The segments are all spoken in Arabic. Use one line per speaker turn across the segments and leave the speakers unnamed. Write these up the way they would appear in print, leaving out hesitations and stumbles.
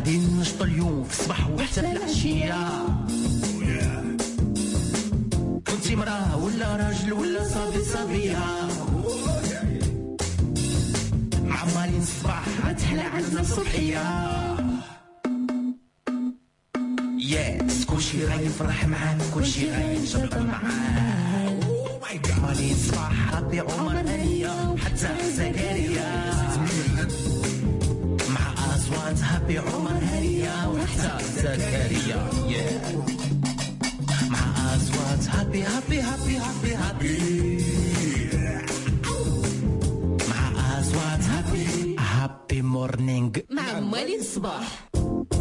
غادي نشطو اليوم في الصباح وحتى في العشيه. كنتي مراه ولا راجل ولا صافي صافيه، معمرين الصباح غتحلى عندنا الصبحيه. يس كلشي غادي يفرح معاك، كلشي غادي يشرب معاك. معمرين الصباح ربي عمر هنيه حتى زكريا، مع اصوات هابي عمر هنيه وحتى زكريا. مع اصوات هابي هابي هابي هابي هابي، مع اصوات هابي هابي مورنينغ
مع معمرين الصباح.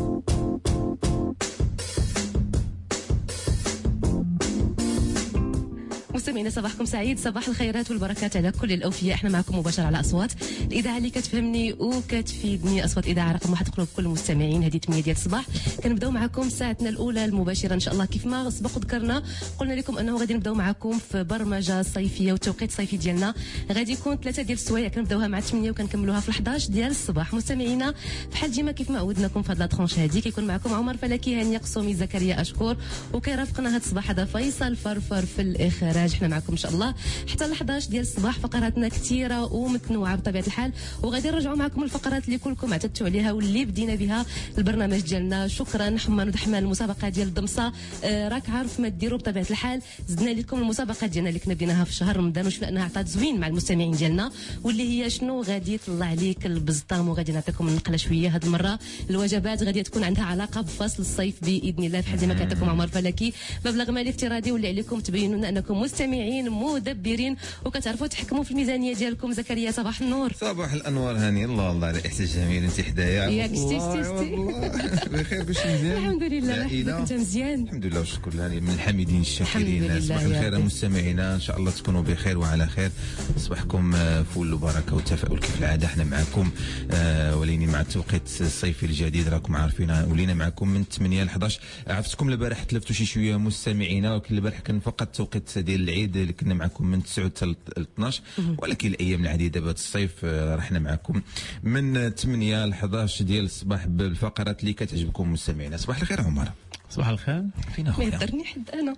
مستمعينا صباحكم سعيد، صباح الخيرات والبركات على كل الاوفياء. احنا معكم مباشر على اصوات الاذاعه اللي كتفهمني وكتفيدني، اصوات اذاعه رقم 1 قلوب كل المستمعين. هذه 8 ديال الصباح كنبداو معكم ساعتنا الاولى المباشره ان شاء الله. كيف ما سبق وذكرنا قلنا لكم انه غادي نبداو معكم في برمجه صيفيه، والتوقيت الصيفي ديالنا غادي يكون 3 ديال السوايع، كنبداوها مع 8 وكنكملوها في 11 ديال الصباح. مستمعينا بحال ديما كيف ما عودناكم في هذه الترونش هذه كيكون معكم عمر فلكي، هانيه قصومي، زكريا اشكور، وكيرافقنا هذا الصباح هذا فيصل فرفر في الاخراج. احنا معكم ان شاء الله حتى ل 11 ديال الصباح. فقراتنا كثيره ومتنوعه بطبيعه الحال، وغادي نرجعوا معكم الفقرات اللي كلكم اعتدتوا عليها واللي بدينا بها البرنامج ديالنا. شكرا حمان ودحمان، المسابقه ديال الضمسه راك عارف ما ديروا بطبيعه الحال. زدنا لكم المسابقه ديالنا اللي كنا بديناها في شهر رمضان وشفنا انها عطات زوين مع المستمعين ديالنا، واللي هي شنو غادي يطلع عليك البزطام. وغادي نعطيكم النقله شويه هذه المره. الوجبات غادي تكون عندها علاقه بفصل الصيف باذن الله، بحال ما كيعطيكم عمر فلكي. مبلغ مالي افتراضي واللي عليكم تبينوا لنا انكم مستمعين مدبرين وكتعرفوا تحكموا في الميزانيه ديالكم. زكريا صباح النور.
صباح الانوار هاني. الله على احساس جميل، انت حدايا
ياك شتي
بخير كلشي مزيان
الحمد لله. انت مزيان
الحمد لله والشكر لله، من الحامدين الشاكرين. صباح الخير مستمعينا، ان شاء الله تكونوا بخير وعلى خير. صباحكم فول وبركه وتفاؤل كيف العاده. احنا معكم وليني مع التوقيت الصيفي الجديد، راكم عارفين ولينا معكم من 8 ل 11. عرفتكم البارح تلفتوا شي شويه مستمعينا، ولكن البارح كان فقط التوقيت ديال العيد اللي كنا معكم من 9 حتى 12، ولكن الايام العديده بعد الصيف رحنا معكم من 8 ل 11 ديال الصباح بالفقرات اللي كتعجبكم مستمعينا. صباح الخير عمر.
صباح الخير.
فين اخويا؟
ما يقدرني حد انا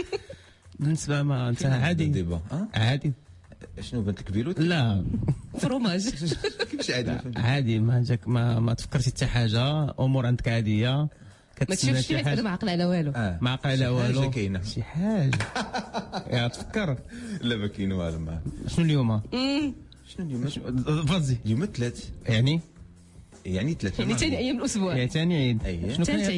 بالنسبه ما انت عادي عادي.
شنو بنت لك بيلوت؟
لا
فروماج
كيفاش عادي؟
عادي ما جاك ما تفكرتي حتى حاجه، امور عندك عاديه،
ما تشوفش شي حاجه ما عقل على والو.
ما عقل على والو.
شي
حاجه يا تفكر.
لا ما كاين والو.
شنو اليوم؟
شنو اليوم؟
فازي
اليوم الثلاث
يعني
3
يعني ثاني ايام الاسبوع،
يعني ثاني عيد.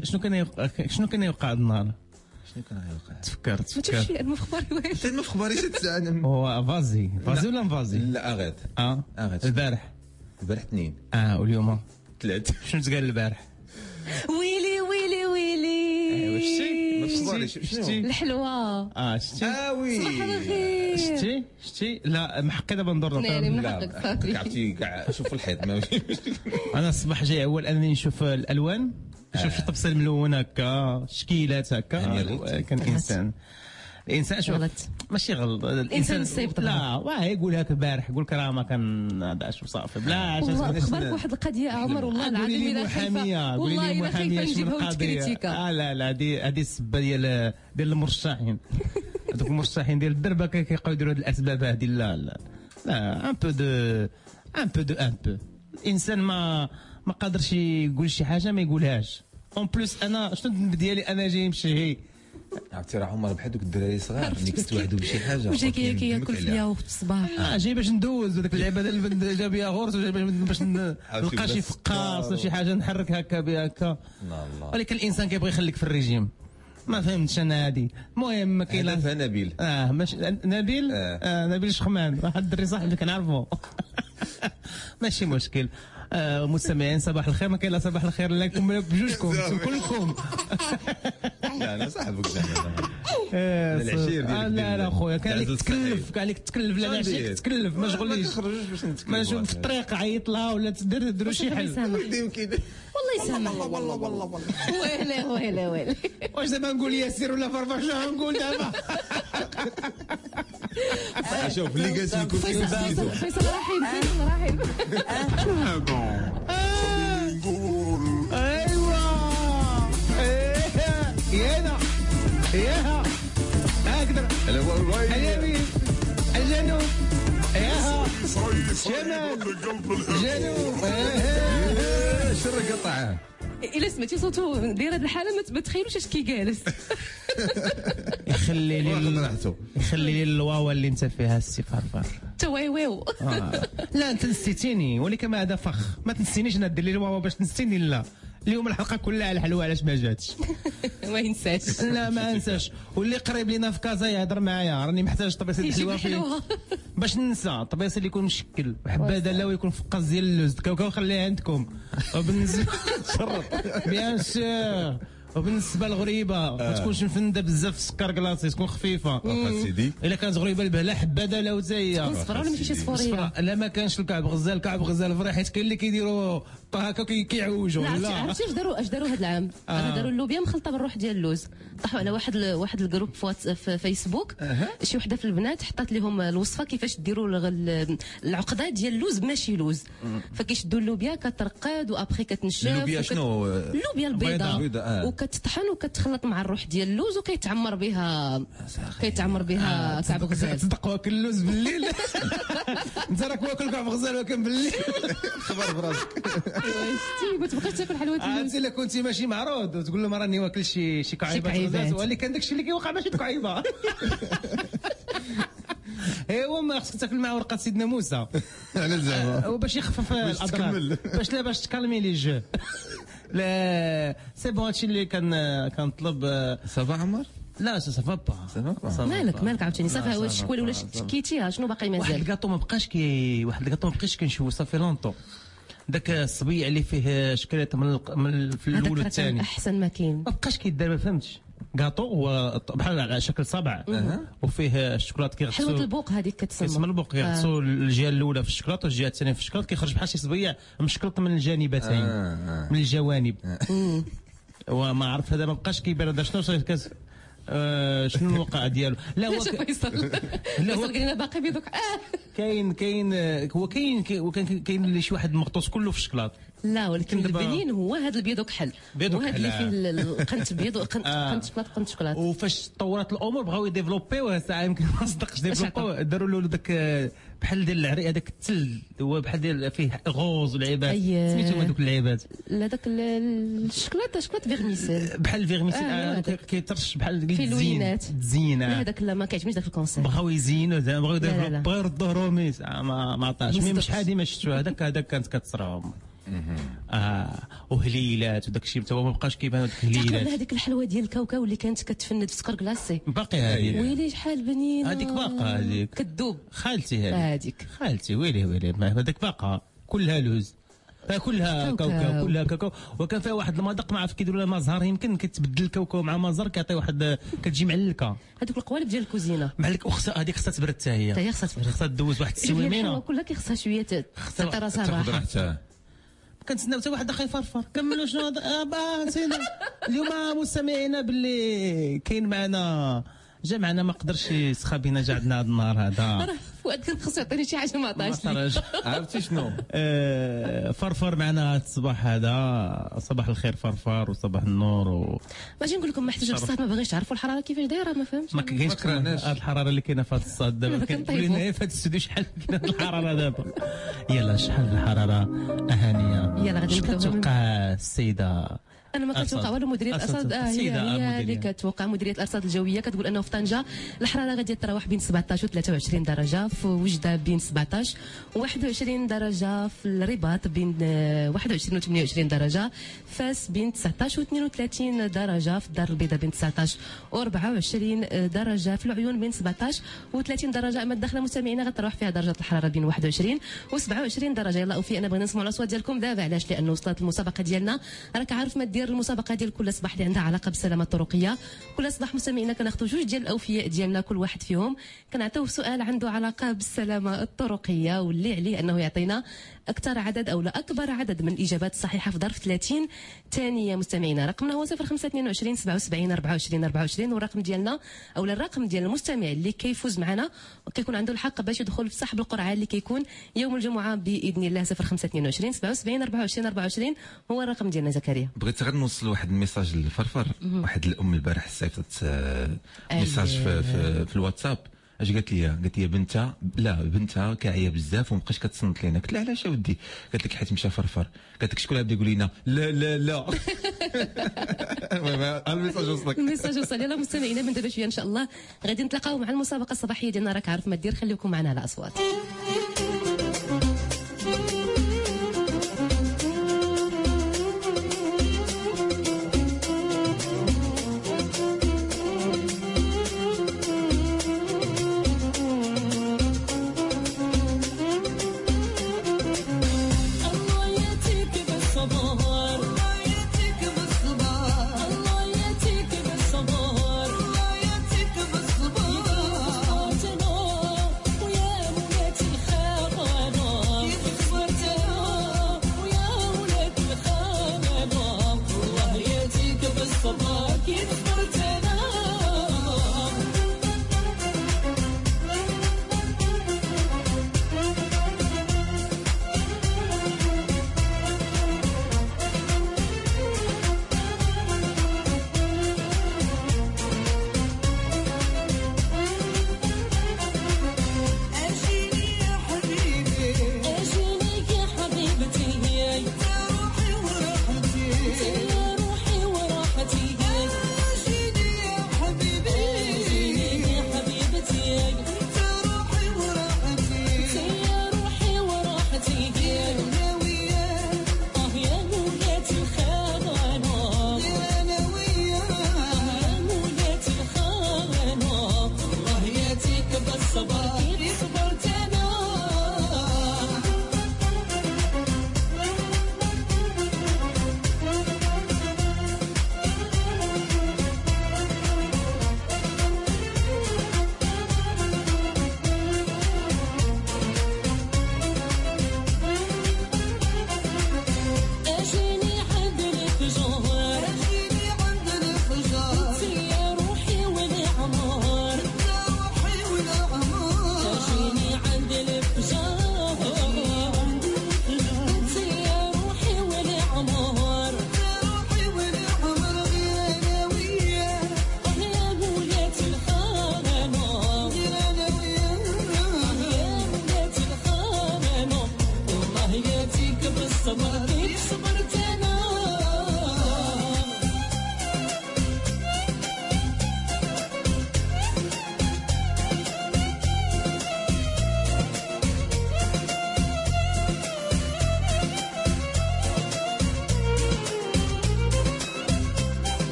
شنو كان يوقع هذا النهار؟
شنو كان غيوقع؟
تفكر
ما تشوفش المخبري واش
انت المخبري تتساءل.
هو فازي ولا مفازي؟
لا اغيت
اغيت البارح
2
واليوم
3.
شنو تقال البارح؟
ويلي ويلي ويلي.
ايوا شتي
ما تخبريش
شتي
الحلوه.
شتي
وي
صباح الخير.
شتي لا محقي دابا ندور
من حقك صافي.
عرفتي كاع شوف الحيط.
انا الصباح جاي اول انني نشوف الالوان، نشوف شي طبسه ملون هكا، شكيلات هكا. كان الانسان شوف ماشي غلط.
الانسان الصيب
لا واه يقول هاك البارح يقول لك راه ما كان هذا شو صافي بلا
والله اخبرك واحد القضيه عمر والله العظيم الا خايفه والله الا خايفه نجيبها وتكريتيكا.
لا هذه السبه ديال المرشحين. هذوك المرشحين ديال الدربه كيبقاو يديروا هذه الاسباب هذه. لا ان بو الانسان ما قادرش يقول شي حاجه ما يقولهاش. اون بليس انا شنو الذنب ديالي؟ انا جاي نمشي
عرفتي راه عمر بحال دوك الدراري الصغار ملي كتوعدوا بشي حاجه
وجا كياكل فيا وقت الصباح.
جاي باش ندوز هذيك اللعبه ديال جاب بها غورس، باش نلقى شي فقاص ولا شي حاجه نحرك هكا بها هكا. ولكن الانسان كيبغي يخليك في الريجيم. ما فهمتش انا هذه. المهم كاين
هذا نبيل.
ماشي نبيل. نبيل شخمان واحد الدري صاحبي كنعرفو. ماشي مشكل. مستمعين صباح الخير. ما كاين لا صباح الخير لكم بجوجكم كلكم.
لا انا صاحبك زعما
العشير ديالك. لا خويا كان عليك تكلف لا ماشي تكلف ما شغليش. ما نشوف في الطريق عيط لها ولا ديروا شي حل.
يمكن
والله يسامح. والله ويلي
واش دابا نقول ياسر ولا فرفر؟ شنو نقول دابا؟
شوف اللي قاس يكون
فيصل رحيم.
ايوا جنوب
شر قطعه.
الا سمعتي صوتو داير هذه الحاله ما تخيلوش اش كيجالس.
يخلي لي الواوا اللي انت فيها السي فرفر.
توايويو.
لا انت نسيتيني ولكن ما هذا فخ، ما تنسينيش انا دير لي الواوا باش تنسيني. لا اليوم الحلقه كلها على الحلوه، علاش ما جاتش؟
ما ينساش.
لا ما انساش. واللي قريب لينا في كازا يهضر معايا، راني محتاج طبيصه الحلوه فيه باش ننسى. طبيص اللي يكون مشكل حباده لا ويكون في قص ديال اللوز كاوكاو خليه عندكم. وبالنسبه بيان سور وبالنسبه للغريبه ما تكونش مفنده بزاف في السكر كلاصي، تكون خفيفه.
سيدي
الا كانت غريبه البهله حباده لا وزايه
صفراء ولا ماشي صفوريه؟
لا ما كانش الكعب غزال، كعب غزال فرح، حيت كاين اللي كيديروا هكا كيعوجوا.
لا عرفتي اش داروا هذا العام؟ داروا اللوبيا مخلطه بالروح ديال اللوز، طاحوا على واحد الجروب في فيسبوك. شي وحده في البنات حطات لهم الوصفه كيفاش ديروا العقده ديال اللوز ماشي لوز. فكيشدوا اللوبيا كترقد وابخي كتنشف.
اللوبيا شنو؟
اللوبيا البيضاء وكتطحن وكتخلط مع الروح ديال اللوز وكيتعمر بها كعب غزال.
تصدق واكل اللوز بالليل؟ انت راك واكل كعب غزال ولكن بالليل خبر براسك.
شتي ما تبقاش تاكل حلوه اللوز.
انت الا كنتي ماشي معروض وتقول لهم راني واكل شي كعيبات غزال، ولكن كان داكشي اللي كيوقع ماشي كعيبه. ايوا ما خصك تاكل مع ورقه سيدنا موسى
على زعما
باش يخفف الاضرار، باش تكلمي لي جو. لا سي بون هادشي اللي كنطلب.
صافا عمر؟
لا سافا با.
مالك عاوتاني صافي واش شكون ولا شكيتيها شنو باقي مازال؟
واحد الكاطو ما بقاش كنشوفو صافي لونطو. داك الصبيع اللي فيه شكريط من في الاول والثاني
احسن ما كاين،
ما بقاش كيدار. ما فهمتش كاطو هو بحال على شكل صبع وفيه الشوكولات كيغسلوا
حلوه البوق هذيك كتسمى
البوق، كيغسلوا الجهه الاولى في الشوكولات والجهه الثانيه في الشوكولات، كيخرج بحال شي صبيع مشكلط من الجانبتين من الجوانب. وما عرف هذا ما بقاش كيبان هذا شنو شنو الوقع ديالو. لا هو
فيصل قالنا باقي بيدوك.
كاين اللي شي واحد مغطوس كله في الشكلاط.
لا ولكن البنين هو هذا البيض كحل، وهذا اللي فيه القنت بيض وقنت شوكولات.
وفاش تطورت الامور بغاو يديفلوبيوه ساعه يمكن ما صدقش ديفلوبيو، داروا له داك بحال ديال العرق هذاك التل هو بحال ديال فيه غوز والعباد. سميتهم هذوك العباد؟
لا داك الشوكولاته فيرميسيل
بحال الفيرميسيل كيترش بحال
فيلوينات
تزينه.
لا هذاك لا ما كيعجبنيش داك الكونسيبت.
بغاو يزينوا زعما بغاو يردوا روميس ما عطاش. مي شحال ديما شفتو هذاك كانت كتصراهم. وهليلات وداك الشيء هو ما بقاش كيبان. هذيك الهليلات
هذيك الحلوه ديال الكاوكاو اللي كانت كتفند في سكر كلاصي
باقي هذه.
ويلي شحال بنينه
هذيك باقا هذيك
كتذوب
خالتي
هذيك
خالتي. ويلي هذاك باقا كلها لوز كلها كاوكاو كلها كاوكاو. وكان فيها واحد المذاق ما عرف كيديروا لها مزهر، يمكن كتبدل الكاوكاو مع مزهر كيعطي واحد كتجي معلكه.
هذوك القوالب ديال الكوزينه
معلك هذيك خصها تبرد حتى هي خصها تدوز واحد السويمينه
كلها كيخصها شويه تعطي راسها راحه.
كنتسناو حتى واحد اخر يفرفر. كملوا شنو نسينا اليوم مستمعينا باللي كاين معنا جا معنا ما قدرش يسخى بينا جا عندنا هذا النهار هذا.
فؤاد كان خصو يعطيني شي حاجه ما عطاش.
عرفتي شنو؟
فرفر معنا هذا الصباح هذا. صباح الخير فرفر وصباح النور
باش نقول لكم محتاج بصح ما باغيش تعرفوا الحراره كيفاش دايره ما فهمتش.
ما كاينش هذه الحراره اللي كاينه في هذا الصاد دابا. كنقول لنا في هذا الاستوديو شحال كاينه الحراره دابا. يلا شحال الحراره اهانيه.
يلا غادي نبداو.
كتوقع السيده
انا ما كنتوقع والو مديريه الارصاد هي اللي كتوقع. مديريه الارصاد الجويه كتقول انه في طنجه الحراره غادي تتراوح بين 17 و 23 درجه، في وجده بين 17 و 21 درجه، في الرباط بين 21 و 28 درجه، فاس بين 19 و 32 درجه، في الدار البيضاء بين 19 و 24 درجه، في العيون بين 17 و 30 درجه. اما الداخله مستمعينا غتروح فيها درجه الحراره بين 21 و 27 درجه. يلا وفي انا بغينا نسمعوا الاصوات ديالكم دابا. علاش؟ لانه وصلت المسابقه ديالنا. راك عارف ما دير المسابقه ديال كل صباح اللي عندها علاقه بالسلامه الطرقيه. كل صباح مستمعينا كناخذوا جوج ديال الاوفياء ديالنا، كل واحد فيهم كنعطيوه سؤال عنده علاقه بالسلامه الطرقيه، واللي عليه انه يعطينا اكثر عدد او لا اكبر عدد من الاجابات الصحيحه في ظرف 30 ثانيه. مستمعينا رقمنا هو 0522 77 24 24، والرقم ديالنا او الرقم ديال المستمع اللي كيفوز معنا وكيكون عنده الحق باش يدخل في سحب القرعه اللي كيكون يوم الجمعه باذن الله. 0522 77 24 24 هو الرقم ديالنا. زكريا
بغيت غير نوصل واحد الميساج للفرفر. واحد الام البارح صيفطت ميساج في الواتساب اش قالت لي بنتها كاعيه بزاف ومابقاش كتصنت لينا. قلت لها علاش اودي؟ قالت لك حيت مشى فرفر. قالت لك شكون غادي يقول لنا لا الميساج وصلك.
الميساج وصل. يلا مستمعينا من دابا شويه ان شاء الله غادي نتلاقاو مع المسابقه الصباحيه ديالنا، راك عارف ما دير، خليكم معنا على اصوات.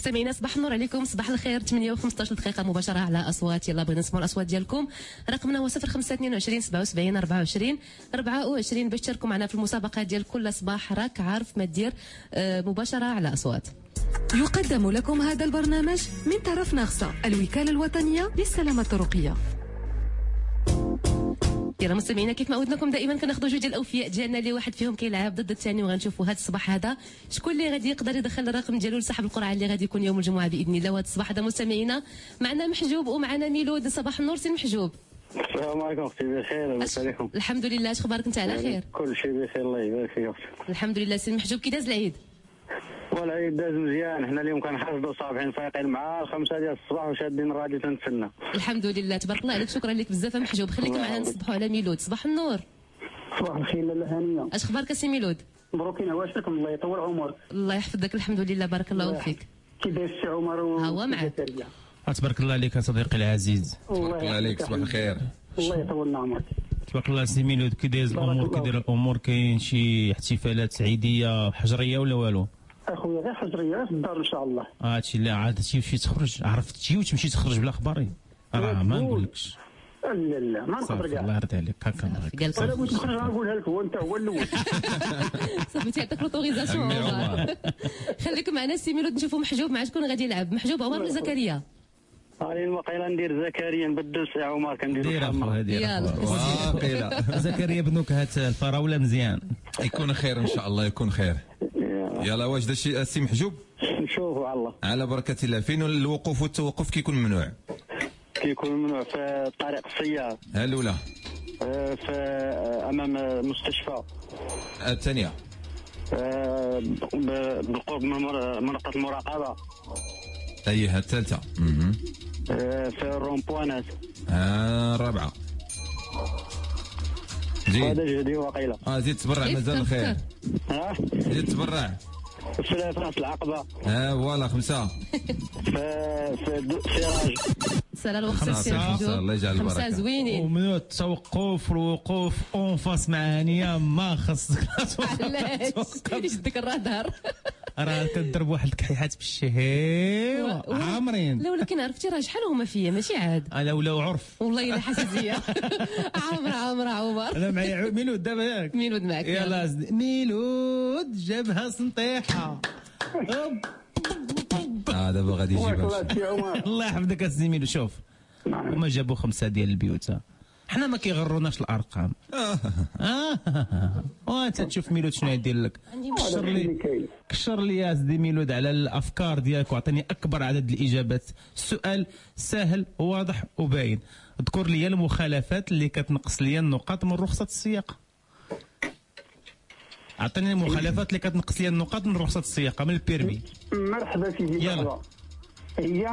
مستمعينا صباح النور عليكم، صباح الخير. 8 و15 دقيقة مباشرة على أصوات. يلا بغينا نسمعوا الأصوات ديالكم. رقمنا هو 0522 77 24 24 باش تشاركوا معنا في المسابقة ديال كل صباح راك عارف ما دير، مباشرة على أصوات.
يقدم لكم هذا البرنامج من طرف ناغصة، الوكالة الوطنية للسلامة الطرقية.
يلا مستمعينا كيف ما عودناكم دائما كناخذوا جوج ديال الاوفياء ديالنا اللي واحد فيهم كيلعب ضد الثاني، وغنشوفوا هذا الصباح هذا شكون اللي غادي يقدر يدخل الرقم ديالو لصاحب القرعه اللي غادي يكون يوم الجمعه باذن الله. وهذا الصباح هذا مستمعينا معنا محجوب ومعنا ميلود. صباح النور سي محجوب.
السلام عليكم اختي، بخير لاباس عليكم؟
الحمد لله، اش اخبارك انت؟ على خير؟
كل شيء بخير الله يبارك فيك اختي.
الحمد لله. سي محجوب كي داز العيد؟
والعيد داز مزيان، حنا اليوم كنحافظوا صابحين فايقين مع 5 ديال الصباح وشادين الراديو تنتسنى.
الحمد لله تبارك الله عليك، شكرا لك بزاف محجوب. خليك معنا نصبحوا على ميلود. صباح النور.
صباح الخير لاله هانيه.
اش اخبارك سي ميلود؟
مبروكين عواشركم، الله يطول عمرك.
الله يحفظك. الحمد لله بارك الله فيك.
كي داير السي عمر
هو معك.
تبارك الله عليك صديقي العزيز.
تبارك الله عليك، صباح الخير.
الله يطول عمرك.
تبارك الله سي ميلود، كي دايز الامور؟ كي داير الامور؟ كاين شي احتفالات عيديه حجريه ولا والو؟
اخويا غير حجريه غير في الدار ان شاء الله.
هادشي اللي عاد تمشي تخرج، عرفت تجي وتمشي تخرج بلا خباري، راه ما نقولكش.
لا لا ما نقدر
الله
كاع.
يرضي عليك هكا
قال
انا بغيت نخرج غنقولها لك، هو انت هو الاول.
صافي تيعطيك لوطوريزاسيون. خليكم معنا سي ميلود نشوفوا محجوب مع شكون غادي يلعب. محجوب عمر ولا زكريا؟
هاني الوقيله ندير زكريا نبدل سي عمر كندير
دير اخويا دير
يلا.
واقيلا
زكريا بنوك هات الفراوله مزيان.
يكون خير ان شاء الله، يكون خير. يلا واش دا شي السي محجوب؟
نشوفوا على الله.
على بركه الله. فين الوقوف والتوقف كيكون ممنوع؟
كيكون ممنوع في طريق السيار،
الاولى
في امام مستشفى،
الثانيه
بالقرب من منطقه المراقبه،
ايها الثالثه
في الرومبوانات،
الرابعه
هذا
زيد.
جدي وقيله.
زيد تبرع مازال الخير.
ها
زيد تبرع.
في راس العقبه،
فوالا 5.
في سراج.
سلام الوقت سي محجوب.
الله يجعل البركه.
5 زوينين.
ومن التوقف الوقوف اون فاس مع هانيه ما خصك.
علاش يشدك الرادار؟
راه كضرب واحد الكحيحات بالشهي عامرين.
لا ولكن عرفتي راه شحال هما فيا ماشي عاد.
انا ولاو عرف.
والله الا حساسيه. عمر عمر
انا معايا ميلود دابا ياك.
ميلود معك.
يلا ميلود جابها سنطيحه.
دابا غادي يجيبها.
الله يحفظك السي ميلود. شوف هما جابوا 5 ديال البيوت، حنا ما كيغروناش الارقام. وانت تشوف ميلود شنو يدير لك. كشر لي يا سيدي ميلود على الافكار ديالك واعطيني اكبر عدد الاجابات. السؤال سهل وواضح وباين. اذكر لي المخالفات اللي كتنقص لي النقاط من رخصه السياقه. اعطيني المخالفات اللي كتنقص لي النقاط من رخصه السياقه من البيرمي.
مرحبا سيدي.
يلا.
هي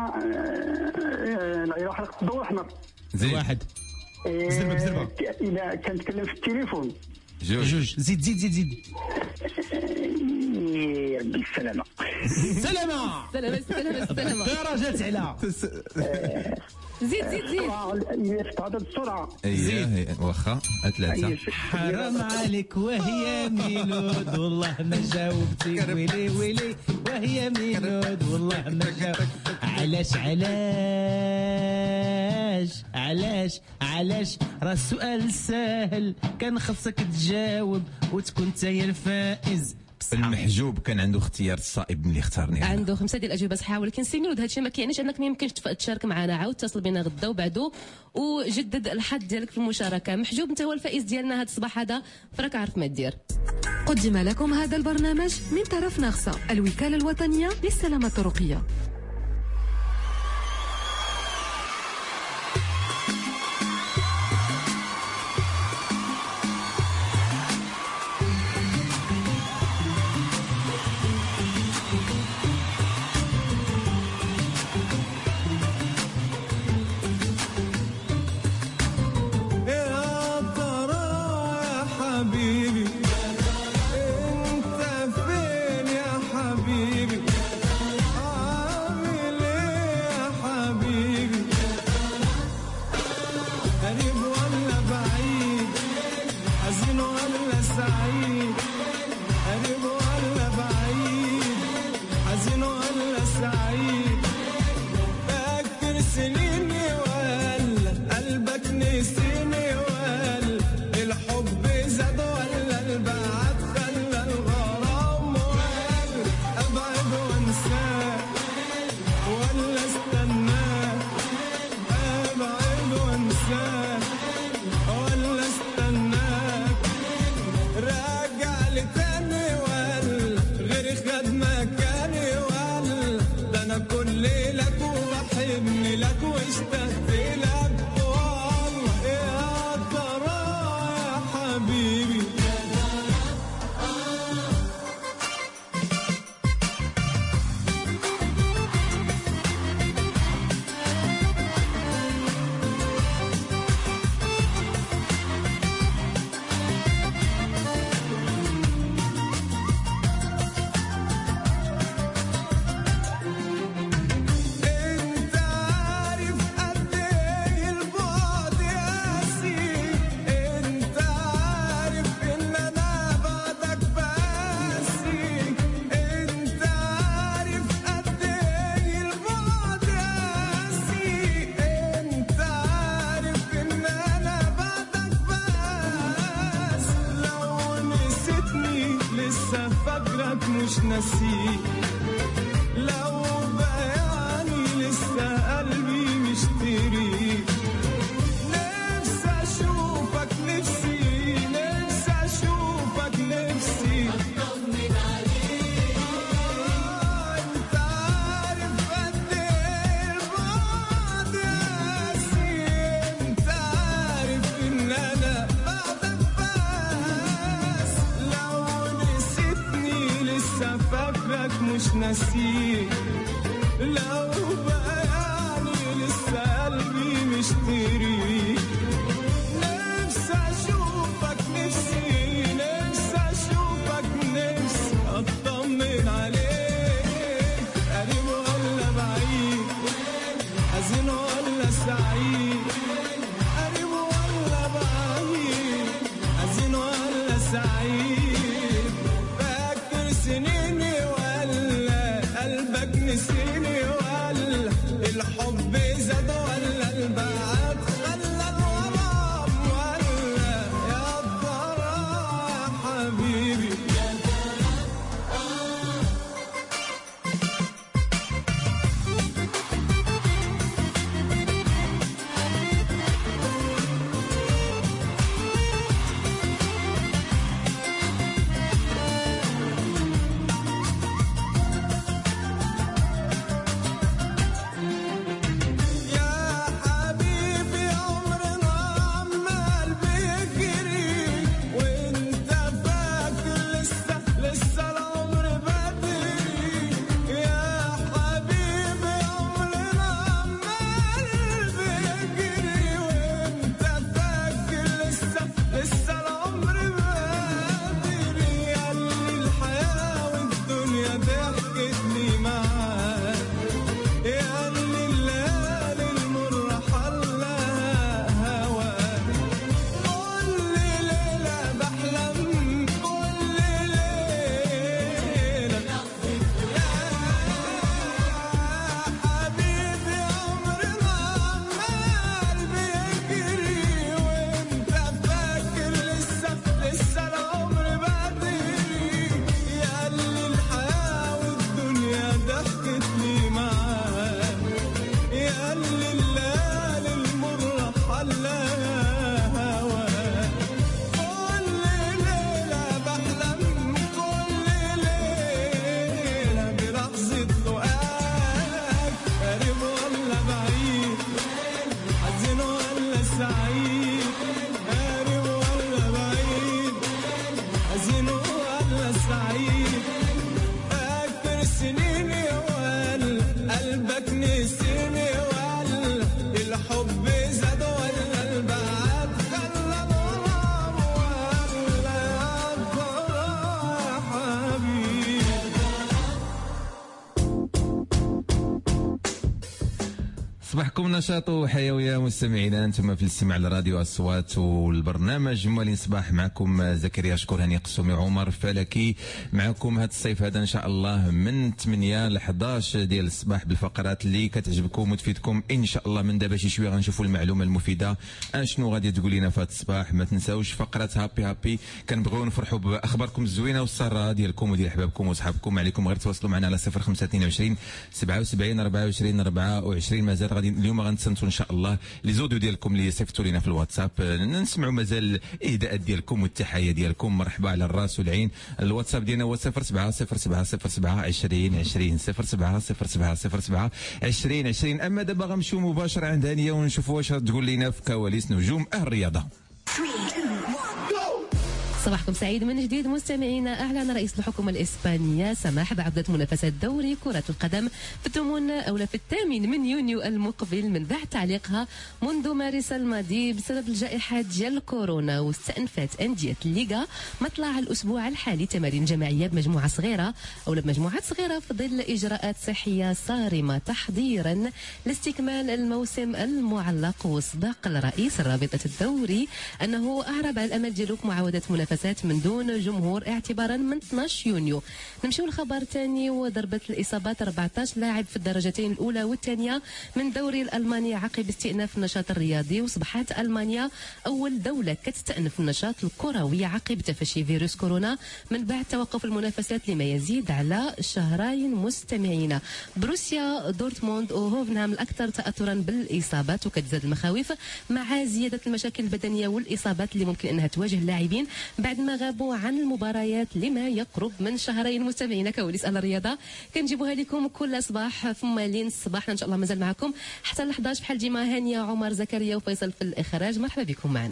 حلقه الضوء الاحمر.
زيد.
واحد. بزربه.
اذا كنتكلم في التليفون.
جوج.
زيد.
ربي السلامه.
سلامة
يا راجل تعلى.
زيد
اذا تهضر بسرعه.
ايه واخا 3.
حرام عليك وهي ميلود والله ما جاوبتي. ويلي وهي ميلود والله ما جاوبتي. علاش راه السؤال سهل كان خصك تجاوب وتكون انت هي الفائز.
المحجوب كان عنده اختيار الصائب اللي اختارني.
عنده 5 ديال الاجوبه صحيحه، ولكن سي ميلود هادشي ما كيعنيش انك ما يمكنش تشارك معنا. عاود اتصل بنا غدا وبعدو وجدد الحظ ديالك في المشاركه. محجوب انت هو الفائز ديالنا هذا الصباح هذا، فراك عارف ما دير.
قدم لكم هذا البرنامج من طرف ناغصة، الوكالة الوطنية للسلامة الطرقية.
انت فين يا حبيبي؟ انساك ولا استناك راجع لي تاني ولا غيري خد مكاني ولا ده انا كل لك وبحبني لك واشتقت لك والله يا ترى يا حبيبي مش نسيك لو بياني لسه قلبي مشتريك نفسي اشوفك نفسي اشوفك نفسي اطمن عليك انت عارف قد ايه البعد قاسي انت عارف ان انا بعدك بس لو نسيتني لسه فاكرك مش ناسيك لو بياني لسه قلبي مشتريك نفسي اشوفك نفسي اشوفك نفسي اطمن عليك قريب ولا بعيد حزين ولا سعيد قريب ولا بعيد حزين ولا سعيد فاكر سنيني ولا قلبك نسيني ولا الحب زاد ولا البعد خلى الغرام ولا يا ترى يا حبيبي
صباحكم نشاط وحيويه مستمعينا، انتم في الاستماع لراديو اصوات والبرنامج موالين صباح. معكم زكريا شكور، هاني قسومي، عمر فلكي. معكم هذا الصيف هذا ان شاء الله من 8 ل 11 ديال الصباح بالفقرات اللي كتعجبكم وتفيدكم ان شاء الله. من دابا شي شويه غنشوفوا المعلومه المفيده شنو غادي تقول لنا في هذا الصباح. ما تنساوش فقره هابي كنبغيو نفرحوا باخباركم الزوينه والساره ديالكم وديال احبابكم وصحابكم. عليكم غير تواصلوا معنا على 0522 77 24 24. مازال غادي اليوم ما غنتسنتوا ان شاء الله لي زوديو ديالكم اللي صيفطوا لنا في الواتساب، نسمعوا مازال الاهداءات ديالكم والتحيه ديالكم. مرحبا على الراس والعين. الواتساب ديالنا هو 070707 20 20 070707 20 20. اما دابا غنمشيو مباشره عند هانيه ونشوفوا واش تقول لنا في كواليس نجوم الرياضه.
صباحكم سعيد من جديد مستمعينا. أعلن رئيس الحكومة الإسبانية سماح بعودة منافسات دوري كرة القدم في الثامن من يونيو المقبل من بعد تعليقها منذ مارس الماضي بسبب الجائحة ديال كورونا. واستأنفت أندية الليغا مطلع الأسبوع الحالي تمارين جماعية بمجموعة صغيرة بمجموعات صغيرة في ظل إجراءات صحية صارمة تحضيرا لاستكمال الموسم المعلق. وسبق الرئيس رابطة الدوري أنه أعرب على الأمل ديالو معاودة منافسات من دون جمهور اعتبارا من 12 يونيو. نمشيو لخبر ثاني. وضربة الإصابات 14 لاعب في الدرجتين الأولى والثانية من دوري الألماني عقب استئناف النشاط الرياضي. وصبحت ألمانيا أول دولة كتستأنف النشاط الكروي عقب تفشي فيروس كورونا من بعد توقف المنافسات لما يزيد على شهرين. مستمعينا، بروسيا دورتموند وهوفنهام الأكثر تأثرا بالإصابات، وكتزاد المخاوف مع زيادة المشاكل البدنية والإصابات اللي ممكن أنها تواجه اللاعبين بعد ما غابوا عن المباريات لما يقرب من شهرين. مستمعينا، كواليس الرياضه كنجيبوها لكم كل صباح في مالين الصباح ان شاء الله. مازال معكم حتى ل 11 بحال ديما. هانيه، عمر زكريا وفيصل في الاخراج. مرحبا بكم معنا.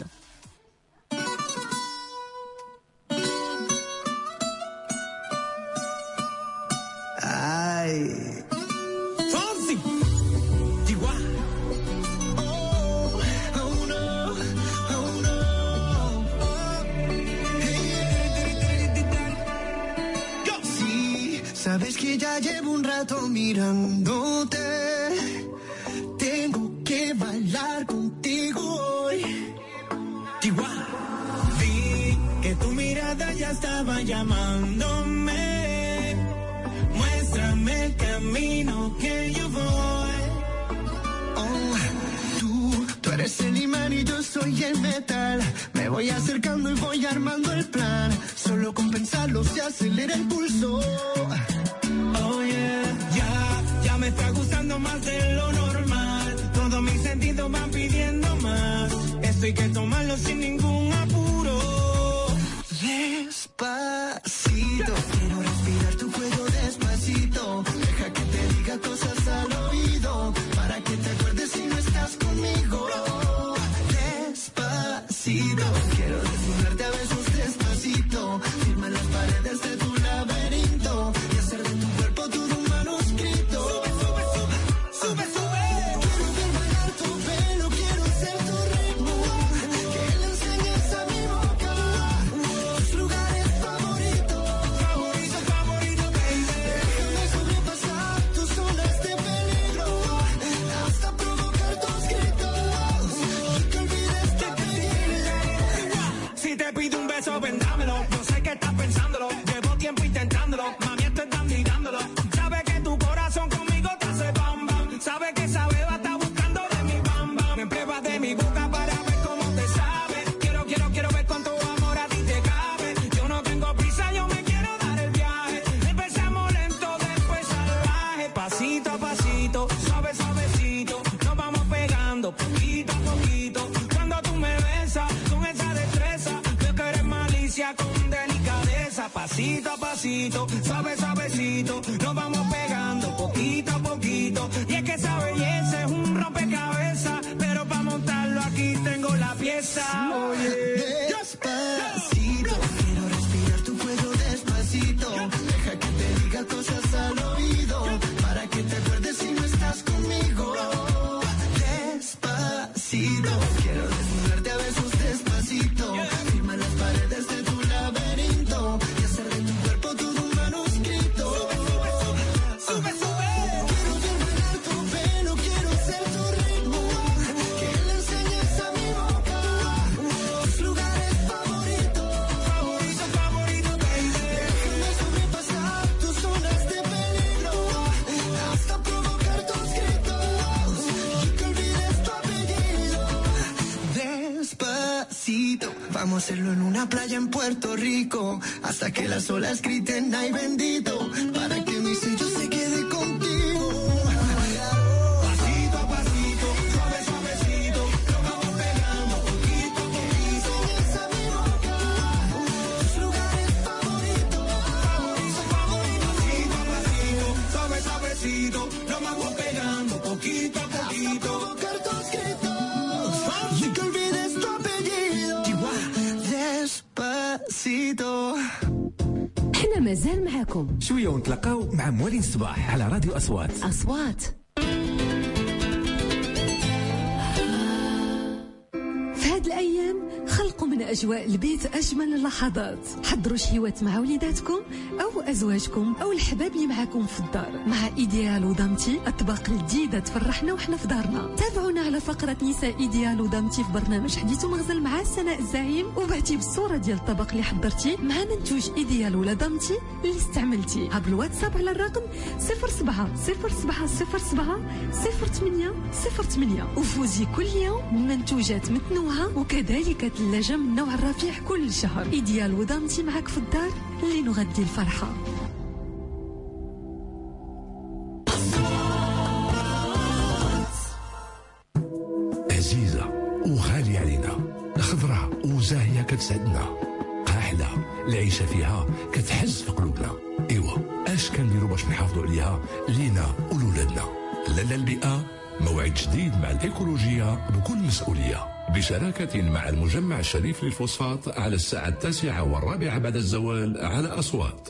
Sabes que ya llevo un rato mirándote. Tengo que bailar contigo hoy. Vi que tu mirada ya estaba llamándome. Muéstrame el camino que yo voy. Oh, tú eres el imán y yo soy el metal. Me voy acercando y voy armando el plan. Solo con pensarlo se acelera el pulso. Oh yeah, ya me está gustando más de lo normal. Todos mis sentidos van pidiendo más. Esto hay que tomarlo sin ningún apuro. Despacito, quiero respirar tu cuello despacito. Deja que te diga cosas al oído, para que te acuerdes si no estás conmigo. Despacito, quiero desnudarte a besos despacito. Firma las paredes de tu laberinto y hacer de tu cuerpo todo un manuscrito. Sube, sube. Quiero ver bailar tu pelo, quiero ser tu ritmo. Que le enseñes a mi boca tus lugares favoritos. Favorito, baby. Déjame sobrepasar tus zonas de peligro hasta provocar tus gritos y que olvides de pedirle. Si te pido un beso, vendámelo. Yo sé que estás pensándolo. Llevo tiempo intentándolo. Mami, estoy dando y dándolo. Sabe que tu corazón conmigo te hace bam bam. Sabe que esa beba está buscando de mi bam bam. Me pruebas de mi boca para ver cómo te sabe. Quiero ver cuánto amor a ti te cabe. Yo no tengo prisa, yo me quiero dar el viaje. Empezamos lento, después salvaje. Pasito a pasito, suavecito. Nos vamos pegando poquito a poquito. Cuando tú me besas con esa destreza, veo que eres malicia con delicadeza. Pasito a pasito, suavecito. Nos vamos pegando poquito a poquito. Y es que esa belleza es un rompecabezas, pero para montarlo aquí tengo la pieza. Oye, despacito, quiero respirar tu cuello despacito. Deja que te diga cosas al oído, para que te acuerdes si no estás conmigo. Despacito, quiero desnudarte a besos despacito. Firma las paredes de tu laberinto y hacer de tu cuerpo todo un manuscrito. Sube, sube. Quiero ver bailar tu pelo, quiero ser tu ritmo. Que le enseñes a mi boca tus lugares favoritos. Favorito, baby. Déjame sobrepasar tus zonas de peligro hasta provocar tus gritos y que olvides tu apellido. Despacito, vamos a hacerlo en una playa en Puerto Rico hasta que las olas griten ay bendito, para que mi sello se quede contigo. Pasito a pasito,
معكم
شويه ونتلاقاو مع موالين الصباح على راديو أصوات.
في هاد الأيام خلقوا من أجواء البيت أجمل اللحظات. حضروا شهيوات مع وليداتكم أو أزواجكم أو الحباب اللي معاكم في الدار مع إيديال ودامتي، أطباق جديدة تفرحنا وحنا في دارنا. تابعونا على فقرة نساء إيديال ودامتي في برنامج حديث ومغزل مع سناء الزعيم، وبعتي بالصورة ديال الطبق اللي حضرتي مع منتوج إيديال ولا دامتي اللي استعملتي. هاب الواتساب على الرقم 07 07 07 08 08 وفوزي كل يوم بمنتوجات متنوعة وكذلك ثلاجة من نوع الرفيع كل شهر. إيديال ودامتي معك في الدار لنغذي الفرحة.
عزيزة وغالية علينا، خضرة وزاهية كتسعدنا، قاحلة العيشة فيها كتحز في قلوبنا. ايوا اش كنديروا باش نحافظوا عليها لينا ولولادنا؟ لالا البيئة موعد جديد مع الإيكولوجية بكل مسؤولية، بشراكة مع المجمع الشريف للفوسفات على الساعة 9:15 بعد الزوال على أصوات.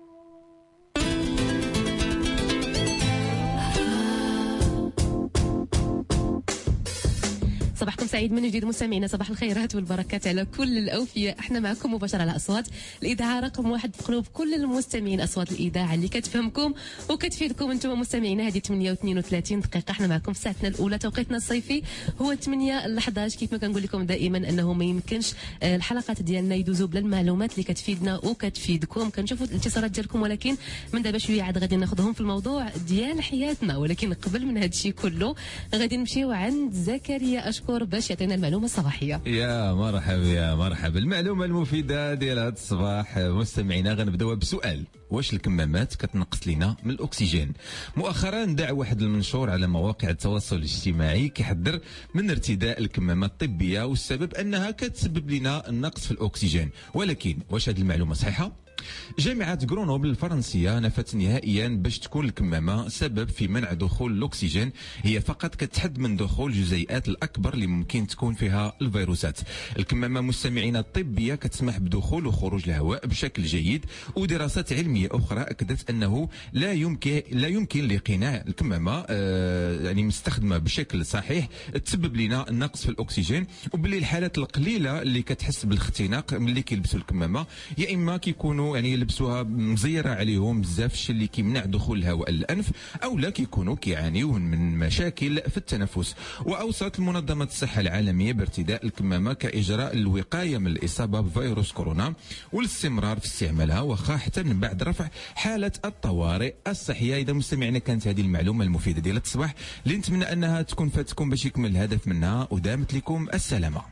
صباحكم سعيد من جديد مستمعينا، صباح الخيرات والبركات على كل الأوفياء. احنا معكم مباشرة على أصوات الإذاعة رقم 1 في قلوب كل المستمعين، أصوات الإذاعة اللي كتفهمكم وكتفيدكم انتم مستمعينا. هذه 8:32 دقيقة، احنا معكم في ساعتنا الأولى. توقيتنا الصيفي هو 8 ل 11. كيف ما كنقول لكم دائما أنه ما يمكنش الحلقات ديالنا يدوزوا بلا المعلومات اللي كتفيدنا وكتفيدكم. كنشوفوا الاتصالات ديالكم، ولكن من دابا شوية عاد غادي ناخذهم في الموضوع ديال حياتنا. ولكن قبل من هذا الشيء كله غادي نمشيو عند زكريا أشكر باش يعطينا المعلومة الصباحية.
يا مرحبا. المعلومة المفيدة ديال هذا الصباح مستمعينا غنبداو بسؤال: واش الكمامات كتنقص لنا من الأكسجين؟ مؤخرا دع واحد المنشور على مواقع التواصل الاجتماعي كيحذر من ارتداء الكمامة الطبية، والسبب أنها كتسبب لنا النقص في الأكسجين. ولكن واش هذه المعلومة صحيحة؟ جامعة غرونوبل الفرنسية نفت نهائيا باش تكون الكمامة سبب في منع دخول الأكسجين، هي فقط كتحد من دخول الجزيئات الأكبر اللي ممكن تكون فيها الفيروسات. الكمامة مستمعين الطبية كتسمح بدخول وخروج الهواء بشكل جيد، ودراسات علمية أخرى أكدت أنه لا يمكن لقناع الكمامة يعني مستخدمة بشكل صحيح تسبب لنا النقص في الأكسجين، وباللي الحالات القليلة اللي كتحس بالاختناق ملي كيلبسوا الكمامة يا إما كيكونوا يعني يلبسوها مزيرة عليهم بزاف الشيء اللي كيمنع دخول الهواء للأنف، أو لا كيكونوا كيعانيون من مشاكل في التنفس. وأوصت منظمة الصحة العالمية بارتداء الكمامة كإجراء الوقاية من الإصابة بفيروس كورونا، والاستمرار في استعمالها وخا حتى من بعد رفع حالة الطوارئ الصحية. إذا مستمعينا كانت هذه المعلومة المفيدة ديال الصباح اللي نتمنى أنها تكون فاتكم باش يكمل الهدف منها، ودامت لكم السلامة.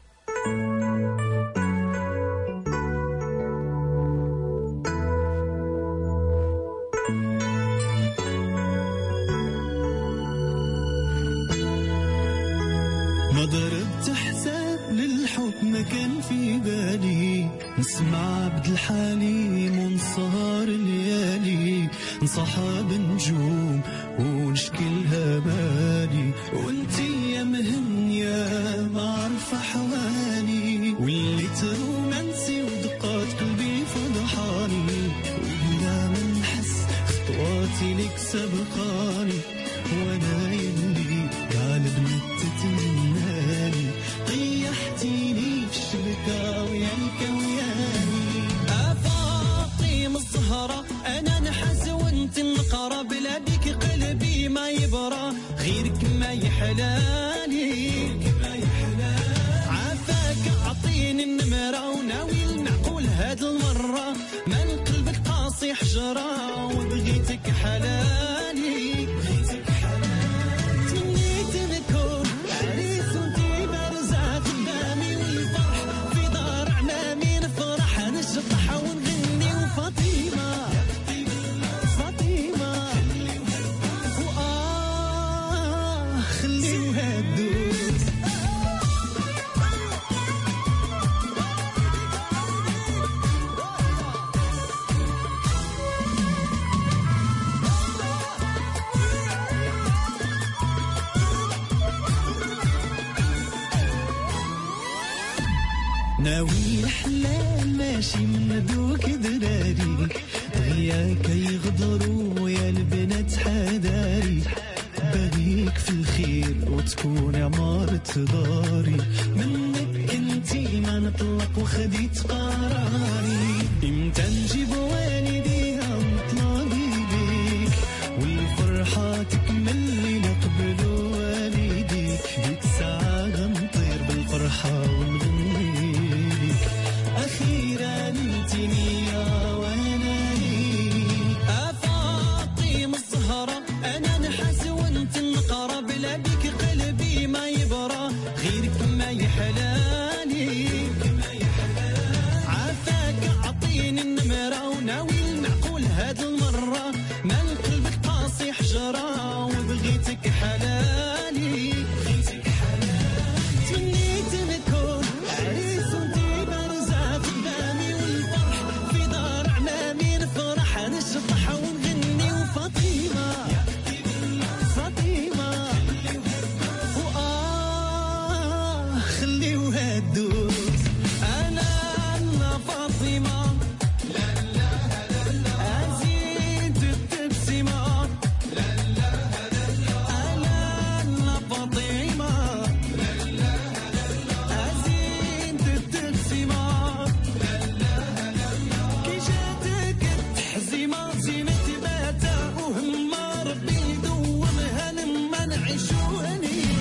ما ضربت حساب للحب ما كان في بالي، نسمع عبد الحليم ونسهر الليالي، نصحاب نجوم ونشكلها بالي، وانتي يا مهنية ما عارفة حوالي، واللي رومانسي ودقات قلبي فضحاني، وبلا ما نحس خطواتي لك سبقاني، وانا يلي غالب تتمناني، طيحتيني في الشبكة وياك وياني. فاطمة الزهرة أنا نحس وانت النقرة، بلادك قلبي ما يبرى، غيرك ما يحلالي، عافاك أعطيني النمرة، وناوي المعقول هاد المرة، من قلبك قاسي حجرة، وبغيتك حلالي. ناوي الحلال ماشي من دوك دراري، يا كيغدروا يا البنات حداري باغيك في الخير وتكون عمارة داري منك انتي ما نطلق وخديت قراري امتى نجيب والديها ونطلبي بيك والفرحة تكمل لي نقبل والديك ديك الساعة غنطير بالفرحة ونغني ليك أخيرا انتي نية وانا ليك أفاطمة الزهرة أنا نحس وانت النقرة بلا بيك قلبي ما يبرى غيرك ما يحلالي عافاك عطيني النمرة وناوي المعقول هاد المرة ما قلبك قاسي حجرة وبغيتك حلالي تمنيت نكون عريس وانتي بارزة في قدامي والفرح في دار عمامي نفرح نشطح ونغني وفاطمة فاطمة خليوها تدوز أنا فاطمة أزيد التبسمة أنا فاطمة أزيد التبسمة كي جاتك التحزيمة زينت باتا وهم ربي يدومها لما نعيشو هنيه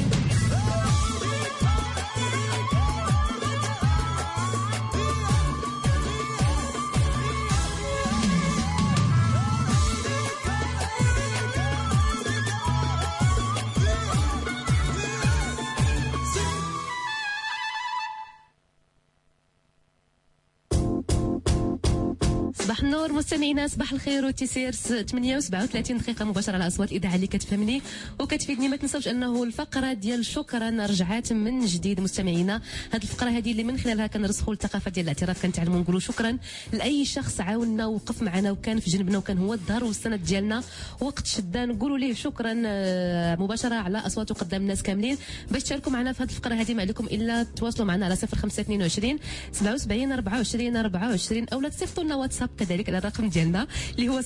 صباح النور مستمعينا، صباح الخير والتيسير. 8 و37 دقيقه مباشره على اصوات اذاعه اللي كتفهمني وكتفيدني. ما تنساوش انه الفقره ديال شكرا رجعات من جديد مستمعينا. هذه الفقره هذه اللي من خلالها كنرسخوا الثقافه ديال الاعتراف، كنتعلموا نقولوا شكرا لاي شخص عاوننا ووقف معنا وكان في جنبنا وكان هو الظهر والسند ديالنا وقت شده، نقولوا ليه شكرا مباشره على اصوات وقدام الناس كاملين. باش تشاركوا معنا في هذه الفقره هذه ما عليكم الا تواصلوا معنا على 0522 77 24 24 او لا تصيفطوا لنا واتساب كذلك على الرقم ديالنا اللي هو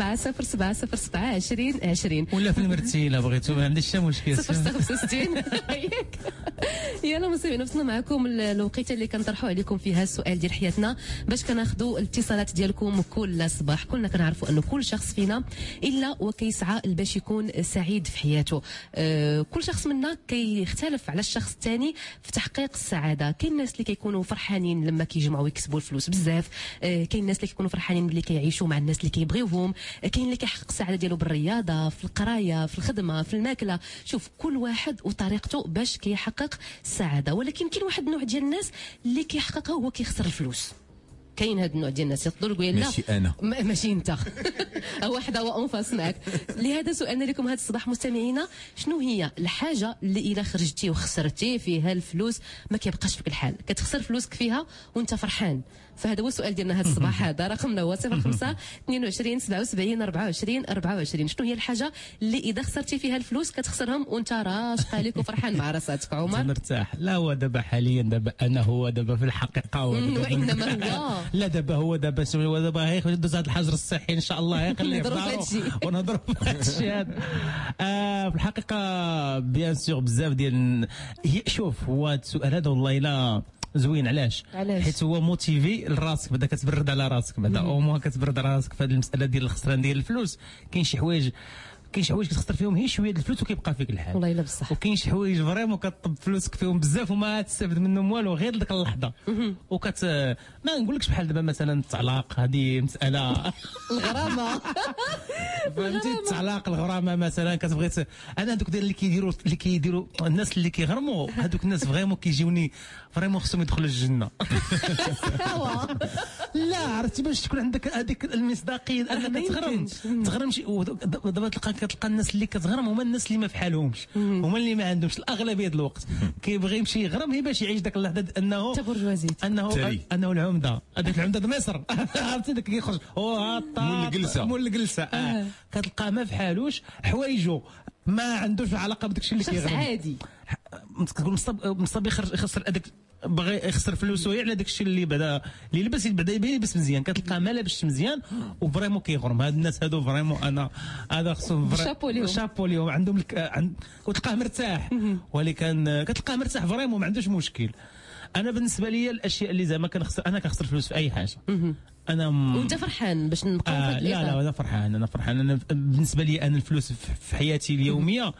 0707072020
ولا في المرتيله بغيتو ما عنديش حتى مشكل
065 يلا مستمعينا وصلنا معكم الوقيته اللي كنطرحوا عليكم فيها السؤال ديال حياتنا باش كناخذوا الاتصالات ديالكم كل صباح. كلنا كنعرفوا انه كل شخص فينا الا وكيسعى باش يكون سعيد في حياته. كل شخص منا كيختلف على الشخص الثاني في تحقيق السعاده. كاين الناس اللي كيكونوا فرحانين لما كيجمعوا ويكسبوا الفلوس بزاف، كاين الناس اللي كيكونوا فرحانين ملي كيعيشوا مع الناس اللي كيبغيوهم، كاين اللي كيحقق السعاده ديالو بالرياضه، في القرايه، في الخدمه، في الماكله. شوف كل واحد وطريقته باش كيحقق السعاده، ولكن كاين واحد النوع ديال الناس اللي كيحققها هو كيخسر الفلوس. كاين هذا النوع ديال الناس يقدروا يقول لا
ماشي انا
ماشي انت واحد هو اونفاس معك. لهذا سؤالنا لكم هذا الصباح مستمعينا، شنو هي الحاجه اللي الا خرجتي وخسرتي فيها الفلوس ما كيبقاش فيك الحال، كتخسر فلوسك فيها وانت فرحان؟ فهذا هو السؤال ديالنا هذا الصباح. هذا رقمنا هو 05 22 77 24 24. شنو هي الحاجه اللي اذا خسرتي فيها الفلوس كتخسرهم وانت راشق عليك وفرحان مع راسك؟ عمر
مرتاح. لا هو دابا حاليا دابا انا هو دابا في الحقيقه
وانما هو
لا دابا هو دابا هي دوز هذا الحجر الصحي ان شاء الله يخليه في دارو ونهضروا في هذا الشيء هذا. في الحقيقه بيان سور بزاف ديال شوف هو هذا السؤال هذا والله لا زوين. علاش؟ حيت هو موتيفي لراسك، بدا كتبرد على راسك، بدا او مو كتبرد على راسك في هذه المساله ديال الخسران ديال الفلوس. كاين شي حوايج كتخسر فيهم هي شويه الفلوس وكيبقى فيك الحال
والله الا بصح،
وكاين شي حوايج فريمون كطب فلوسك فيهم بزاف وما تستافد منهم والو غير ديك اللحظه ما نقولكش بحال دابا مثلا الطلاق، هذه مساله
الغرامه
فهمتي، الطلاق الغرامه مثلا كتبغي انا هذوك اللي كيديروا الناس اللي كيغرموا هذوك الناس فريمون كيجيوني فريمون خصهم يدخلوا الجنه. لا عرفتي باش تكون عندك هذيك المصداقيه انك تغرم شي. دابا كتلقى الناس اللي كتغرم هما الناس اللي ما فحالهمش، هما اللي ما عندهمش الاغلبيه ديال الوقت كيبغي يمشي يغرم هي باش يعيش داك اللحظه انه انه العمده، هذيك العمده د مصر عرفتي داك كيخرج مول الجلسه كتلقاه ما فحالوش، حوايجو ما عندوش علاقه بداك الشيء اللي كيغرم.
عادي
كتقول مصطفى يخسر هذاك باغي يخسر فلوسه على داك الشيء اللي بعدا اللي لبس بعدا يبان يلبس مزيان، كتلقاه ما لابسش مزيان وفريمون كيغرم. هاد الناس هادو فريمون هذا خصهم شابو ليهم عندهم وتلقاه مرتاح، ولكن كتلقاه مرتاح فريمون ما عندوش مشكل. انا بالنسبه لي الاشياء اللي زعما كنخسر فلوس في اي حاجه انا
وانت فرحان باش نبقاو في هذا
لا انا فرحان انا بالنسبه لي انا الفلوس في حياتي اليوميه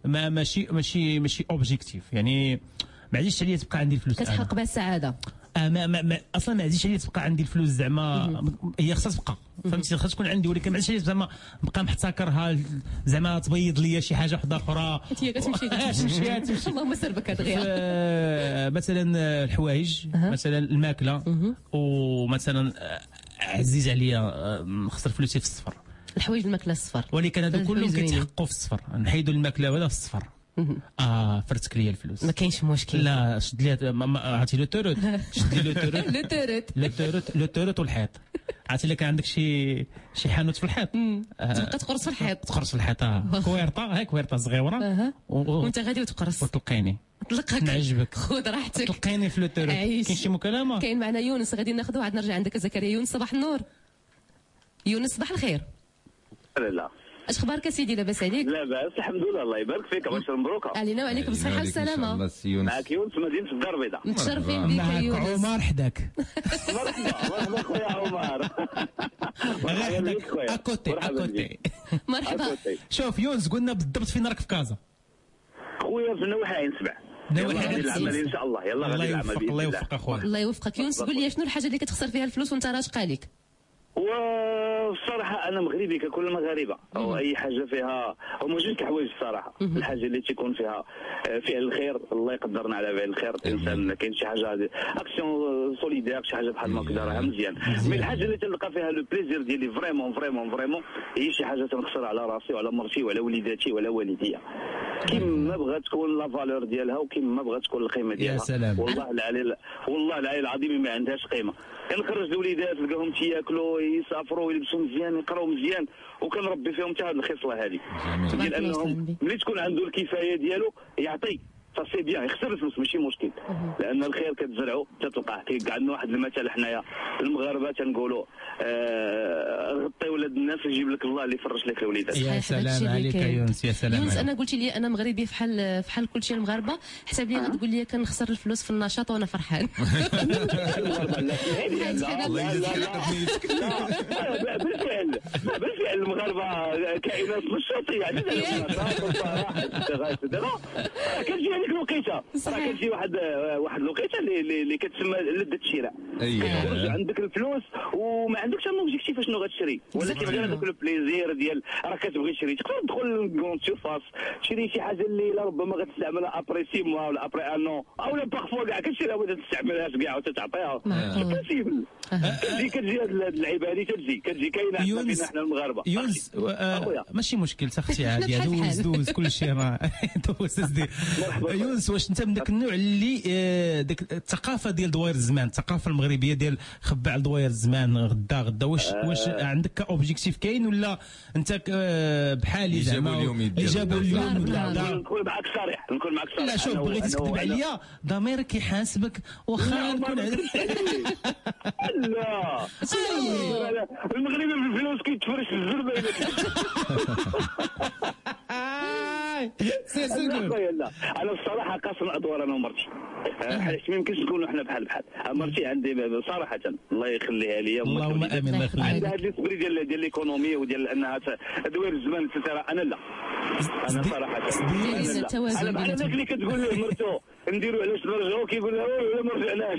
ماشي اوبجيكتيف، يعني ما عادش عليا تبقى عندي الفلوس
كتحقق بها السعاده.
اصلا ما عادش عليا تبقى عندي الفلوس زعما هي خصها تبقى فهمتي، خصها تكون عندي، ولكن ما عادش عليا زعما نبقى محتكرها زعما تبيض ليا شي حاجه واحده اخرى.
هي كتمشي اللهم سربك هاد غير
مثلا الحوايج مثلا الماكله ومثلا عزيز عليا نخسر فلوسي في السفر.
الحوايج الماكله الصفر،
ولكن هادو كلهم كيتحققوا في السفر، نحيدوا الماكله ولا في السفر. فرتك ليا الفلوس
ما كاينش مشكل.
لا شد لي عرفتي لو تورود شد لي لو تورود والحيط. عرفتي الا كان عندك شي حانوت في الحيط
تبقى تقرص في الحيط
تقرص في الحيط كويرطه صغيره
وانت غادي وتقرص
وتلقيني
طلقك
نعجبك
خذ راحتك
تلقيني في لو تورود. كاين شي مكالمه
كاين معنا يونس غادي ناخذو عاد نرجع عندك زكريا. يونس صباح النور. يونس صباح الخير.
لا
اش اخبارك سيدي؟ لاباس عليك؟
لا باس الحمد لله الله يبارك فيك. باشر مبروكه
علينا وعليك بالصحه والسلامه.
معك يونس مدينه الدار البيضاء.
متشرفين بك يا يونس.
معك عمر حداك.
مرحبا خويا عمر.
مرحبا اكوتي
مرحبا.
شوف يونس قلنا بالضبط فين راك في كازا؟
خويا في نواحي عين سبع. غادي العمل ان شاء الله. يلا غادي العمل باذن الله.
الله يوفقك اخويا.
الله يوفقك. يونس قول لي شنو الحاجه اللي كتخسر فيها الفلوس وانت راشقه لك؟
والصراحه انا مغربي ككل المغاربه او اي حاجه فيها هما جوج الحوايج الصراحه. الحاجه اللي تيكون فيها فعل الخير الله يقدرنا على فعل الخير. الانسان كاين شي حاجه اكسيون سوليدير شي حاجه بحال ما كدارها مزيان. مي الحاجه اللي تلقى فيها لو بليزير ديالي فريمون هي شي حاجه تنخسر على راسي وعلى مرتي وعلى وليداتي وعلى والديا كيما بغات تكون لا فالور ديالها وكيما بغات تكون القيمه ديالها.
يا سلام.
والله العلي العظيم ما عندهاش قيمه. كنخرج الوليدات نلقاهم تياكلوا يسافروا ويلبسوا مزيان يقراو مزيان وكنربي فيهم حتى هذه الخصله هذه ديال انهم ملي تكون عنده الكفايه ديالو يعطي فسي بيان يخسر الفلوس ماشي مشكل لان الخير كتزرعو تتلقاه. عندنا واحد المثل حنايا المغاربه تنقولوا غطي ولاد الناس يجيب لك الله اللي يفرش لك الوليدات.
يا سلام عليك يا يونس. يا سلام
يونس انا قلت لي انا مغربي فحال كل شيء المغاربه حسب لي غتقول لي كنخسر الفلوس في النشاط وانا فرحان.
بالفعل المغاربه كائنات نشاطيه كتجي هذيك الوقيته راه كتجي واحد الوقيته اللي كتسمى لذة الشراء. خرج عندك الفلوس وما عندكش ان اوبجيكتيف شنو غتشري ولكن غير هذاك البليزير ديال راه كتبغي تشري تقدر تدخل لكون سيرفاس تشري شي حاجه اللي ربما غتستعملها ابري 6 موا ولا ابري ان نو او لا باغفوا كاع كتشريها وما تستعملهاش كاع وتتعطيها بوسيبل. كتجي هاد اللعيبه هذه كتجي كاينه عندنا حنا المغاربه.
يونس ماشي مشكل سختي عادي دوز كل شيء راه دوز يونس واش انت من ذاك النوع اللي ديك الثقافه ديال دوائر الزمان الثقافه المغربيه ديال خبع دوائر الزمان غدا واش عندك اوبجيكتيف كاين ولا انت بحالي زعما اللي جابوا اليوم
نكون معك صريح
لا شوف بغيتي تكذب عليا ضميرك كيحاسبك واخا نكون
لا المغربي بالفلوس كيتفرش في الزربه. لا انا الصراحه قاسم ادوار انا ومرتي حيت ما يمكنش نكونوا حنا بحال مرتي عندي صراحه الله يخليها لي
اللهم امين الله يخليها
عندها هذه السبري ديال الايكونومي وديال انها دوير الزمان etc. انا لا انا صراحه انا بحال هذاك اللي كتقول له مرتو نديروا علاش نرجعوا كيقول لها ولا ما رجعناش.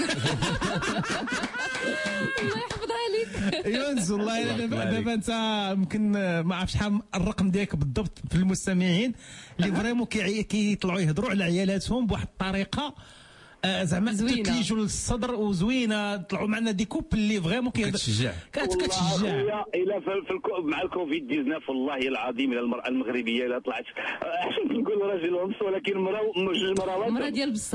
الله يحفظها لك
يونس والله دابا انت يمكن ما عرفتش شحال الرقم ديالك بالضبط في المستمعين اللي فريمون كيطلعوا يهضروا على عيالاتهم بواحد الطريقه زعما تكليجوا للصدر وزوينه. طلعوا معنا دي كوب اللي فريمون كتشجع
الى مع الكوفيد 19 والله العظيم الى المراه المغربيه الا طلعت احسن نقول راجل ونص ولكن مراه ديال بصح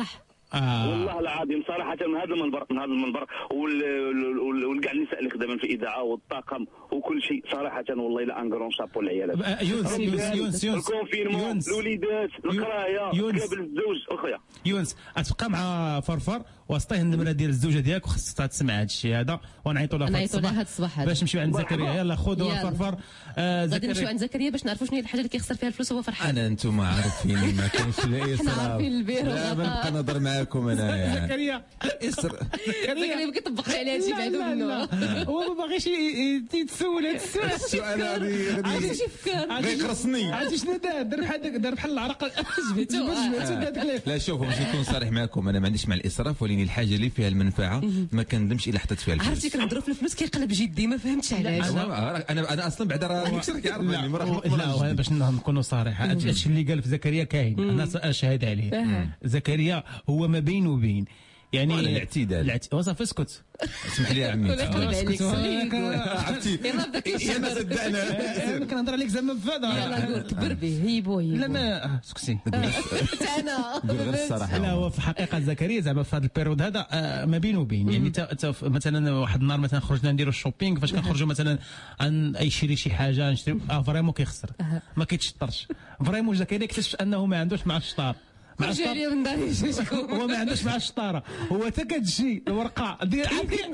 والله العظيم صراحه من هذا المنبر وكاع النساء اللي خدامين في الاذاعه والطاقم وكل شيء صراحه والله لا ان كرون شابو للعيالات.
يونس
الكونفينمون الوليدات القرايه قابل الزوج اخويا
يونس تبقى مع فرفر وسطيه النمره ديال الزوجه ديالك وخاصها تسمع هذا الشيء هذا ونعيطوا لها هذا الصباح باش نمشيو عند زكريا. يلا خذوا فرفر.
غادي نمشيو عند زكريا باش نعرفوا شنو هي الحاجه اللي كيخسر فيها الفلوس وهو فرحان.
انتم عارفين ما كاينش لا
حنا عارفين البير
لا نبقى نهضر معاكم انا يعني.
زكريا
زكريا بغى يطبق على هادشي بعدو منه.
هو ما باغيش يتسول هذا
السؤال
عرفتي شي فكر
غيقرصني.
عرفتي شنو دار بحال العرق جبدتو.
لا شوفوا باش نكون صريح معكم انا ما عنديش مع الاسراف ولكن الحاجه اللي فيها المنفعه ما كندمش الا حطيت فيها الفلوس.
عرفتي كنهضروا في الفلوس كيقلب جدي ما فهمتش علاش.
انا اصلا بعدا راه كثر كيعرفني
لا باش نكونوا صريحه هادشي اللي قال في زكريا كاين انا اشهد عليه. زكريا هو ما بين وبين يعني
الاعتدال
وصافي اسكت
اسمح لي يا عمي
اسكت
عرفتي يا ما صدقنا
كنهضر عليك زعما بفدا.
يلا قول كبر به هيبو
لا ما سكتي
انا
الصراحه.
لا هو في حقيقه زكريا زعما في هذا البيريود هذا ما بين وبين يعني مثلا واحد النهار مثلا خرجنا نديروا الشوبينغ فاش كنخرجوا مثلا يشري شي حاجه نشري فريمون كيخسر ما كيتشطرش فريمون. زكريا اكتشف انه ما عندوش مع الشطار هو ما عندوش مع الشطاره هو حتى كتجي الورقه ديال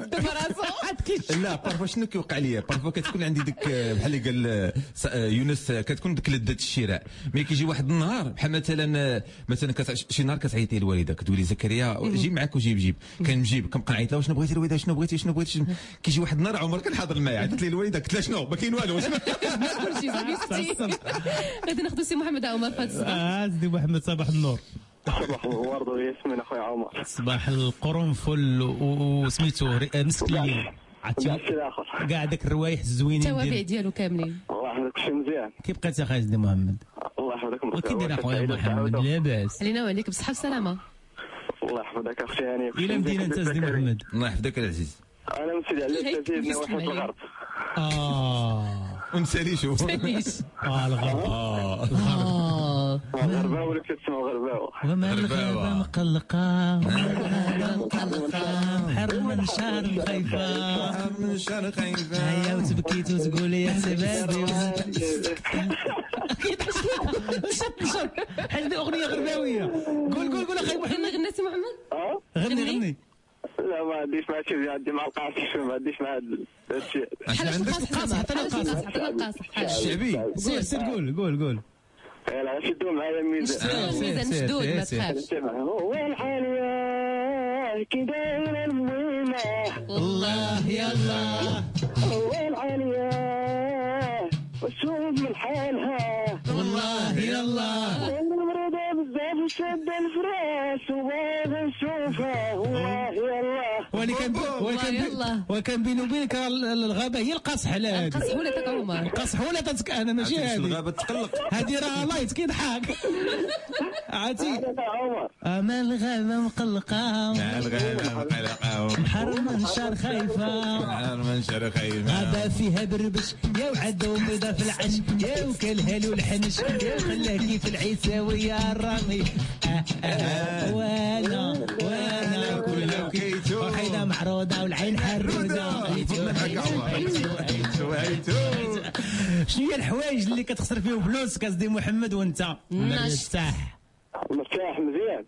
لا بارفو شنو كيوقع ليا بارفو كتكون عندي ديك بحال اللي قال يونس كتكون ديك لذه الشراء ملي كيجي واحد النهار بحال مثلا شي نهار كتعيطي للوالده كتقولي زكريا جيب معاك وجيب كنجيب كنبقى نعيط لها شنو بغيتي الوالده شنو بغيتي كيجي واحد النهار عمر كان حاضر معايا عيطت لي الوالده قلت لها شنو ما كاين والو
كلشي غادي ناخذ سي محمد عمر في هذا الصباح.
سي محمد صباح النور.
صباح الورد وياسمين اخويا عمر.
صباح القرنفل وسميتو مسكين عرفتي كاع داك الروايح الزوينين
التوابع ديالو كاملين.
الله يحفظك كلشي مزيان.
كيف بقيتي اخويا سيدي محمد؟
الله يحفظك
وكي داير اخويا محمد؟ لاباس
علينا وعليك بصحه وسلامه.
الله يحفظك اختي هاني.
الى مدينه انت سيدي محمد؟
الله يحفظك العزيز.
انا من سيدي علي سيدنا واحد الغرب.
ونسالي شوف
الغرب
غرباوه ولا كتسمعوا غرباوه
وما الغابه مقلقه حر من شهر خايفه هيا وتبكيت وتقولي يا سبابي شط حل اغنيه غرباويه قول اخي محمد.
غنيتي محمد؟
غني
لا ما عنديش مع شي عندي مع القاصح ما عنديش مع هذا الشيء.
عندك القاصح حتى
القاصح
الشعبي سير قول
يلا شدوا معايا
ميزان شدود ما تخافش.
وين عليا كي دايره الموينه
الله يلا
وين عليا وشوف من حالها
والله يلا
المرضى بزاف شد الفراس وباغي نشوفها والله يلا
وكان بيني وبينك الغابه هي القصح. لا
القصح ولا تكوما
القصح ولا انا ماشي هذه
الغابه تقلق
هذه راه لايت كيضحك عرفتي اما الغابه مقلقه حر من شهر خايفه غابه فيها بربش يا وعدو بيضه في العش يا وكلها والحنش يا خلاه كيف العيساوي يا الرامي وانا كلها وكيتو وحيده معروضه والعين حروده شنو هي الحوايج اللي كتخسر فيهم فلوس كاسدي محمد وانت مرتاح
مزيان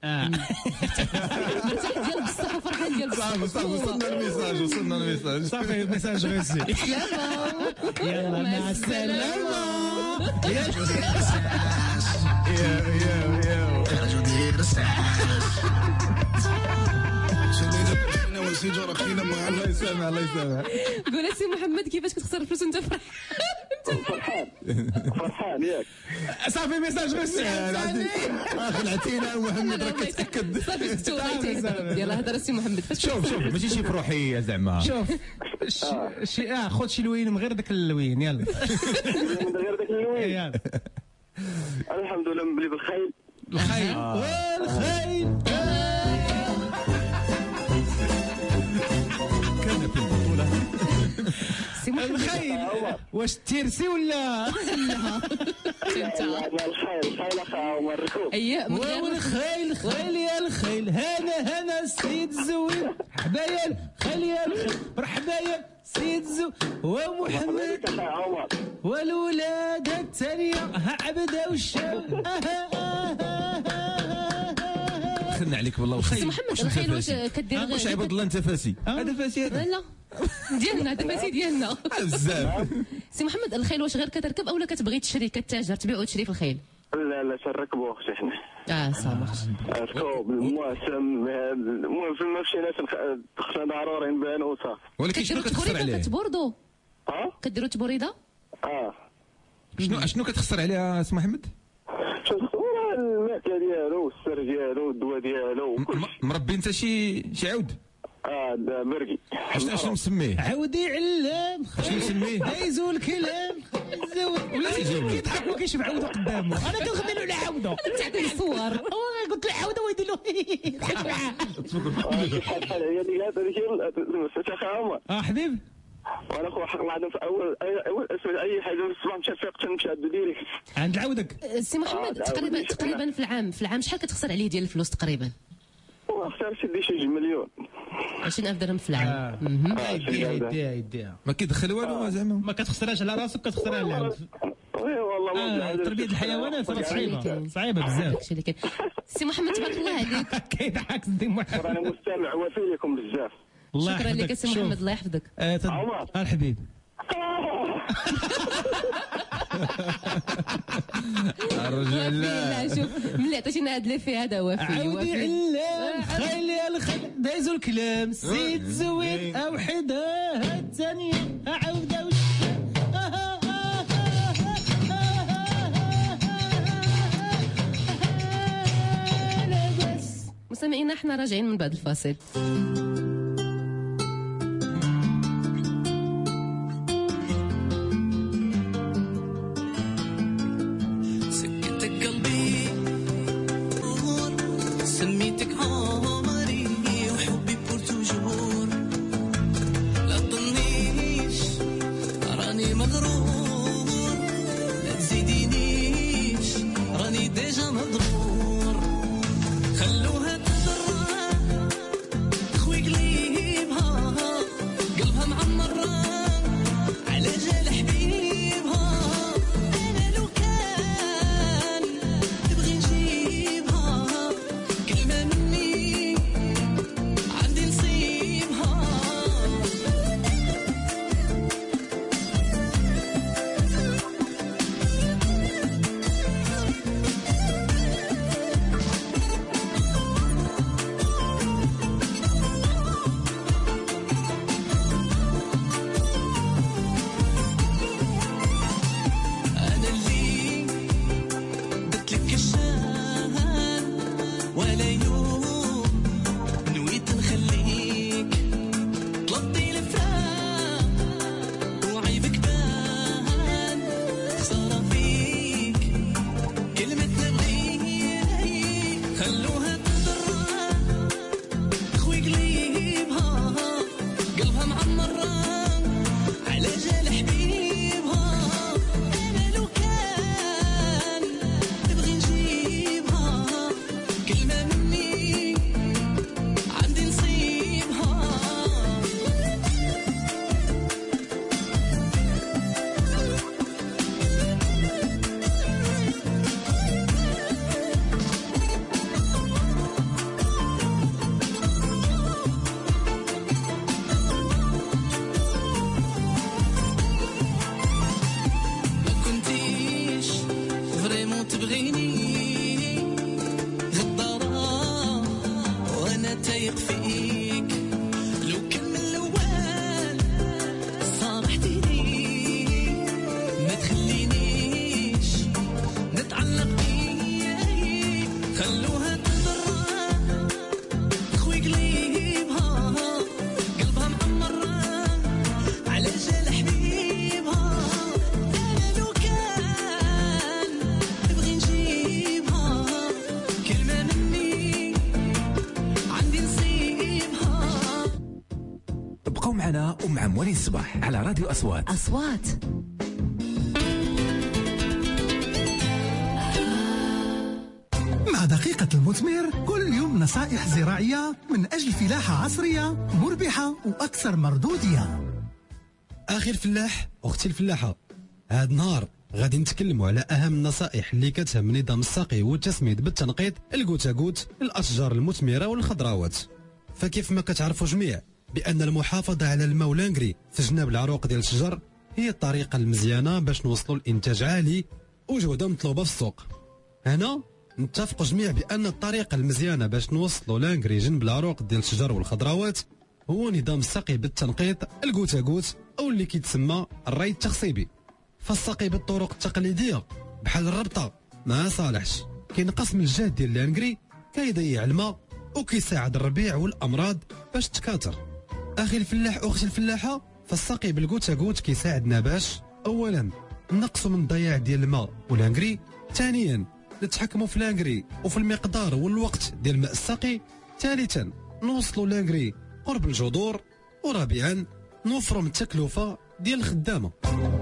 مرتاح ديال بصح وفرحان ديال بصح.
وصلنا الميساج
صافي الميساج غيسي يلا مع السلامه
الله يسامح
قول سي محمد كيفاش كتخسر الفلوس وانت
فرحان ياك
صافي ميساج غيسي
خلعتينا محمد راك كتاكد
صافي سكتوا يلا هضر سي محمد.
شوف ماشي شي فروحيه زعما
شوف خذ شي لوين من غير داك اللوين يلا
من غير داك اللوين
يلا
الحمد لله مبلي بالخيل
والخيل
كان في البطوله
الخيل واش تيرسي ولا
عرفتي انت
الخيل اخا ومركوب
والخيل يا الخيل هنا السيد الزوين حبايا الخيل يا الخيل مرحبا يا سيد الزوين ومحمد والولاد الثانية ها عبده والشام
خلنا عليك والله
سي محمد الخيل واش كدير
واش عباد الله انت فاسي هذا فاسي هذا
لا ديالنا هذا فاسي ديالنا
بزاف
سي محمد الخيل واش غير كتركب اولا كتبغي تشري كتاجر تبيع وتشري في الخيل؟
لا تنركبوا اختي حنا
صافي
ركوب المواسم المهم فيما مشينا خصنا ضروري نبانو وصافي
ولكن شنو كتخسر عليه؟
كتبوردو كديروا تبوريده؟
شنو كتخسر عليها سي محمد؟
الماكله ديالو والسر ديالو والدواء ديالو
مربي انت شي عود؟
مرقي
شنو مسميه؟
عودي علام
شنو مسميه؟
دايزو الكلام ولا كيضحك وكيشوف عوده قدامه انا كنخدم له على عوده
تعطي الصور
قلت له عوده ويدير له ضحك معاه
شحال هي اللي هذا اخا عمر
حبيب
وانا خو حق معدن في اول اسود اي حاجه في الصباح مشى فيق تنمشي ديريكت
عند عودك
سي محمد تقريبا في العام شحال كتخسر عليه ديال الفلوس تقريبا؟
اختار سيدي شي 2 مليون
20,000 درهم في العام
يديها
ما كيدخل والو زعما
ما كتخسرهاش على راسك كتخسرها على العود
والله
تربيه الحيوانات راه صعيبه بزاف
داكشي اللي كاين سي محمد تبارك الله عليك
كيضحك سيدي محمد
انا مستمع وفي لكم بزاف
شكرا لك سي محمد الله يحفظك
الحبيب
الرجل
لا شوف ملي عطيتينا هاد لي في هذا وفي
عودي علام خيل يا الخيل دايزو الكلام سيد زوين اوحدها الثانيه عوده
مستمعينا احنا راجعين من بعد الفاصل.
معنا ومع موالين الصباح على راديو أصوات.
حديقة المثمر كل يوم نصائح زراعية من أجل فلاحة عصرية مربحة وأكثر مردودية.
أخي الفلاح أختي الفلاحة، هاد نهار غادي نتكلموا على أهم النصائح اللي كتهم نظام السقي والتسميد بالتنقيط الكوتاكوت الأشجار المثمرة والخضروات. فكيف ما كتعرفوا جميع بأن المحافظة على الماء والانغري في جناب العروق ديال الشجر هي الطريقة المزيانة باش نوصلوا لإنتاج عالي وجودة مطلوبة في السوق. هنا نتفقوا جميع بأن الطريقة المزيانة باش نوصلوا لانغري جنب العروق ديال الشجر والخضروات هو نظام السقي بالتنقيط الكوتاكوت أو اللي كيتسمى الري التخصيبي. فالسقي بالطرق التقليدية بحال الربطة ما صالحش، كينقص من الجهد ديال الانغري، كيضيع الماء وكيساعد الربيع والأمراض باش تكاثر. أخي الفلاح أختي الفلاحة، فالسقي بالكوتاكوت كيساعدنا باش أولا نقصوا من الضياع ديال الماء والانغري، ثانيا نتحكموا في الانغري وفي المقدار والوقت ديال ماء السقي، ثالثا نوصلوا الانغري قرب الجذور، ورابعا نوفروا من التكلفة ديال الخدامة.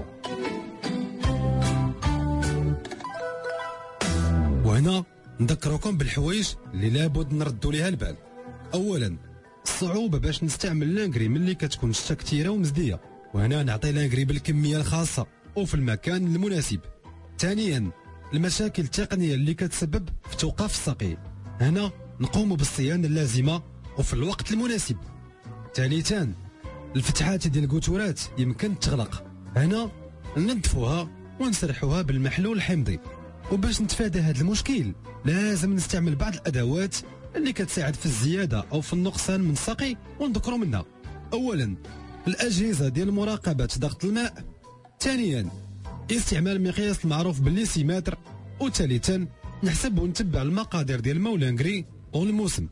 وهنا نذكركم بالحوايج اللي لابد نردوا ليها البال. اولا الصعوبه باش نستعمل الانغري ملي كتكون الشتا كثيره ومزديه، وهنا نعطي الانغري بالكميه الخاصه وفي المكان المناسب. ثانيا المشاكل التقنيه اللي كتسبب في توقف السقي، هنا نقوم بالصيانه اللازمه وفي الوقت المناسب. ثالثا الفتحات ديال القطورات يمكن تغلق، هنا ننظفوها ونسرحوها بالمحلول الحمضي. وباش نتفادى هذا المشكل لازم نستعمل بعض الادوات اللي كتساعد في الزياده او في النقصان من السقي، ونذكروا منها اولا الاجهزه ديال مراقبه ضغط الماء، ثانيا استعمال المقياس المعروف بالليسيمتر، وثالثا نحسب ونتبع المقادير ديال الماء والانغري والموسم.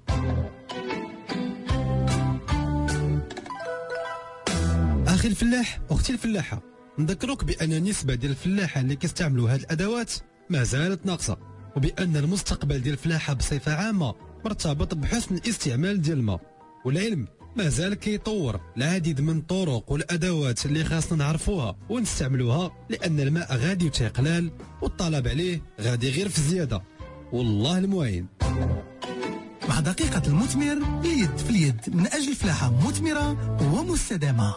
اخي الفلاح اختي الفلاحه، نذكروك بان النسبه ديال الفلاحه اللي كيستعملوا هذه الادوات ما زالت ناقصه، وبان المستقبل ديال الفلاحه بصفه عامه مرتبط بحسن الاستعمال ديال الماء. والعلم ما زال كيطور العديد من الطرق والادوات اللي خاصنا نعرفوها ونستعملوها، لان الماء غادي يتقلال والطلب عليه غادي غير في الزياده، والله المعين.
مع دقيقة المثمر اليد في اليد من أجل فلاحة مثمرة ومستدامة.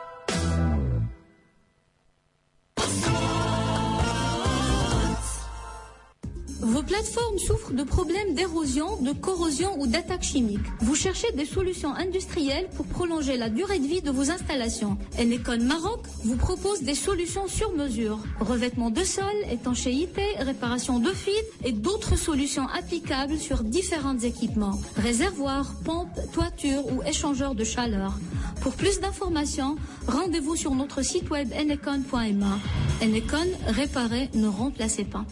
Vos plateformes souffrent de problèmes d'érosion, de corrosion ou d'attaques chimiques. Vous cherchez des solutions industrielles pour prolonger la durée de vie de vos installations. Enecon Maroc vous propose des solutions sur mesure. Revêtement de sol, étanchéité, réparation de fuites et d'autres solutions applicables sur différents équipements. Réservoirs, pompes, toitures ou échangeurs de chaleur. Pour plus d'informations, rendez-vous sur notre site web enecon.ma. Enecon, réparez, ne remplacez pas.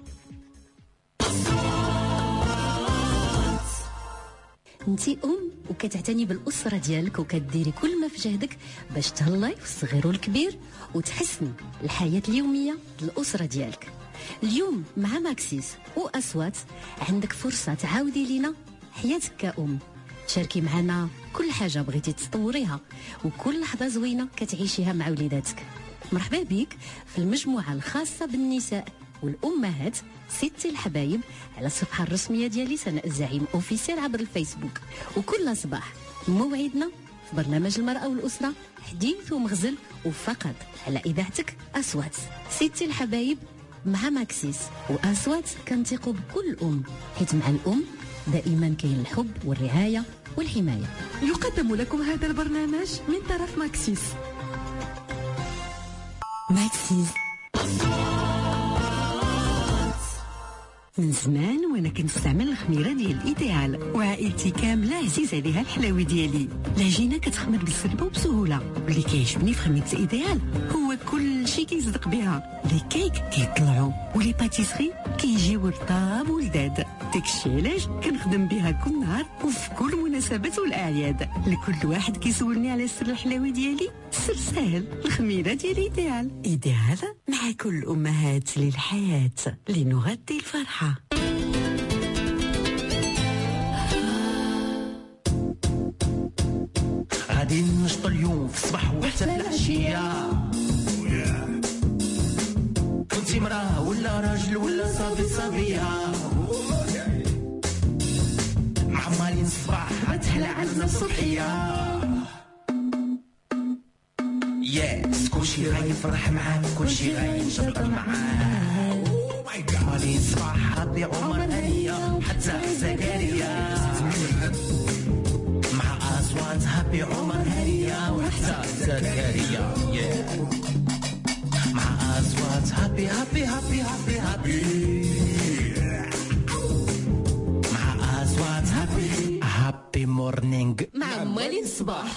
انتي وكتعتني بالاسره ديالك وكديري كل ما في جهدك باش تهلاي في الصغير والكبير وتحسني الحياه اليوميه للاسره ديالك. اليوم مع ماكسيس واصوات عندك فرصه تعاودي لينا حياتك كأم، تشاركي معنا كل حاجه بغيتي تطوريها وكل لحظه زوينه كتعيشيها مع وليداتك. مرحبا بك في المجموعه الخاصه بالنساء والامهات ستي الحبايب على الصفحه الرسميه ديالي سناء الزعيم اوفيسيال عبر الفيسبوك. وكل صباح موعدنا في برنامج المراه والاسره، حديث ومغزل وفقط على اذاعتك اصوات. ستي الحبايب مع ماكسيس واصوات كنثقوا بكل ام، حيت مع الام دائما كاين الحب والرعايه والحمايه.
يقدم لكم هذا البرنامج من طرف ماكسيس.
ماكسيس من زمان وانا كنستعمل الخميره ديال الايديال، وعائلتي كامله عزيز عليها الحلاوي ديالي. العجينه كتخمر بسربه وبسهوله، واللي كيعجبني في خميره الايديال هو كل شيء كيصدق بها. لي كيك كيطلعوا ولي باتيسري كيجيو رطاب ولذاذ، داكشي علاش كنخدم بها كل نهار وفي كل مناسبات والاعياد. لكل واحد كيسولني على سر الحلاوي ديالي، سر سهل، الخميره ديال ايديال. ايديال مع كل الامهات للحياه لنغذي الفرحه.
غادي نشطو اليوم في الصباح وحتى في العشيه، كنتي مراه ولا راجل ولا صبي صبيه، عمالين صباح تهلا عندنا الصبحية يس كلشي غادي يفرح معاك كلشي غادي ينشط معاك عمالين صباح ربي عمر هنية حتى زكريا مع أصوات هابي عمر هنية وحتى زكريا مع أصوات هابي هابي هابي هابي هابي مع أصوات هابي هابي مورنينغ
مع موالين الصباح.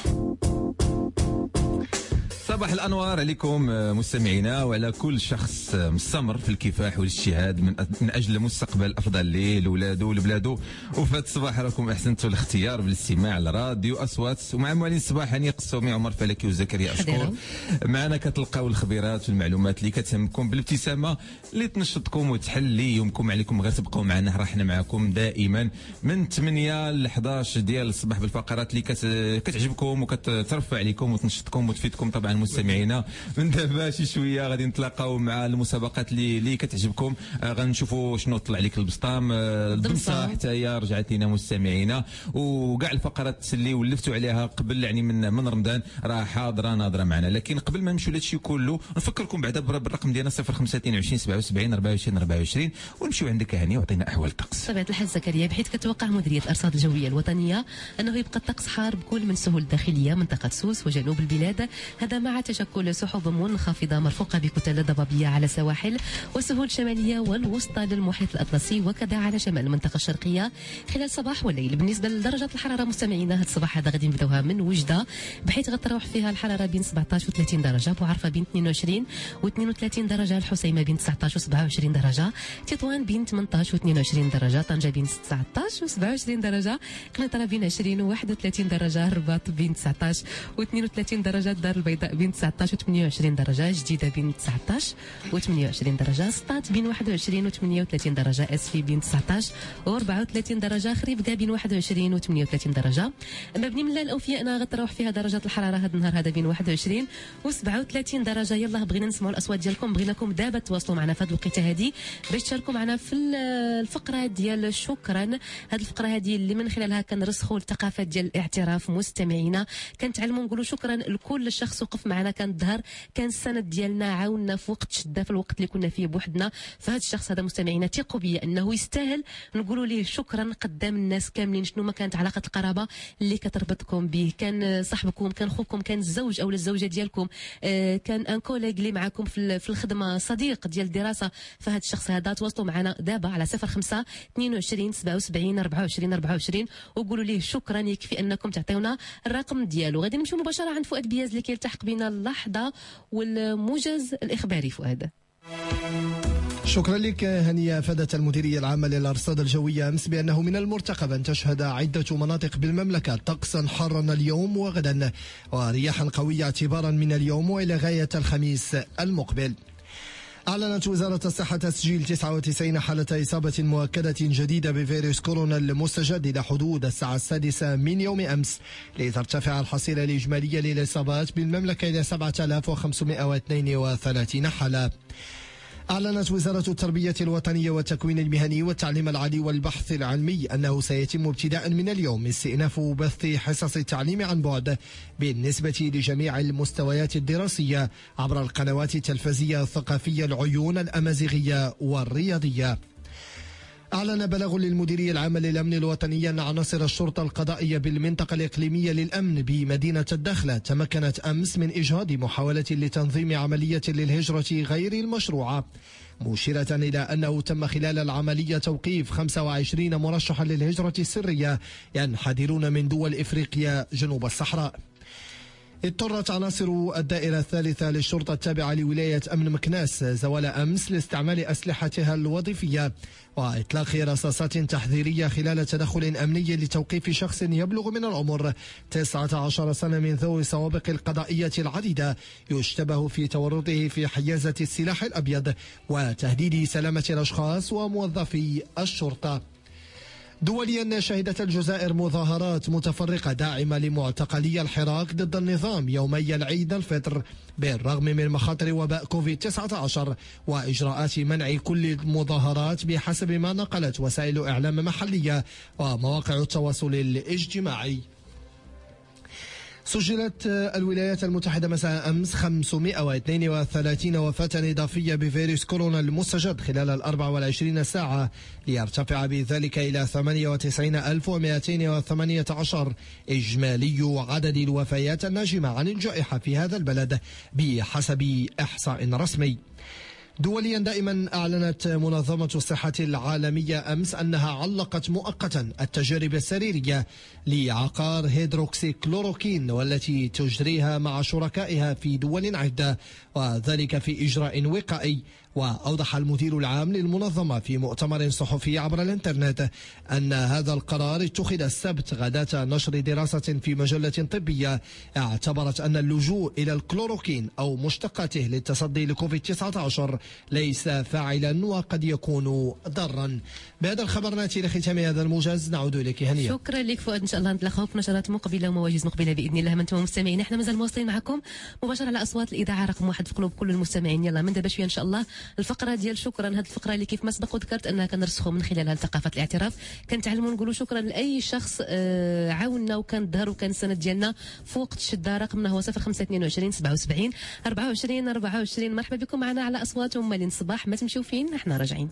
صباح الانوار عليكم مستمعينا وعلى كل شخص مستمر في الكفاح والاجتهاد من اجل مستقبل افضل ليه لولادو ولبلادو. وفي هذا الصباح راكم احسنتوا الاختيار بالاستماع لراديو اصوات ومع موالين الصباح هاني قصومي عمر فلكي وزكريا اشكور. معنا كتلقاو الخبرات والمعلومات اللي كتهمكم بالابتسامه اللي تنشطكم وتحلي يومكم. عليكم غير تبقاو معنا راحنا معكم دائما من 8 ل 11 ديال الصباح بالفقرات اللي كتعجبكم وكترفع عليكم وتنشطكم وتفيدكم. طبعا مستمعينا من دابا شي شويه غادي نتلاقاو مع المسابقات اللي كتعجبكم. غنشوفوا شنو طلع لك البسطام الضمصه حتى هي رجعت لنا مستمعينا وكاع الفقرات اللي ولفتوا عليها قبل يعني من رمضان راه حاضره ناظره معنا. لكن قبل ما نمشيو لهادشي كله نفكركم بعدا بالرقم ديالنا 0522 77 24 24 ونمشيو عندك هاني وعطينا احوال الطقس.
طبيعه الحال زكريا بحيث كتوقع مديريه الارصاد الجويه الوطنيه انه يبقى الطقس حار بكل من سهول الداخليه منطقه سوس وجنوب البلاد، هذا مع تشكل سحب منخفضه مرفوقه بكتل ضبابيه على السواحل والسهول الشماليه والوسطى للمحيط الاطلسي وكذا على شمال المنطقه الشرقيه خلال الصباح والليل. بالنسبه لدرجات الحراره مستمعينا هذا الصباح هذا غادي نبداوها من وجده بحيث غتروح فيها الحراره بين 17 و 30 درجه، بوعرفه بين 22 و 32 درجه، الحسيمه بين 19 و 27 درجه، تطوان بين 18 و 22 درجه، طنجه بين 19 و 27 درجه، قنيطره بين 20 و 31 درجه، الرباط بين 19 و 32 درجه، الدار البيضاء بين 19 و 28 درجه، جديده بين 19 و 28 درجه، سطات بين 21 و 38 درجه، اسفي بين 19 و 34 درجه، خريب كاع بين 21 و 38 درجه. اما بني ملا الاوفياء غتروح فيها درجات الحراره هذا النهار هذا بين 21 و 37 درجه. يلاه بغينا نسمعوا الاصوات ديالكم، بغيناكم دابا تواصلوا معنا في هذه الوقيته هذه باش تشاركوا معنا في الفقره ديال شكرا. هذه الفقره هذه اللي من خلالها كنرسخوا الثقافات ديال الاعتراف مستمعينا، كنتعلموا نقولوا شكرا لكل شخص وقف معنا، كان ظهر، كان السند ديالنا، عاوننا في وقت شده في الوقت اللي كنا فيه بوحدنا. فهذا الشخص هذا مستمعينا ثقوا بيا انه يستاهل نقولوا ليه شكرا قدام الناس كاملين. شنو ما كانت علاقه القرابه اللي كتربطكم به، كان صاحبكم، كان خوكم، كان الزوج او الزوجه ديالكم، كان ان كوليغ اللي معكم في الخدمه، صديق ديال الدراسه. فهذا الشخص هذا تواصلوا معنا دابا على 05 22 77 24 24 وقولوا ليه شكرا. يكفي انكم تعطيونا الرقم ديالو. غادي نمشيو مباشره عند فؤاد بياز اللي كيلتحق بنا اللحظه والموجز الاخباري. فؤاد
شكرا لك هنية. فادت المديرية العامة للأرصاد الجوية أمس بأنه من المرتقب أن تشهد عدة مناطق بالمملكة طقسا حارا اليوم وغدا ورياحا قوية اعتبارا من اليوم وإلى غاية الخميس المقبل. أعلنت وزارة الصحة تسجيل 99 حالة إصابة مؤكدة جديدة بفيروس كورونا المستجد إلى حدود الساعة 6 من يوم أمس، لترتفع الحصيلة الإجمالية للإصابات بالمملكة إلى 7532 حالة. أعلنت وزارة التربية الوطنية والتكوين المهني والتعليم العالي والبحث العلمي أنه سيتم ابتداء من اليوم استئناف بث حصص التعليم عن بعد بالنسبة لجميع المستويات الدراسية عبر القنوات التلفزية الثقافية العيون الأمازيغية والرياضية. أعلن بلاغ للمديرية العامة للأمن الوطني أن عناصر الشرطة القضائية بالمنطقة الإقليمية للأمن بمدينة الدخلة تمكنت أمس من إجهاض محاولة لتنظيم عملية للهجرة غير المشروعة، مشيرة إلى أنه تم خلال العملية توقيف 25 مرشحا للهجرة السرية ينحدرون من دول إفريقيا جنوب الصحراء. اضطرت عناصر الدائرة الثالثة للشرطة التابعة لولاية أمن مكناس زوال أمس لاستعمال أسلحتها الوظيفية وإطلاق رصاصات تحذيرية خلال تدخل أمني لتوقيف شخص يبلغ من العمر 19 سنة من ذوي السوابق القضائية العديدة يشتبه في تورطه في حيازة السلاح الأبيض وتهديد سلامة الأشخاص وموظفي الشرطة. دوليا شهدت الجزائر مظاهرات متفرقة داعمة لمعتقلي الحراك ضد النظام يومي العيد الفطر بالرغم من مخاطر وباء كوفيد-19 وإجراءات منع كل المظاهرات بحسب ما نقلت وسائل إعلام محلية ومواقع التواصل الاجتماعي. سجلت الولايات المتحدة مساء أمس 532 وفاة إضافية بفيروس كورونا المستجد خلال 24 ساعة ليرتفع بذلك إلى 98218 إجمالي عدد الوفيات الناجمة عن الجائحة في هذا البلد بحسب إحصاء رسمي. دوليا دائما أعلنت منظمة الصحة العالمية أمس أنها علقت مؤقتا التجارب السريرية لعقار هيدروكسي كلوروكين والتي تجريها مع شركائها في دول عدة وذلك في إجراء وقائي. وأوضح المدير العام للمنظمة في مؤتمر صحفي عبر الإنترنت أن هذا القرار اتخذ السبت غداة نشر دراسة في مجلة طبية اعتبرت أن اللجوء إلى الكلوروكين أو مشتقاته للتصدي لكوفيد-19 ليس فاعلا وقد يكون ضارا. بهذا الخبر نأتي لختام هذا الموجز، نعود إليك هنية.
شكرا لك فؤاد، إن شاء الله نتلاقاو في نشرات مقبلة ومواجز مقبلة بإذن الله. أنتم مستمعين احنا مازال مواصلين معكم مباشرة على أصوات الإذاعة رقم 1 في قلوب كل المستمعين. يلا من دابا شوية إن شاء الله الفقرة ديال شكرا، هذه الفقرة اللي كيف ما سبق وذكرت أنها كنرسخوا من خلالها ثقافة الاعتراف، كنتعلموا نقولوا شكرا لأي شخص عاوننا وكان ظهر وكان السند ديالنا في وقت الشدة. رقمنا هو 0522 77 24 24. مرحبا بكم معنا على أصوات مالين الصباح، ما تمشيو فين، احنا راجعين.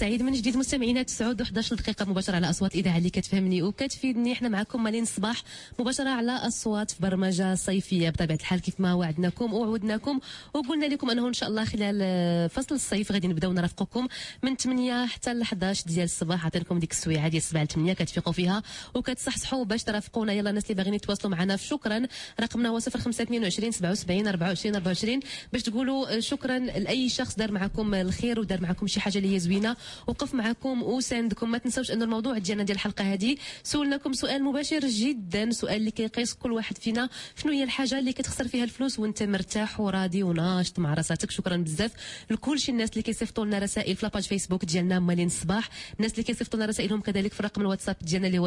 سعيد من جديد مستمعينا. 9:11 دقيقة مباشرة على أصوات إذاعة اللي كتفهمني وكتفيدني. احنا معكم مالين الصباح مباشرة على أصوات في برمجة صيفية بطبيعة الحال كيف ما وعدناكم وعودناكم وقلنا لكم أنه إن شاء الله خلال فصل الصيف غادي نبداو نرافقكم من 8 حتى ل 11 ديال الصباح. عطيناكم ديك السويعة ديال 7 ل 8 كتفيقوا فيها وكتصحصحوا باش ترافقونا. يلا الناس اللي باغيين يتواصلوا معنا شكرا. رقمنا هو 0522 77 24 24 باش تقولوا شكرا لأي شخص دار معكم الخير ودار معكم شي حاجة اللي هي زوينة وقف معكم وساندكم. ما تنساوش أن الموضوع ديالنا ديال الحلقة هذه سولناكم سؤال مباشر جدا، سؤال اللي كيقيس كل واحد فينا شنو هي الحاجة اللي كتخسر فيها الفلوس وانت مرتاح وراضي وناشط مع راساتك. شكرا بزاف لكل شي الناس اللي كيصيفطوا لنا رسائل في لاباج فيسبوك ديالنا مالين الصباح، الناس اللي كيصيفطوا لنا رسائلهم كذلك في الرقم الواتساب ديالنا اللي هو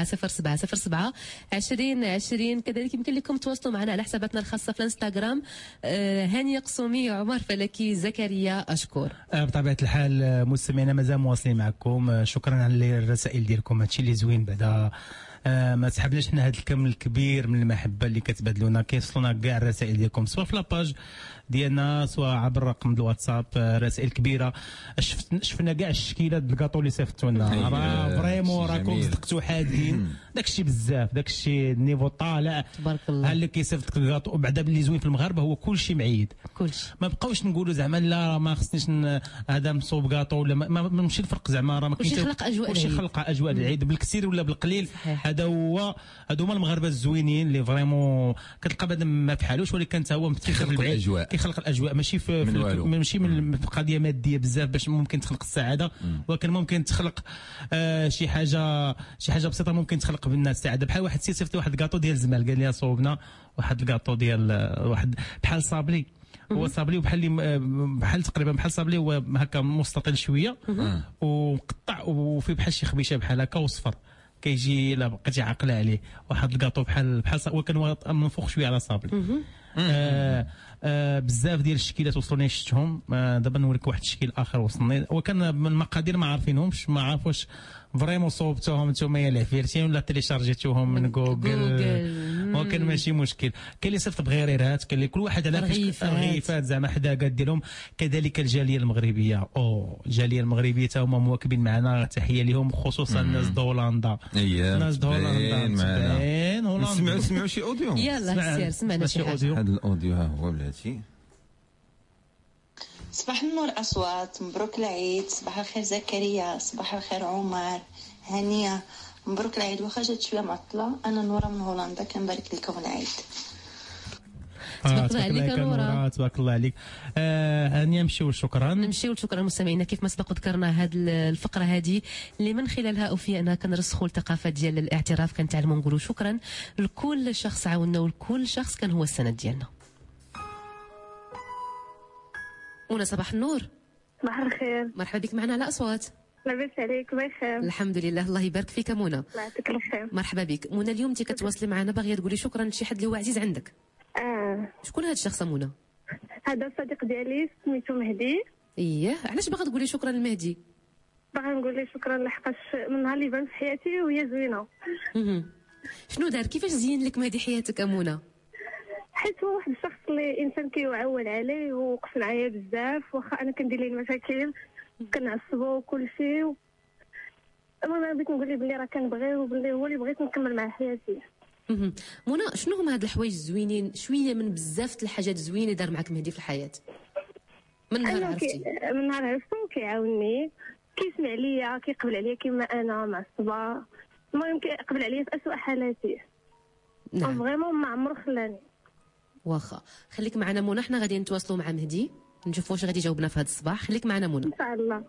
070707 2020. كذلك يمكن لكم تواصلوا معنا على حساباتنا الخاصة في الانستغرام. هانية قصومي، عمر فلكي، زكريا أشكر.
بطبيعة الحال مستمعينا مازال مواصلين معكم. شكرا على الرسائل ديالكم، هادشي اللي زوين بعدا. ما سحبناش حنا هذا الكم الكبير من المحبه اللي كتبادلونا. كيوصلونا كاع الرسائل ديالكم سواء في لاباج ديالنا سواء عبر رقم الواتساب. رسائل كبيره. شفنا كاع الشكيلات ديال الكاطو اللي صيفطوا لنا. راه فريمون راكم صدقتوا حادين. داكشي بزاف، داكشي النيفو طالع تبارك الله. اللي كيصيفط لك الكاطو بعدا باللي زوين في المغاربه هو كلشي معيد.
كلشي
ما بقاوش نقولوا زعما لا ما خصنيش هذا مصوب كاطو ولا ما ماشي الفرق زعما راه ما كاينش. كلشي خلق اجواء العيد بالكثير ولا بالقليل. هذا هو هادو هما المغاربه الزوينين اللي فريمون كتلقى بنادم ما بحالوش ولكن حتى هو كيخلق الاجواء. كيخلق الاجواء ماشي ماشي من قضيه ماديه بزاف باش ممكن تخلق السعاده، ولكن ممكن تخلق شي حاجه بسيطه ممكن تخلق بالناس السعاده. بحال واحد صيفط واحد الكاطو ديال الزمال قال لي صوبنا واحد الكاطو ديال واحد بحال صابلي. هو صابلي بحال تقريبا بحال صابلي هو هكا مستطيل شويه ومقطع وفيه بحال شي خبيشه بحال هكا وصفر. كيجي الا بقيتي عاقله عليه واحد الكاطو بحال وكان منفوخ شويه على صابلي. بزاف ديال الشكيلات وصلوني شفتهم. دابا نوريك واحد الشكل اخر وصلني وكان المقادير ما عارفينهمش ما عارف واش فريمون صوبتوهم نتوما يا العفيرتين ولا تيليشارجيتوهم من جوجل. ولكن ماشي مشكل. كاين اللي صيفط بغيريرات، كاين اللي كل واحد على رغيفات زعما حداقات ديالهم. كذلك الجاليه المغربيه الجاليه المغربيه حتى هما مواكبين معنا. تحيه لهم خصوصا الناس د هولندا. الناس د هولندا
نسمعوا شي اوديو.
يلا سير سمعنا شي حاجه.
هذا الاوديو ها هو بلاتي.
صباح النور أصوات، مبروك العيد. صباح الخير زكريا، صباح الخير عمر، هانية، مبروك العيد. واخا جات شويه معطله. انا نورا من هولندا كنبارك لكم العيد.
تبارك الله عليك نورا.
تبارك الله عليك. هانية نمشيو
لشكرا مستمعينا. كيف ما سبق وذكرنا هذه الفقره هذه اللي من خلالها اوفياءنا كنرسخوا الثقافه ديال الاعتراف. كنتعلموا نقولوا شكرا لكل شخص عاوننا ولكل شخص كان هو السند ديالنا. منى صباح النور.
صباح الخير.
مرحبا بك معنا على أصوات.
لاباس عليك بخير؟
الحمد لله الله يبارك فيك منى.
الله يعطيك الخير.
مرحبا بك منى. اليوم انت كتواصلي معنا باغيه تقولي شكرا لشي حد اللي هو عزيز عندك. شكون هذا الشخص منى؟
هذا الصديق ديالي سميتو مهدي.
علاش باغا تقولي شكرا لمهدي؟
باغا نقول ليه شكرا لحقاش من نهار اللي بان في حياتي وهي زوينه.
شنو دار كيفاش زين لك مهدي حياتك منى؟
حيت هو واحد الشخص اللي انسان كيعول عليه ووقف معايا بزاف. واخا انا كندير ليه المشاكل كنعصبو وكل شيء. المهم بغيت نقول ليه بلي راه كنبغيه وبلي هو اللي بغيت نكمل معاه حياتي.
منى شنو هما هاد الحوايج الزوينين شويه من بزاف الحاجات الزوينه دار معك مهدي في الحياه من نهار عرفتي؟
من نهار عرفتو كيعاونني، كيسمع ليا، كيقبل عليا كما انا معصبه. المهم كيقبل عليا في اسوء حالاتي.
نعم
فريمون ما عمرو خلاني.
واخا خليك معنا منى. حنا غادي نتواصلوا مع مهدي نشوفوا واش غادي يجاوبنا في هذا الصباح. خليك معنا منى
ان شاء الله.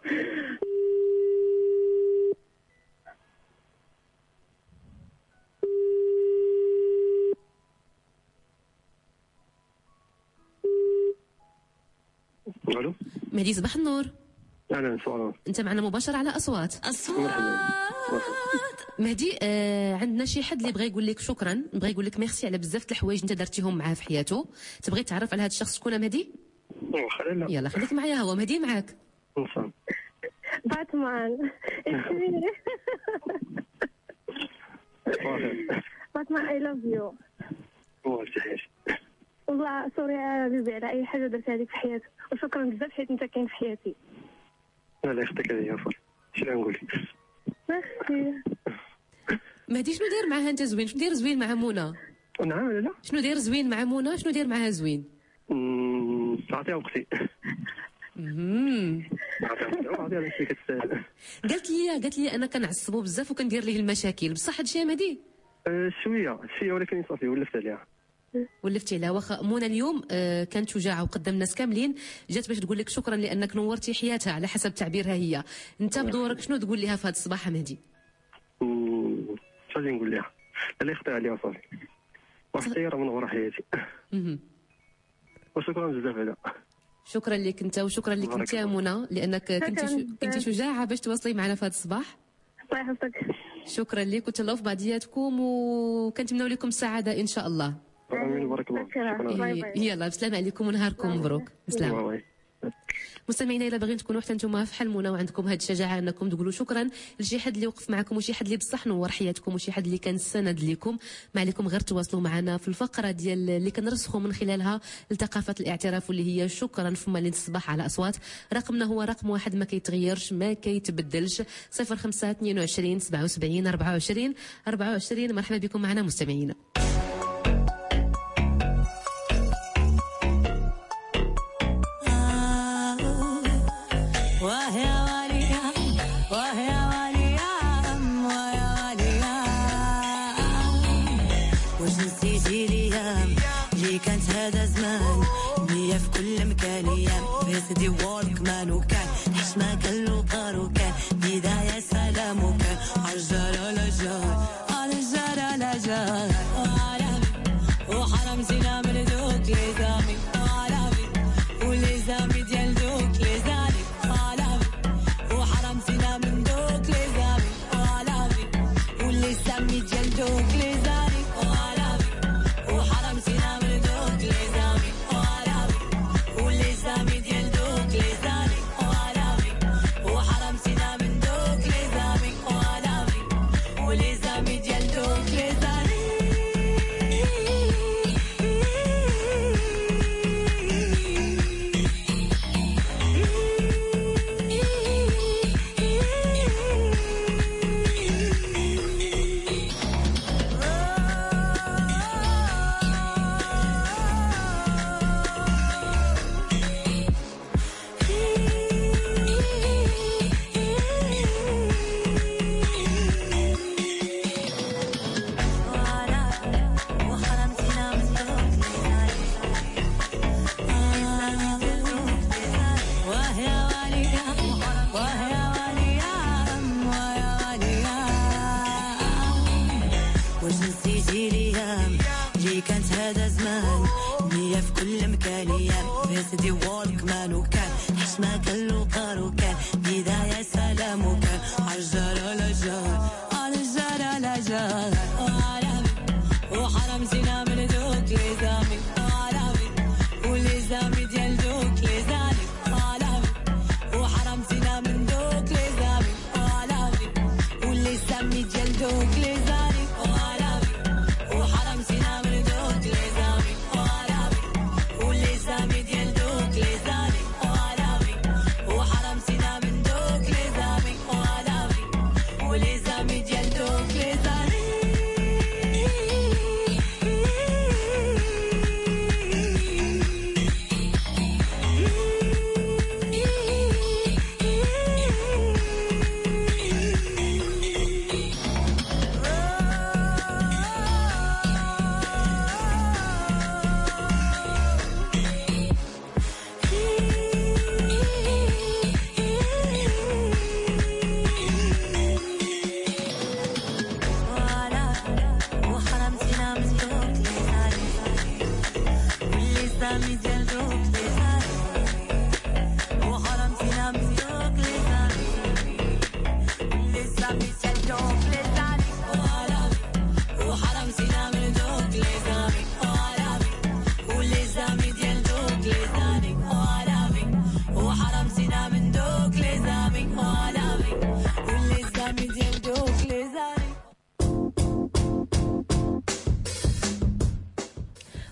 الو
مهدي صباح النور.
اهلا صباح.
انت معنا مباشر على اصوات. مهدي عندنا شي حد اللي بغى يقول لك شكرا، بغى يقول لك ميرسي على بزاف د الحوايج انت درتيهم معاه في حياته. تبغي تعرف على هذا الشخص شكون مهدي؟ يلا خليك معايا. هو مهدي معاك.
باتمان. باتمان اي لاف يو. والله سوري بيبي على اي حاجه درتها لك في حياتك وشكرا بزاف حيت انت كاين في حياتي.
لا يخطيك هذه صافي شنو نقول لك.
ميرسي.
مهدي شنو داير معها انت زوين؟ شنو داير زوين مع منى؟
نعم لا
شنو داير زوين مع منى؟ شنو داير معها زوين؟
تعطيها وقتي.
قالت لي انا كنعصبو بزاف وكندير ليه المشاكل، بصح هادشي مهدي؟
شويه ولكن صافي ولفت عليها.
ولفتي عليها. واخا منى اليوم كانت شجاعه وقدام الناس كاملين، جات باش تقول لك شكرا لانك نورتي حياتها على حسب تعبيرها هي. انت بدورك شنو تقول لها في هذا الصباح مهدي؟
شنو نقول لها؟ لا يخطي عليها صافي. واحد راه من ورا حياتي. وشكرا بزاف عليها.
شكرا لك انت وشكرا لك انت يا منى لانك كنتي شجاعه باش تواصلي معنا في هذا الصباح.
الله يحفظك.
شكرا لك وتهلاو في بعضياتكم وكنتمناو لكم السعاده ان شاء الله.
امين بارك الله.
يلا بسلام عليكم ونهاركم مبروك. بسلام. مستمعينا الا باغيين تكونوا حتى نتوما بحال منى وعندكم هذه الشجاعه انكم تقولوا شكرا لشي حد اللي وقف معكم وشي حد اللي بصح نور حياتكم وشي حد اللي كان سند لكم، ما عليكم غير تواصلوا معنا في الفقره ديال اللي كنرسخوا من خلالها لثقافه الاعتراف واللي هي شكرا في مالين الصباح على اصوات. رقمنا هو رقم واحد ما كيتغيرش ما كيتبدلش 05 22 77 24 24. مرحبا بكم معنا مستمعينا.
كانت هذا زمان مية في كل مكان ايام فاسدي وورك مان وكان حشمة كان لوطار وكان بداية سلام وكان عالجار لا جار عالجار لا جار وحرام زينا من دوك لي زامي عالمي ولي زامي ديال دوك لي زامي عالمي وحرام زينا من دوك لي زامي عالمي ولي زامي ديال دوك لي زامي عالمي وحرام زينا من سيدي وولك مان وكان حشمة كان لوطار وكان بداية سلام وكان عالجار لا جار عالجار لا جار وحرام زينا من دوك لي زامي عالمي ولي زامي ديال دوك لي زامي عالمي وحرام زينا من دوك لي زامي عالمي ولي زامي ديال دوك لي زامي عالمي وحرام زينا من دوك لي زامي عالمي ولي زامي ديال دوك لي زامي عالمي وحرام زينا من دوك لي زامي عالمي ولي زامي ديال دوك لي زامي.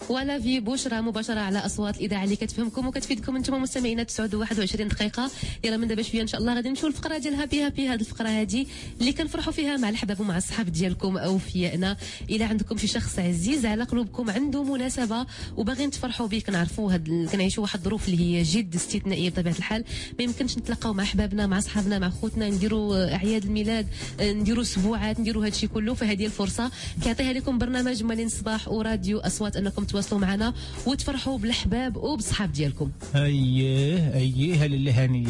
ولا في بشرى مباشره على اصوات الاذاعه اللي كتفهمكم وكتفيدكم انتم مستمعينا. 9:21 دقيقه. يلا من دابا شويه ان شاء الله غادي نمشيو الفقره ديال هابي. هذه الفقره هذه اللي كنفرحوا فيها مع الحباب ومع الصحاب ديالكم اوفيائنا. الا عندكم شي شخص عزيز على قلوبكم عنده مناسبه وباغيين تفرحوا به، كنعرفوا كنعيشوا واحد الظروف اللي هي جد استثنائيه بطبيعه الحال، ما يمكنش نتلاقاو مع احبابنا مع صحابنا مع خوتنا، نديروا اعياد الميلاد، نديروا اسبوعات، نديروا هذا الشيء كله. فهذه الفرصه كيعطيها لكم برنامج مالين صباح وراديو اصوات انكم تواصلوا معنا وتفرحوا بالاحباب وبالصحاب ديالكم.
اييه لاله هانيه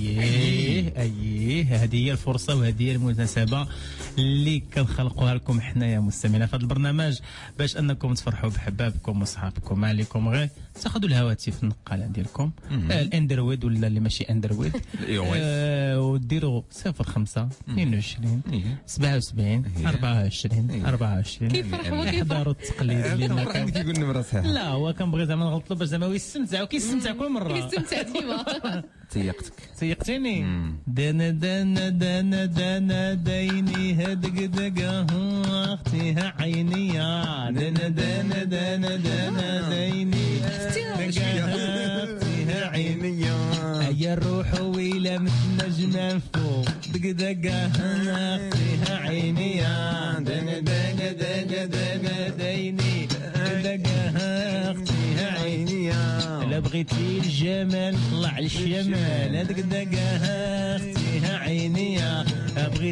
اييه هذه هي الفرصه وهذه هي المناسبه اللي كنخلقوها لكم حنايا مستمعينا في هذا البرنامج باش انكم تفرحوا بحبابكم وصحابكم. ما عليكم غير تاخذوا الهواتف النقاله ديالكم الاندرويد ولا اللي ماشي اندرويد وديروا 05 22 77 24
كيف
احضروا التقليد اللي ما
كان كيقول النمره صحيحه.
لا هو كنبغي زعما نغلط له باش زعما هو يستمتع وكيستمتع كل مره.
كيستمتع ديما.
تيقتيني دانا دانا دانا دانا دايني هدق دقه اختيها عينيا دانا دانا دانا دانا دايني اختيها عينيا يا الروح ويلا مثل نجمة فوق دق دقه اختيها عينيا دانا دانا دانا دانا دايني دقه اختيها عينيا لا بغيتي الجمال طلع الشمال هذيك دقاها اختيها عينيا بغيت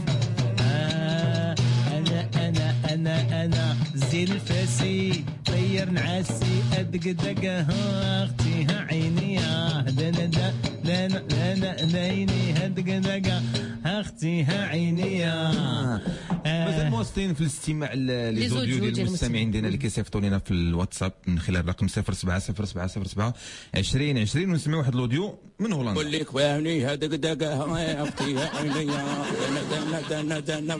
انا زين الفاسي طير نعاسي ادق دقاها اختيها عينيا دانا دايني هدق دقا اختيها عينيا.
مازال مواصلين في الاستماع للزوديو ديال المستمعين ديالنا اللي كيصيفطوا لنا في الواتساب من خلال الرقم 070707 2020 ونسمعوا واحد الاوديو من هولندا.
نقول لك واني هذاك دقاها اختيها عينيا دانا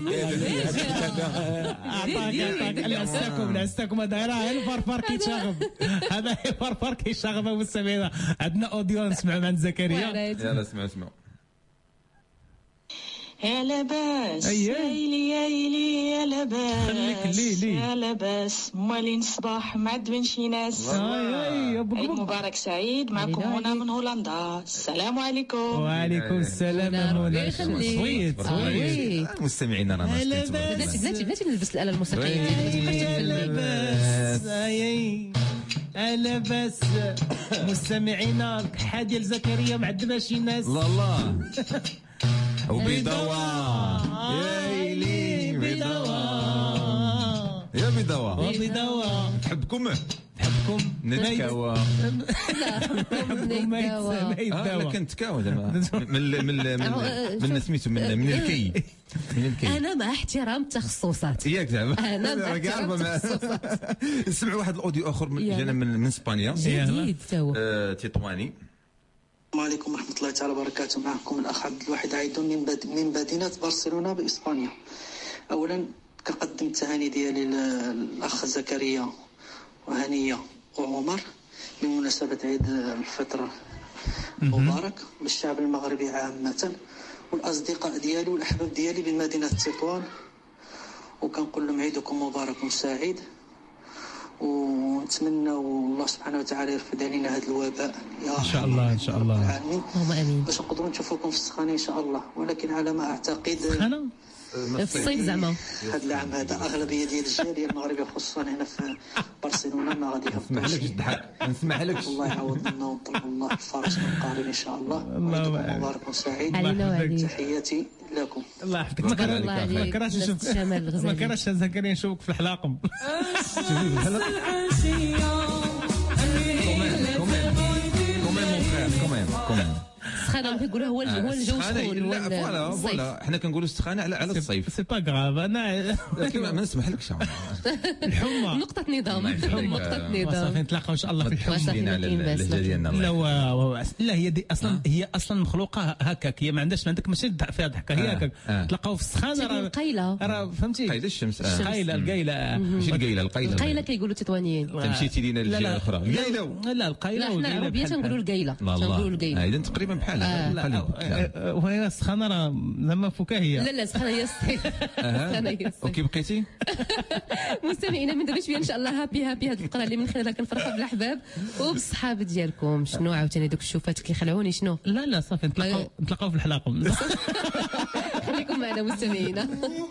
عطاك العستاكم هذا راه الفرفر كيتشاغب هذا الفرفر كيشاغب المستمعين. عندنا اوديو نسمعوا مع زكريا.
يلا اسمعوا
يا لاباس يا لاباس يا لاباس مالين صباح معذبين شي ناس. عيد مبارك سعيد. معكم منى من هولندا. السلام عليكم.
وعليكم السلام منى. صويت
مستمعينا رانا
بلاتي نلبس الآلة الموسيقية
انا بس مستمعينا حاجه لزكريا معذبه شي ناس.
الله وبيضوا يا بيضوا نحبكم نتكاوى لا كنتكاوى من سميتو من الكي
انا مع احترام التخصصات
ياك زعما
انا مع احترام التخصصات.
نسمعوا واحد الاوديو اخر جانا من اسبانيا
جديد تو
تطواني.
السلام عليكم ورحمة الله تعالى وبركاته. معكم الأخ عبد الواحد عيدون من مدينة برشلونة بإسبانيا. أولا كقدم التهاني ديالي للأخ زكريا وهنية وعمر بمناسبة عيد الفطر المبارك بالشعب المغربي عامة والأصدقاء ديالي والأحباب ديالي بمدينة تطوان، وكنقول لهم عيدكم مبارك وسعيد، ونتمنى الله سبحانه وتعالى يرفد علينا هذا الوباء يا
ان شاء الله ان شاء الله
اللهم امين
باش نقدروا نشوفوكم في السخانه ان شاء الله. ولكن على ما اعتقد
في الصيف زعما
هذا العام هذا اغلبيه ديال الجاليه المغربيه خصوصا هنا في برشلونه ما غادي
نسمح لك تضحك نسمح لك
الله يعوض لنا ونطلب الله الفرج من قارب ان شاء الله. عيدكم مبارك وسعيد. تحياتي لكم.
الله يحفظك. ما كرهتش نشوفك ما كرهتش زكريا نشوفك في الحلاقم.
كومين
السخانه كيقولوا هو الجو سخون.
لا فوالا حنا كنقولوا السخانه على الصيف.
سي با غراف انا
لكن ما نسمح لكش
الحمى
نقطه نظام نقطه نظام
صافي نتلاقاو ان شاء الله في الحمى
ديالنا.
لا هي دي اصلا هي اصلا مخلوقه هكاك، هي ما عندك ماشي فيها ضحكه، هي هكاك تلقاو في السخانه راه فهمتي
قايله الشمس
القايله
ماشي
القايله كيقولوا التطوانيين.
مشيتي لينا للجهه الاخرى
لا القايله
حنا العربيه تنقولوا القايله
اذا تقريبا بحال
وهي سخانه راه زعما فكاهيه.
لا سخانه هي الصيف.
اوكي بقيتي
مستمعينا من دابا شويه ان شاء الله هابي هذه الفقره اللي من خلالها كنفرحوا بالاحباب وبالصحاب ديالكم. شنو عاوتاني دوك الشوفات كيخلعوني شنو؟
لا صافي نتلاقاو في الحلقه.
خليكم معنا مستمعينا.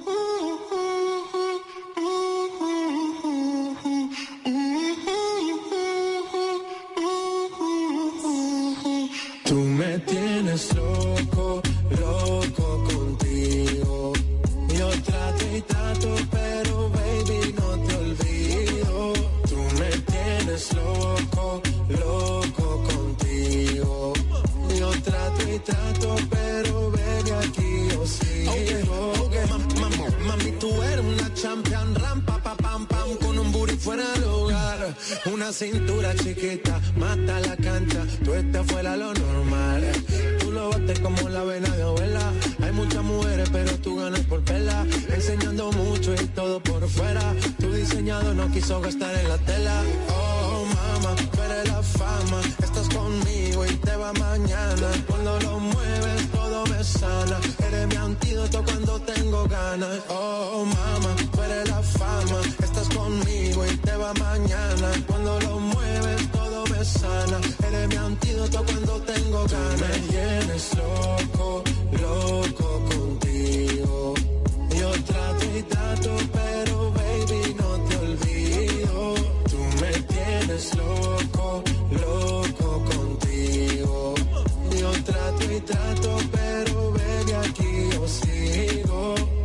Tú me tienes loco, loco contigo. Yo trato y trato, pero baby no te olvido. Tú me tienes loco, loco contigo. Yo trato y trato, pero baby aquí yo sigo. Okay. Mami, tú eres una champion, rampa, pa, pam, pam, con un booty fuera de lugar. Una cintura chiquita, mata la cancha, tú estás fuera lo normal. Tú lo bates como la vena de abuela. Hay muchas mujeres, pero tú ganas por vela. Enseñando mucho y todo por fuera. Tu diseñador no quiso gastar en la tela. Oh, mama, tú eres la fama. Estás conmigo y te va mañana. Cuando lo mueves, todo me sana. Eres mi antídoto cuando tengo ganas. Oh, mama, tú eres la fama. Estás conmigo y te va mañana. Cuando lo mueves, todo me sana. Eres mi antídoto cuando tengo ganas. Tú me tienes loco, loco contigo. Yo trato y trato, pero baby no te olvido. Tú me tienes loco, loco contigo. Yo trato y trato, pero baby aquí yo sigo.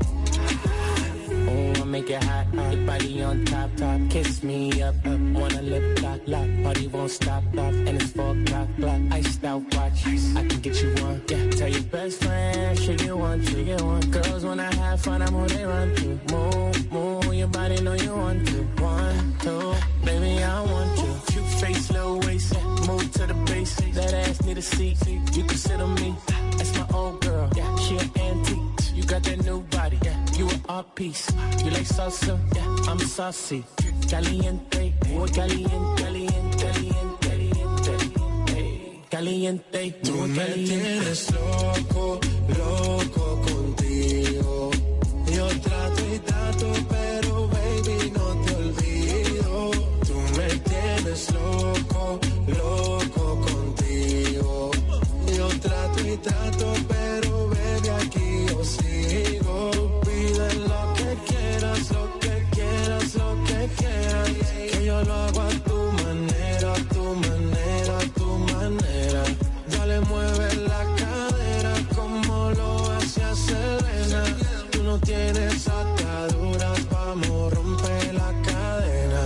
Oh, I make it hot, hot, body on top, top, kiss me up, up, wanna lip lock, lock, party won't stop, stop, and it's 4 o'clock, clock, iced out watch, I can get you one, yeah, tell your best friend, she get one, girls when I have fun, I'm who they run to, move, your body know you want to, 1, 2, baby I want you, cute face, low waist, move to the base, that ass need a seat, you can sit on me, that's my old girl, yeah, she an antique. You got that new body, yeah. You an art piece. You like salsa, yeah. I'm saucy. Caliente, oh caliente, caliente, caliente, caliente.
Tú me tienes loco, loco contigo. Yo trato y trato, pero baby no te olvido. Tú me tienes loco, loco contigo. Yo trato y trato, pero baby aquí yo sigo. Pide lo que quieras, lo que quieras, lo que quieras. Que yo lo hago a tu manera, a tu manera, a tu manera. Dale, mueve la cadera como lo hacía Selena. Tú no tienes ataduras, vamos, rompe la cadena.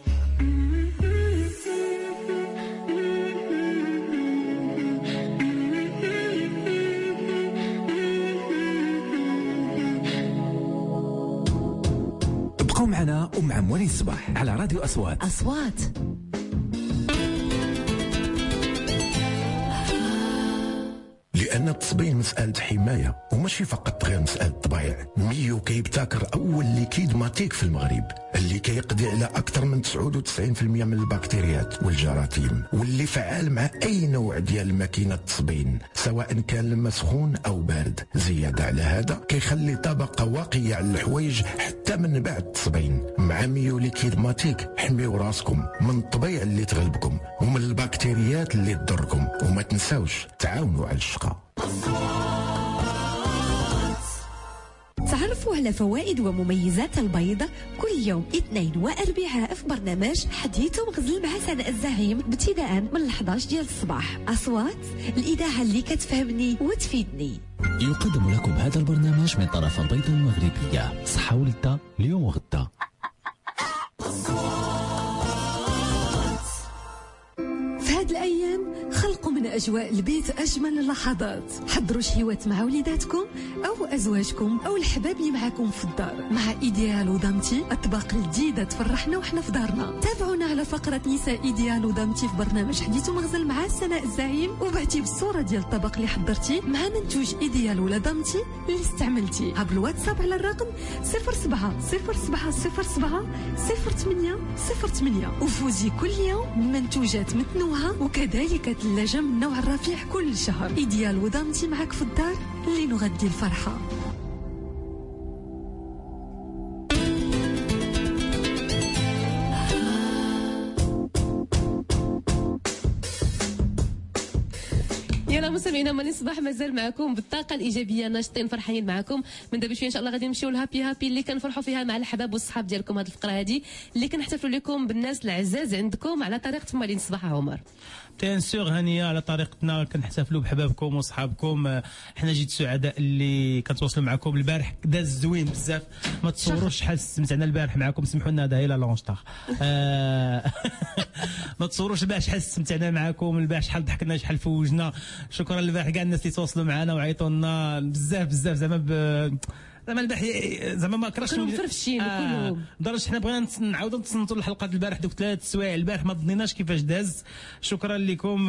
معنا ومع موالين الصباح على راديو أصوات.
لأن التصبين مسألة حماية وماشي فقط غير مسألة طبيعة. ميو كيبتكر أول ليكيد ماتيك في المغرب اللي كيقضي على أكثر من 99% من البكتيريات والجراثيم واللي فعال مع أي نوع ديال ماكينة تصبين سواء كان الماء سخون أو بارد. زيادة على هذا كيخلي طبقة واقية على الحوايج حتى من بعد التصبين. مع ميو ليكيد ماتيك حميو راسكم من الطبيعة اللي تغلبكم ومن البكتيريات اللي تضركم، وما تنساوش تعاونوا على الشقة.
تعرفوا على فوائد ومميزات البيض كل يوم اثنين واربعاء في برنامج حديث ومغزل مع سناء الزعيم ابتداء من 11 ديال الصباح. أصوات الإذاعة اللي كتفهمني وتفيدني.
يقدم لكم هذا البرنامج من طرف البيض المغربية. صحة ولدة اليوم وغدا.
في هاد الأيام خلقوا من أجواء البيت أجمل اللحظات. حضروا شهيوات مع وليداتكم أو أزواجكم أو الحباب اللي معاكم في الدار مع إيديال ودامتي. أطباق جديدة تفرحنا وحنا في دارنا. تابعونا على فقرة نساء إيديال ودامتي في برنامج حديث ومغزل مع سناء الزعيم، وبعتي بالصورة ديال الطبق اللي حضرتي مع منتوج إيديال ولا دامتي اللي استعملتي. هاب الواتساب على الرقم 07 07 07 08 08 وفوزي كل يوم بمنتوجات متنوعة وكذلك ثلاجة من النوع الرفيع كل شهر. إيديال ودامتي معك في الدار اللي نغدي الفرحة.
يلا مستمعينا مالين صباح مازال معكم بالطاقه الايجابيه، ناشطين فرحانين معكم. من دابا شويه ان شاء الله غادي نمشيو لهابي هابي اللي كنفرحوا فيها مع الحباب والصحاب ديالكم. هذه الفقره هذه اللي كنحتفلوا لكم بالناس العزاز عندكم على طريقه مالين صباح عمر.
بيان سور هانيه على طريقتنا كنحتفلوا بحبابكم وصحابكم. حنا جيت سعداء اللي كنتواصلوا معكم. البارح داز زوين بزاف، ما تصوروش شحال استمتعنا البارح معكم. سمحوا لنا هذا هي لا لونشطاغ. ما تصوروش البارح شحال استمتعنا معكم، البارح شحال ضحكنا شحال فوجنا. شكرا البارح كاع الناس اللي تواصلوا معنا وعيطوا لنا بزاف زعما البارح زعما ما كرهتش
كلهم فرفشين كلهم.
لدرجه حنا بغينا نعاودوا نتصنتوا الحلقه البارح دوك 3 سوايع البارح ما ظنيناش كيفاش داز. شكرا لكم.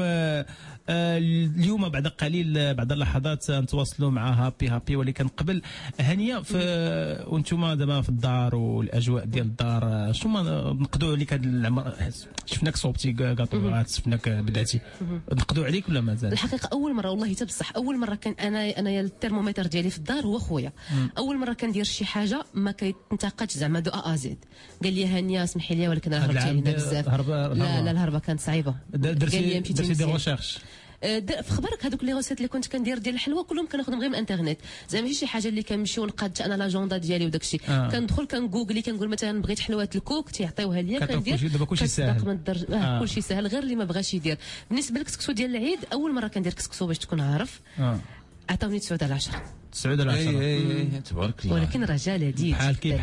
اليوم بعد قليل بعد اللحظات نتواصلوا مع هابي ولكن قبل هانيه وانتم دابا في الدار والاجواء ديال الدار شنو ما نقدوا عليك هذا العمر؟ شفناك صوبتي كاطوات، شفناك بداتي نقدوا عليك ولا مازال؟
الحقيقه اول مره والله حتى بصح اول مره كان انا الترمومتر ديالي في الدار هو خويا. اول مره كندير شي حاجه ما كيتنتقدش زعما دو ا زد. قال لي هانيه اسمحي لي ولكن راه هربتي علينا بزاف. لا الهربه كانت صعيبه.
درتي دي ريشيرش
في خبرك هذوك لي روسيت اللي كنت كندير ديال الحلوى كلهم كناخذهم غير من الانترنت. زعما ماشي شي حاجه اللي كنمشي ونقاد انا لاجوندا ديالي وداك الشيء. كندخل كنغوغلي كنقول مثلا بغيت حلوات الكوك تيعطيوها ليا كندير
دابا كلشي ساهل.
كلشي ساهل غير اللي ما بغاش يدير. بالنسبه للكسكسو ديال العيد اول مره كندير كسكسو باش تكون عارف عطاوني 9 على 10.
9 على 10
تبارك الله.
ولكن رجال لذيذ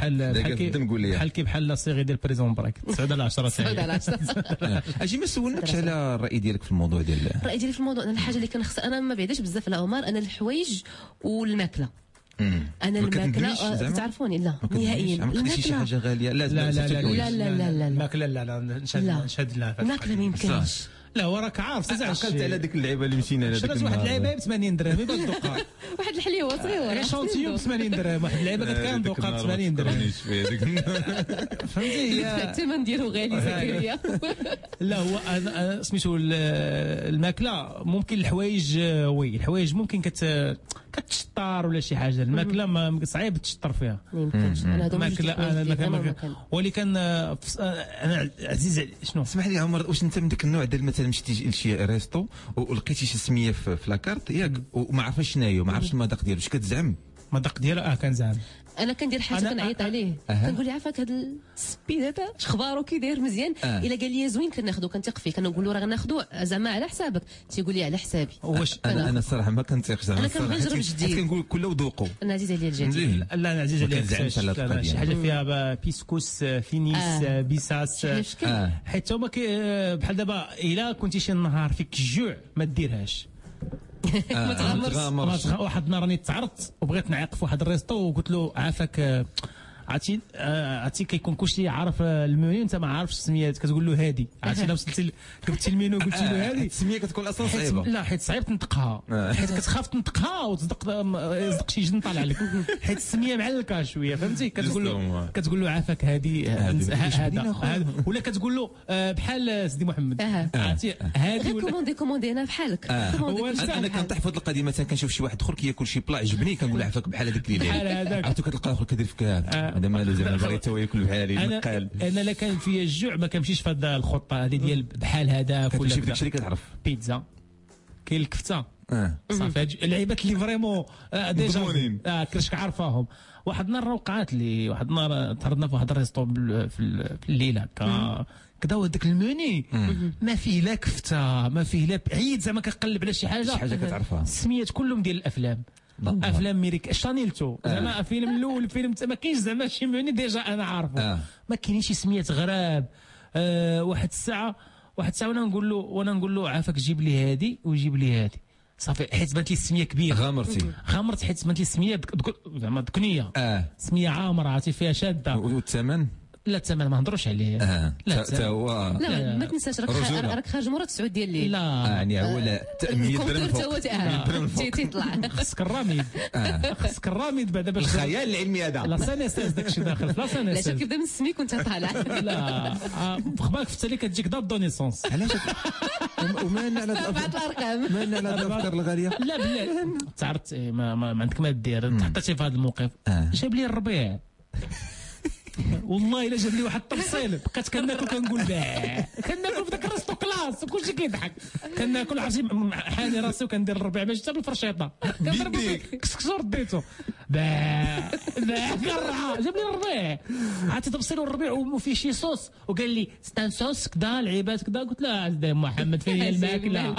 بحال لا سيغي ديال بريزون براك 9 على 10.
9 على 10.
اجي ما سولناكش على الراي ديالك في الموضوع ديال
الراي ديالي في الموضوع. انا الحاجه اللي كنخص انا ما بعداش بزاف على عمر، انا الحوايج والماكله. انا الماكله تعرفوني لا نهائيا.
ما كنتيش شي حاجه غاليه لازم
لا
الماكله
لا نشهد لها.
الماكله ما يمكنش.
لا وراك عارف تزعل
عقلت على ديك اللعيبه اللي مشينا لها.
شريت واحد اللعيبه ب 80 درهم يبان دوقه.
واحد الحليوه صغيره
شونتيو ب 80 درهم. واحد اللعيبه كان دوقه ب 80 درهم. فهمتي هي
الثمن ديالو غالي زكريا.
لا هو انا سميتو الماكله ممكن الحوايج الحوايج ممكن كتشطر ولا شي حاجه. الماكله ما صعيب تشطر فيها.
ما يمكنش. انا هذوك
الماكله ولكن انا عزيز شنو
اسمح لي عمر، واش انت من داك النوع ديال مثلا مشيتي لشي ريستو ولقيتي شي سميه في لاكارت ياك وما عرفاش شناهي وما عرفتش المذاق ديالو، واش كتزعم؟
المذاق ديالو كنزعم.
انا كندير حاجه كنعيط عليه كنقول لي عافاك هذا السبيد هذا اخبارو كي داير مزيان. الا قال لي زوين كناخذو كنثق فيه كنقول له راه غناخذو زعما على حسابك. تيقول لي على حسابي.
واش انا الصراحه ما كنثقش زعما.
انا كنجرب جديد
كنقول كله وذوقوا.
انا عزيز عليا الجديد.
لا انا عزيز عليا شي حاجه فيها بيسكوس فينيس بيساس حيت هما بحال دابا الا كنتي شي نهار فيك الجوع ما ديرهاش.
ما تغامرش.
واحد النهار راني تعرضت وبغيت نعيق في واحد الريستو وقلت له عافاك عرفتي كيكون كلشي عارف المنيو انت ما عارفش السميات كتقول له هادي. عرفتي الا وصلتي جبتي المنيو قلت له هادي
السميه كتكون اصلا صعيبه.
لا حيت صعيب تنطقها حيت كتخاف تنطقها وتصدق شي جن طالع لك حيت السميه معلكه شويه فهمتي. كتقول له عافاك هادي هذا ولا كتقول له بحال سيدي محمد عرفتي هادي
كوموندي انا بحالك.
انا كنطيح في هذه القضيه مثلا كنشوف شي واحد اخر كياكل شي بلا عجبني كنقول عافاك بحال هذاك اللي عرفتو كتلقى اخر كيدير فيك هذا مالو زعما باغي حتى هو ياكل بحال هذه.
انا لا كان فيا الجوع ما كنمشيش في هذه الخطه هذه ديال بحال هذاك ولا
داكشي اللي كتعرف.
بيتزا كاين الكفته صافي اللعيبات اللي فريمون ديجا كرشك عارفاهم. واحد النهار وقعت لي واحد النهار تهربنا في واحد الريستو في الليل هكا كدا هذاك الموني ما فيه لا كفته ما فيه لا عيد زعما كنقلب على شي حاجه
كتعرفها.
السميات كلهم ديال الافلام افلام ميريك شانيلتو زعما فيلم الاول فيلم ما كاينش زعما شي موني ديجا انا عارفه. ما كاينينش شي سميات غراب. واحد الساعه وانا نقول له عافاك جيب لي هادي وجيب لي هادي صافي حيت بانت لي السميه كبيره. غامرت حيت بانت لي السميه زعما دكنيه سميه عامره عرفتي فيها شاده.
والثمن
لا الثمن ما نهضروش عليه.
لا حتى هو
لا ما تنساش راك خارج مرة 9 ديال الليل.
لا
يعني هو 100 درهم فوق
تيطلع.
خصك الراميد خصك الراميد بعدا باش
الخيال العلمي هذا.
لا سانيسيس داكشي داخل في لا سانيسيس.
لا شوف كيبدا من السميك وانت طالع.
لا خباك في التالي كتجيك دات دونيسونس.
علاش وما على
الارقام
ما على الافكار الغاليه.
لا بلا تعرفت ما عندك ما دير تحطيتي في هذا الموقف. جاب لي الربيع والله الا جاب لي واحد التفصيل بقيت كناكل كنقول كناكل في ذاك الريستو كلاس وكلشي كيضحك كناكل عرفتي حاني راسي وكندير الربيع باش حتى بالفرشيطه كنضرب كسكسور ديتو كرعه جاب لي الربيع عرفتي تبصيلو الربيع وفيه شي صوص وقال لي ستان صوص كذا العيبات كذا قلت له عزيزي محمد فين هي الماكله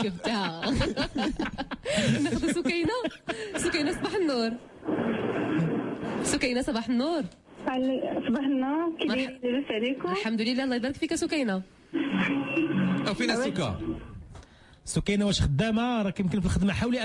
ناخذ سكينه صباح النور. سكينه صباح النور.
صباح النور، كي دايرين لاباس عليكم؟
الحمد لله الله يبارك فيك سكينه.
فين
سكينه واش خدامه؟ راك يمكن في الخدمه حاولي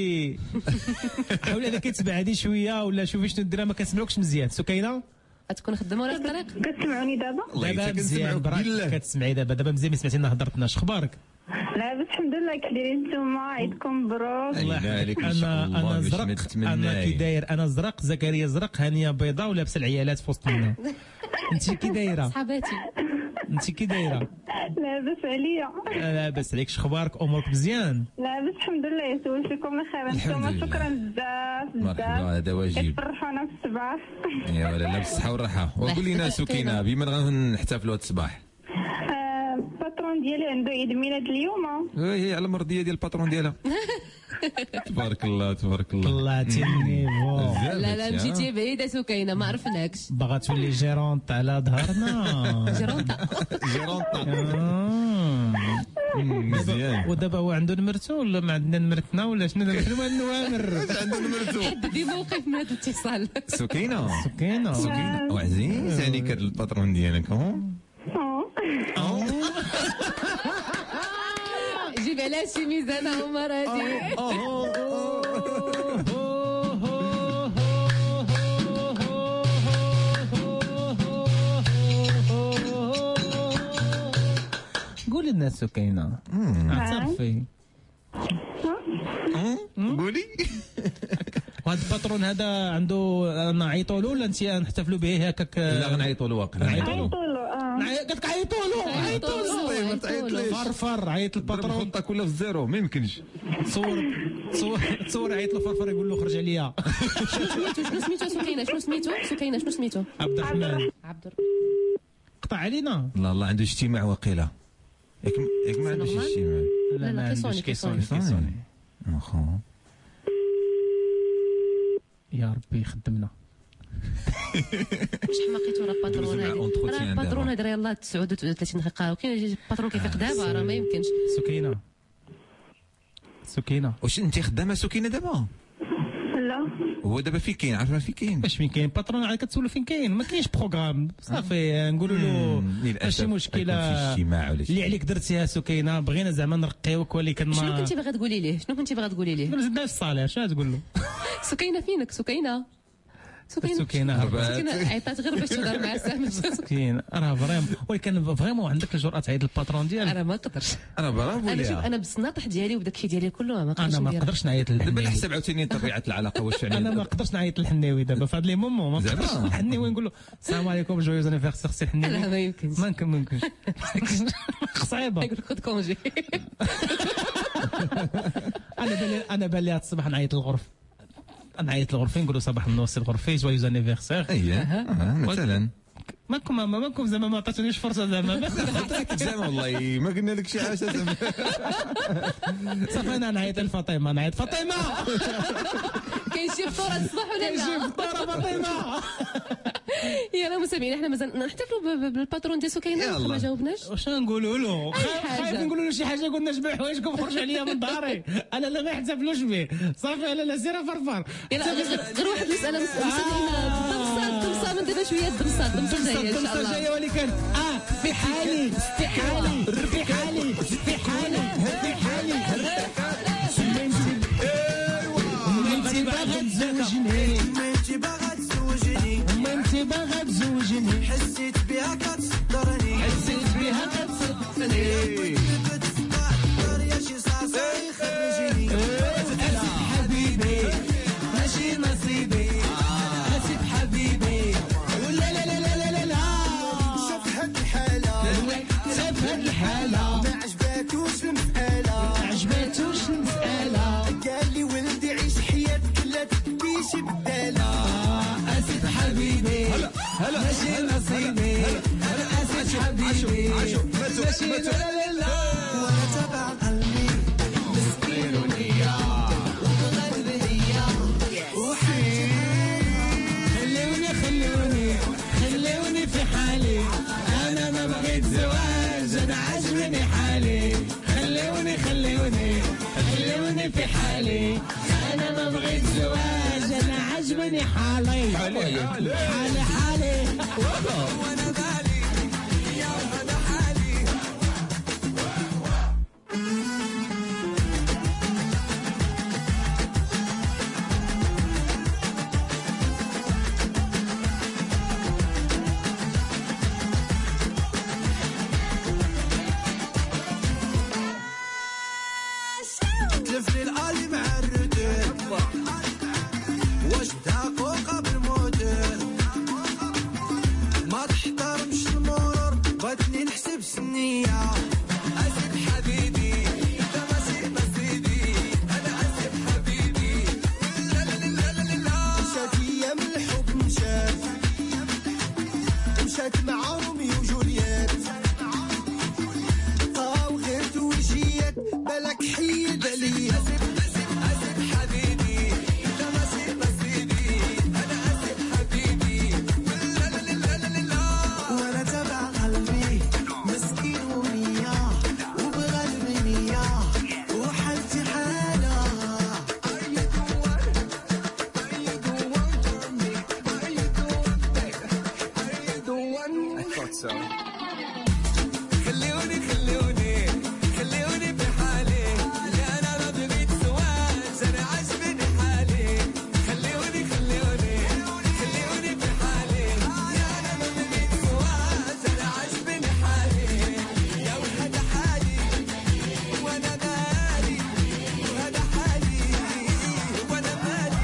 انك تبعدي شويه ولا شوفي شنو ديرها ما كنسمعوكش مزيان. سكينه
تكون خدامه ولا في الطريق؟
كتسمعوني دابا
مزيان كتسمعي دابا مزيان ما سمعتينا هضرتنا. اخبارك؟
لاباس الحمد لله، كي دايرين نتوما؟ عيدكم مبروك.
الله يحييك.
انا زرق انا كي داير انا زرق زكريا زرق هانيه بيضاء ولابسه العيالات في وسط منا. انت كي دايره؟
صحاباتي.
انت كي دايره؟ لاباس عليا.
لاباس عليك. شخبارك؟ امورك مزيان؟
لاباس الحمد لله. يسول فيكم الخير انتم. شكرا بزاف
مرحبا. هذا واجب.
كتفرحونا في الصباح.
يا ولا لا بالصحه والراحه. وقول لنا سكينه بما غنحتفلوا هذا الصباح.
الباترون ديالي عنده عيد ميلاد اليوم.
هي على مرضيه ديال الباترون ديالها. تبارك الله تبارك الله.
طلعتي النيفو.
لا مشيتي بعيده سكينه ما عرفناكش.
باغا تولي جيرونت على ظهرنا.
جيرونتا.
مزيان.
ودابا هو عنده نمرته ولا ما عندنا نمرتنا ولا شنو النوامر؟
عنده نمرته.
حددي موقف من هذا الاتصال.
سكينه وعزيز عليك هذا الباترون ديالك.
جيب على شي ميزان عمر هادي.
قولي لنا سكينه اعترفي.
قولي.
وهذا الباترون هذا عنده نعيطوا له ولا انت نحتفلوا به هكاك؟
لا غنعيطوا له واقيلا.
نعيطوا له. قالك عيطوا له. فرفر عيط الباترون.
نحطها كلها في الزيرو ما يمكنش.
تصور عيط له فرفر يقول له خرج عليا.
شنو سميتو سكينه؟ شنو سميتو؟
عبد الرحمن. قطع علينا.
الله عنده اجتماع وقيله. ياك ما عندوش اجتماع.
لا ما عندوش كيصوني. يا ربي خدمنا.
واش حماقيتو راه الباترون هذا؟ راه الباترون هذا يلاه 39 دقيقه وكاين الباترون كيفيق دابا راه ما يمكنش.
سكينه
واش انت خدامه سكينه دابا؟
لا
هو دابا فين كاين؟ عارفه فين كاين؟
فين كاين الباترون عاد كتسولو فين كاين؟ ما كاينش بروغرام صافي نقولوا له ماشي مشكله اللي عليك درتيها سكينه. بغينا زعما نرقيوك ولكن
شنو كنتي باغا تقولي ليه؟
زدنا في الصالير شنو تقول له؟
سكينه فينك؟ سكينه عيطات غير باش تهضر مع سامي.
سكينه راه فريمون ولكن فريمون عندك الجرأه تعيط الباترون ديالك.
انا ما نقدرش.
انا برافو
انا شوف انا بالسناطح ديالي وداك الشيء ديالي كله ما نقدرش.
انا ما نقدرش نعيط للحناوي.
دابا نحسب عاوتاني طبيعه العلاقه واش يعني.
انا ما نقدرش نعيط للحناوي دابا في هاد لي مومون. ما نقدرش الحناوي نقول له السلام عليكم جويوز انيفرسير سي الحناوي.
لا ما يمكنش.
ما يمكنش. صعيبه.
يقول لك خذ كونجي.
انا بالي هاد الصباح نعيط للغرف. نعيط للغرفه نقول له صباح النور سي الغرفي جويوز انيفرسير.
مثلا
ماكم زعما ما عطاتونيش فرصه زعما.
عطاك زعما والله ما قلنا لك شي حاجه زعما.
صافي انا نعيط لفاطمه. فاطمه
كاين شي فطور هاد الصباح ولا لا؟
كاين شي فطور فاطمه.
يلا مستمعين احنا مازال نحتفلوا بالباترون ديال سكينه ما جاوبناش.
واش نقولوا له؟ خايف نقولوا له شي حاجه قلنا جمع حوايجكم خرج عليا من داري. انا لا ما يحتفلوش به صافي. انا لا سير فرفر.
يلا غير واحد المساله من دابا شويه الدمصه جايه ان شاء الله.
جايه ولكن في حالي
انتي باغا تزوجني حسيت بها
ماشي نصيبي اسف حبيبي ماشي لا وانا تبع قلبي مسكين ونية وبغلبي هي وحياتي خلوني في حالي انا ما بغيت زواج انا عجبني حالي خلوني في حالي انا ما بغيت زواج انا عجبني حالي وانا بالي يا هذا حالي. تلفني الآلي مع الرتين واش داقو قبل موتين ما تحترمش المرور بغيتني نحسب سنية أسف حبيبي انت ماشي نصيبي انا اسف حبيبي لا لا لا لا لا مشات ايام الحب مشات مع روميو وجولييت طاو غير توجيات بالك حيد عليا اسف حبيبي انت ماشي نصيبي انا اسف حبيبي لا لا لا لا لا وانا تبع قلبي مسكين ونية وبغلبي نية وحالتي حالة خلوني في حالي انا ما بغيت زواج انا عجبني حالي خلوني في حالي انا ما بغيت زواج انا عجبني حالي يا وهذا حالي وانا مالي وهذا حالي وانا مالي.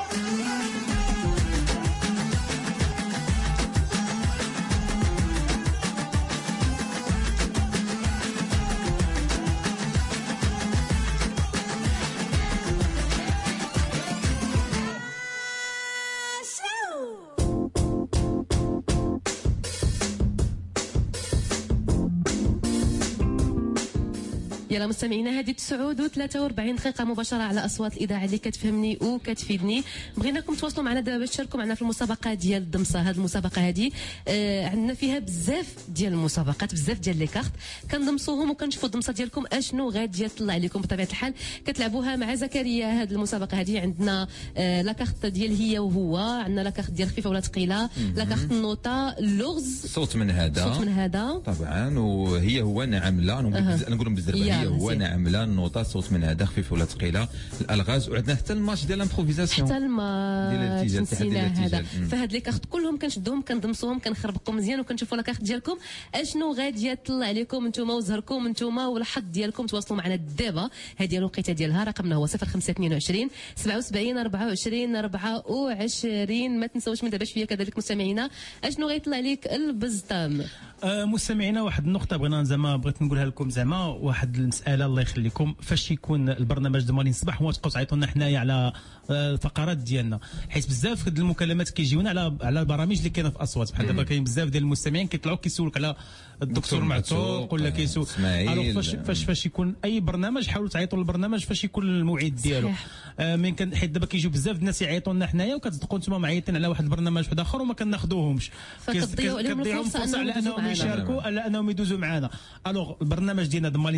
يلا مستمعينا، هذه 9:43 دقيقة مباشرة على أصوات الإذاعة اللي كتفهمني وكتفيدني. بغيناكم تواصلوا معنا دابا باش تشاركوا معنا في المسابقة ديال الدمصة. هذه المسابقة هذه عندنا فيها بزاف ديال المسابقات، بزاف ديال لي كارت كندمصوهم وكنشوفوا الدمصة ديالكم اشنو غادي يطلع لكم. بطبيعة الحال كتلعبوها مع زكريا. هذه المسابقة هذه عندنا لا كارت ديال هي وهو، عندنا لا كارت ديال خفيفة ولا ثقيلة، لا كارت النوطة، اللغز،
صوت من هذا طبعا، وهي هو نعم لا نقولهم بالزربة، هو نعم لا النوطه صوت من هذا خفيف ولا ثقيله، الالغاز، وعندنا حتى الماتش ديال الامبروفيزاسيون
حتى الماتش نسينا هذا.
هذا
فهاد لي كارت كلهم كنشدوهم كندمصوهم كنخربقهم مزيان وكنشوفوا لا كارت ديالكم اشنو غادي يطلع لكم نتوما وزهركم نتوما والحظ ديالكم. تواصلوا معنا دابا، هذه الوقيته ديالها رقمنا هو 0522 77 24 24. ما تنساوش من دابا شويه كذلك مستمعينا اشنو غيطلع لك البزطام.
مستمعينا، واحد النقطه بغيت نقولها لكم، زعما واحد المساله الله يخليكم، فاش يكون البرنامج د مالين الصباح هو تبقاو تعيطوا لنا حنايا على الفقرات ديالنا، حيت بزاف د المكالمات كيجيونا على البرامج اللي كاينه في اصوات. بحال دابا كاين بزاف ديال المستمعين كيطلعوا كيسولك على الدكتور معتوق ولا كيسول
اسماعيل.
فاش يكون اي برنامج حاولوا تعيطوا للبرنامج فاش يكون الموعد ديالو. حيت دابا كيجيو بزاف الناس يعيطوا لنا حنايا وكتبقوا نتوما معيطين على واحد البرنامج واحد اخر وما كناخذوهمش،
فكتضيعوا عليهم الفرصه
على انهم يشاركوا، على انهم يدوزوا معنا. الوغ البرنامج ديالنا د مالين الصباح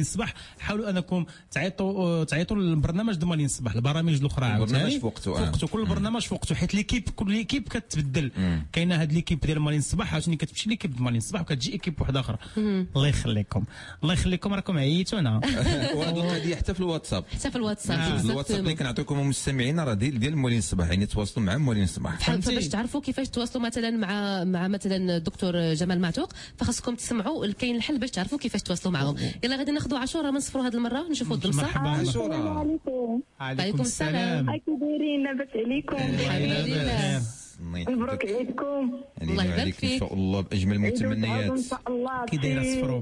حاولوا انكم تعيطوا للبرنامج د مالين الصباح، البرامج الاخرى عاوتاني
في وقته
كل برنامج في وقته، حيت كل ليكيب كتبدل. كاينه هاد ليكيب ديال مالين الصباح عاوتاني كتمشي ليكيب د مالين الصباح وكتجي ايكيب واحده اخرى. الله يخليكم راكم عييتونا.
وهذه القضيه حتى في الواتساب اللي كنعطيكم المستمعين راه ديال مولين الصباح، يعني تواصلوا مع مولين الصباح.
فباش تعرفوا كيفاش تواصلوا مثلا مع مثلا الدكتور جمال معتوق، فخاصكم تسمعوا كاين الحل باش تعرفوا كيفاش تواصلوا معهم. يلا غادي ناخذوا عاشوره من صفروا هذه المره، نشوفوا الضمصه.
مرحبا
السلام
عليكم السلام.
كي دايرين؟ لاباس عليكم؟
الحمد لله.
مبروك عيدكم.
الله يبارك فيك
ان شاء الله باجمل المتمنيات.
ان شاء الله.
كي دايره صفرو؟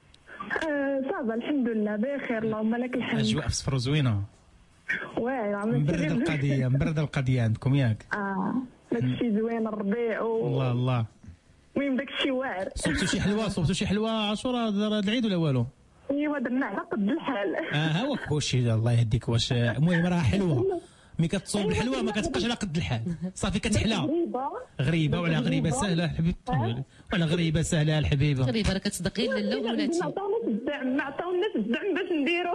صافا الحمد لله بخير، اللهم لك الحمد.
اجواء في صفرو زوينه.
واعره
مبرده القضيه عندكم ياك؟
داكشي زوين، الربيع
الله
المهم داكشي واعر.
صوبتوا شي حلوه عاشوره العيد ولا والو؟
ايوا درنا على قد الحال.
ها هو كلشي الله يهديك. واش المهم راه حلوه، ملي كتصوب الحلوه ما كتبقاش على قد الحال، صافي كتحلى. غريبه ولا غريبه سهله الحبيب، ولا غريبه سهله الحبيبه.
غريبه راه كتصدق غير لاله ولاتي.
ما عطاوناش الدعم باش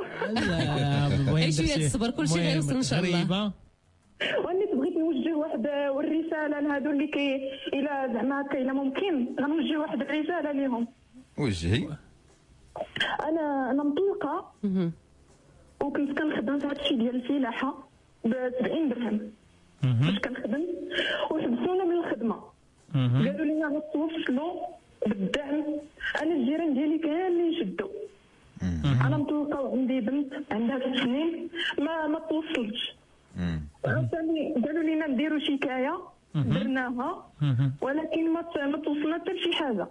نديرو.
اي شويه الصبر، كلشي غيوصل ان شاء الله.
غريبه.
واني بغيت نوجه واحد الرساله لهادو اللي الى زعما الى ممكن غنوجه واحد الرساله ليهم.
وجهي.
انا مطلقه وكنت كنخدم في هادشي ديال الفلاحه ب 70 درهم باش كنخدم، وحبسونا من الخدمه. قالوا لي غتوصلوا بالدعم. انا الجيران ديالي كاملين شدوا. انا مطلقه وعندي بنت عندها 6 سنين ما توصلتش. عاوتاني قالوا لينا نديروا شكايه، درناها ولكن ما توصلنا حتى لشي حاجه.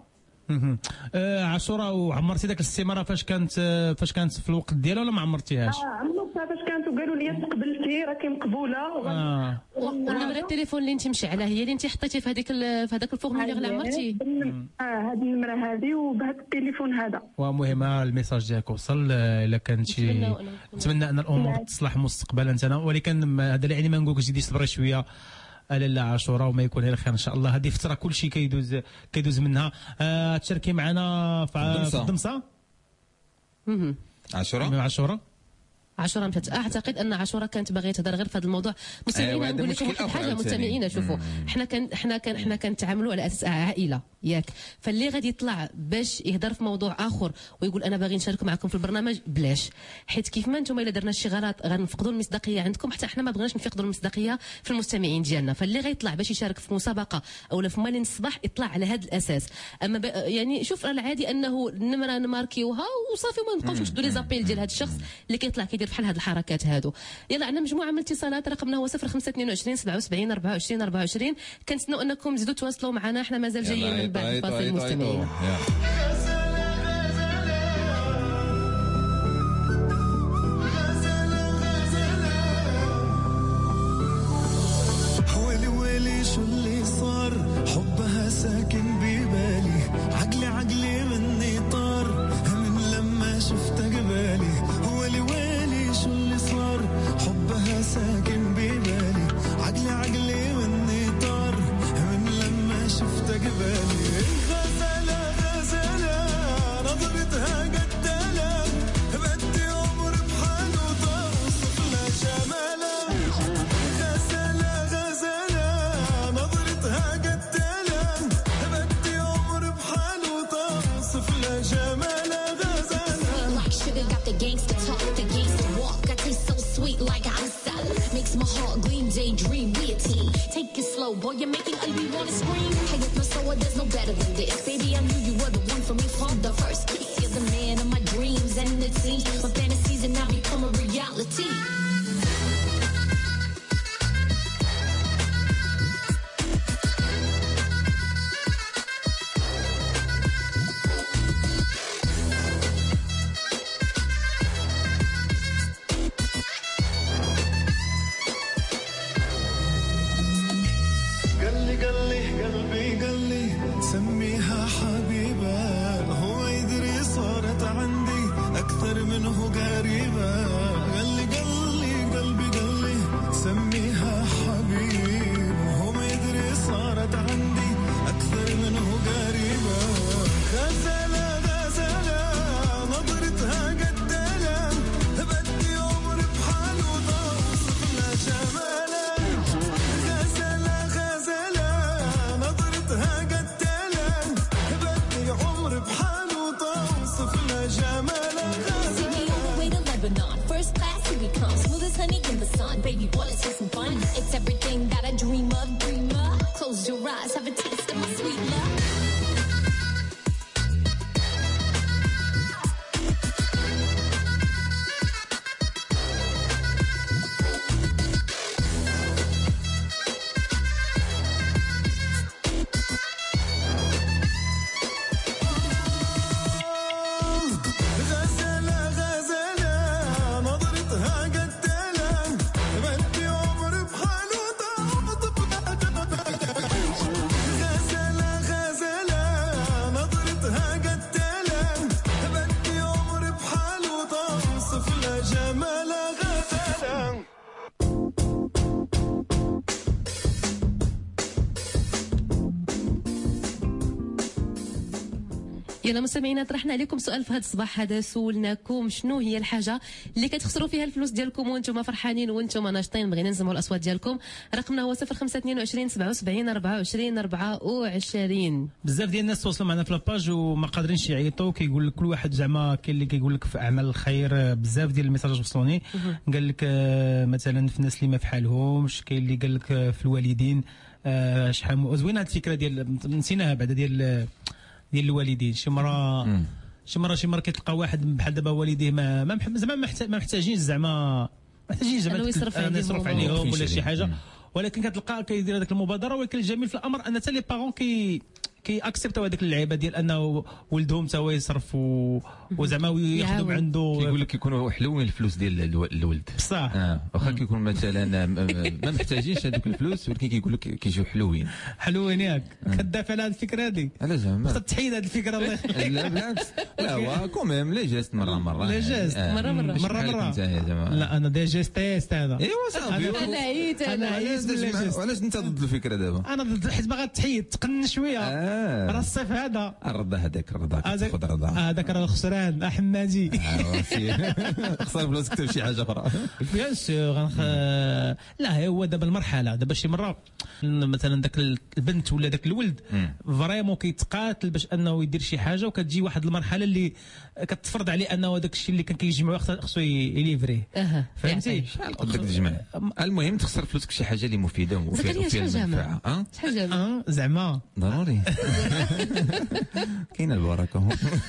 عاشوره، وعمرتي داك الاستماره فاش كانت في الوقت ديالها ولا ما عمرتيهاش؟
عمرتها فاش كانت، وقالوا لي تقبلتي راكي مقبوله.
ونمره التليفون اللي انت مشعله هي اللي انت حطيتي في هذاك الفورمولير اللي عمرتي؟
هذه النمره هذه وبهذا التليفون هذا.
ومهم الميساج ديالك وصل. الا كان شي نتمنى ان الامور تصلح مستقبلا انت، ولكن هذا اللي يعني ما نقولكش زيدي صبري شويه لاله عاشوره وما يكون غير خير ان شاء الله. هذه فتره كل شيء كيدوز منها. تشاركي معنا في الضمصه. عاشوره اعتقد ان عاشوره كانت باغيه تهضر غير في هذا الموضوع. مستمعينا نقول لكم واحد الحاجه، مستمعينا شوفوا، حنا كنتعاملوا على اساس عائله ياك، فاللي غادي يطلع باش يهضر في موضوع اخر ويقول انا باغي نشارك معكم في البرنامج بلاش، حيت كيف ما انتم الا درنا شي غلط غنفقدوا المصداقيه عندكم، حتى حنا ما بغيناش نفقدوا المصداقيه في المستمعين ديالنا. فاللي غيطلع باش يشارك في مسابقه او في مالين الصباح يطلع على هذا الاساس. اما يعني شوف العادي انه النمره نماركيوها وصافي وما نبقاوش نشدوا لي زابيل ديال هذا الشخص اللي كيطلع كيدير بحال هاد الحركات هادو. يلا عندنا مجموعه من الاتصالات، رقمنا هو 0522 77 24 24. كنتسناو انكم تزيدوا تواصلوا معنا، حنا مازال جايين من بعد الفاصل المستمعين.
ويلي شو اللي صار، حبها ساكن ببالي، عقلي مني طار من لما شفتك بالي. ويلي شو اللي صار، حبها ساكن ببالي، عقلي مني طار من لما شفتك بالي. غزالة نظرتها قتالة، بدي عمر بحاله توصف لها جمالها. غزالة نظرتها قتالة، بدي عمر بحاله توصف لها جمالها.
Like Amstel, makes my heart gleam, daydream, we a team. Take it slow, boy, you're making me wanna scream. Hey, with my soul, there's no better than this. Baby, I knew you were the one for me from the first kiss. You're the man of my dreams, and it seems my fantasies have now become a reality.
سميها حبيبة، هو يدري صارت عندي أكثر منه قريبة. قال لي
يلا مستمعينا، طرحنا عليكم سؤال في هذا الصباح هذا، سولناكم شنو هي الحاجه اللي كتخسروا فيها الفلوس ديالكم وانتم فرحانين وانتم ناشطين. بغينا نسمعوا الاصوات ديالكم. رقمنا هو 0522 77 24 24.
بزاف ديال الناس تواصلوا معنا في لاباج وما قادرينش يعيطوا، كيقول لك كل واحد زعما كاين اللي كيقول لك في اعمال الخير. بزاف ديال الميساج وصلوني، قال لك مثلا في الناس اللي ما فحالهمش، كاين اللي قال لك في الوالدين. شحال زوينه هذه الفكره ديال نسيناها بعدا ديال الوالدين. شي مره كتلقى واحد بحال دابا والديه ما محتاجين زعما يصرف عليهم ولا شي حاجه، ولكن كتلقى كيدير هذيك المبادره. ولكن الجميل في الامر ان حتى لي بارون كي اكسبتوا هذيك اللعيبه ديال انه ولدهم تا هو يصرف وزعما ياخذوا من عنده.
كيقول لك يكونوا حلوين الفلوس ديال الولد
بصح.
واخا كيكون مثلا ما محتاجينش هذوك الفلوس، ولكن كيقول لك كيجيو حلوين ياك.
كدافع على هذه الفكره هذه؟
لا زعما
خصك تحيد هذه الفكره. الله
لا بالعكس، لا هو كوميم لي جيست مره
لي جيست مره. لا انا دي جيست هذا.
ايوا صافي،
انا عييت
علاش انت ضد الفكره دابا؟
انا ضد، حيت باغا تحيد تقن شويه. راه الصيف هذا
الرضا هذاك تاخذ رضا
هذاك راه الخسران حمادي.
خسر فلوسك في شي حاجه اخرى.
بيان سور. لا هو دابا المرحله دابا شي مره مثلا داك البنت ولا داك الولد فريمون كيتقاتل باش انه يدير شي حاجه، وكتجي واحد المرحله اللي كتفرض عليه انه داك الشيء اللي كان كيجمعو خصو يليفريه. فهمتي
شحال قدك تجمع؟ المهم تخسر فلوسك شي حاجه اللي مفيده وفيها المنفعه.
شحال
زعما
ضروري كاين البركه.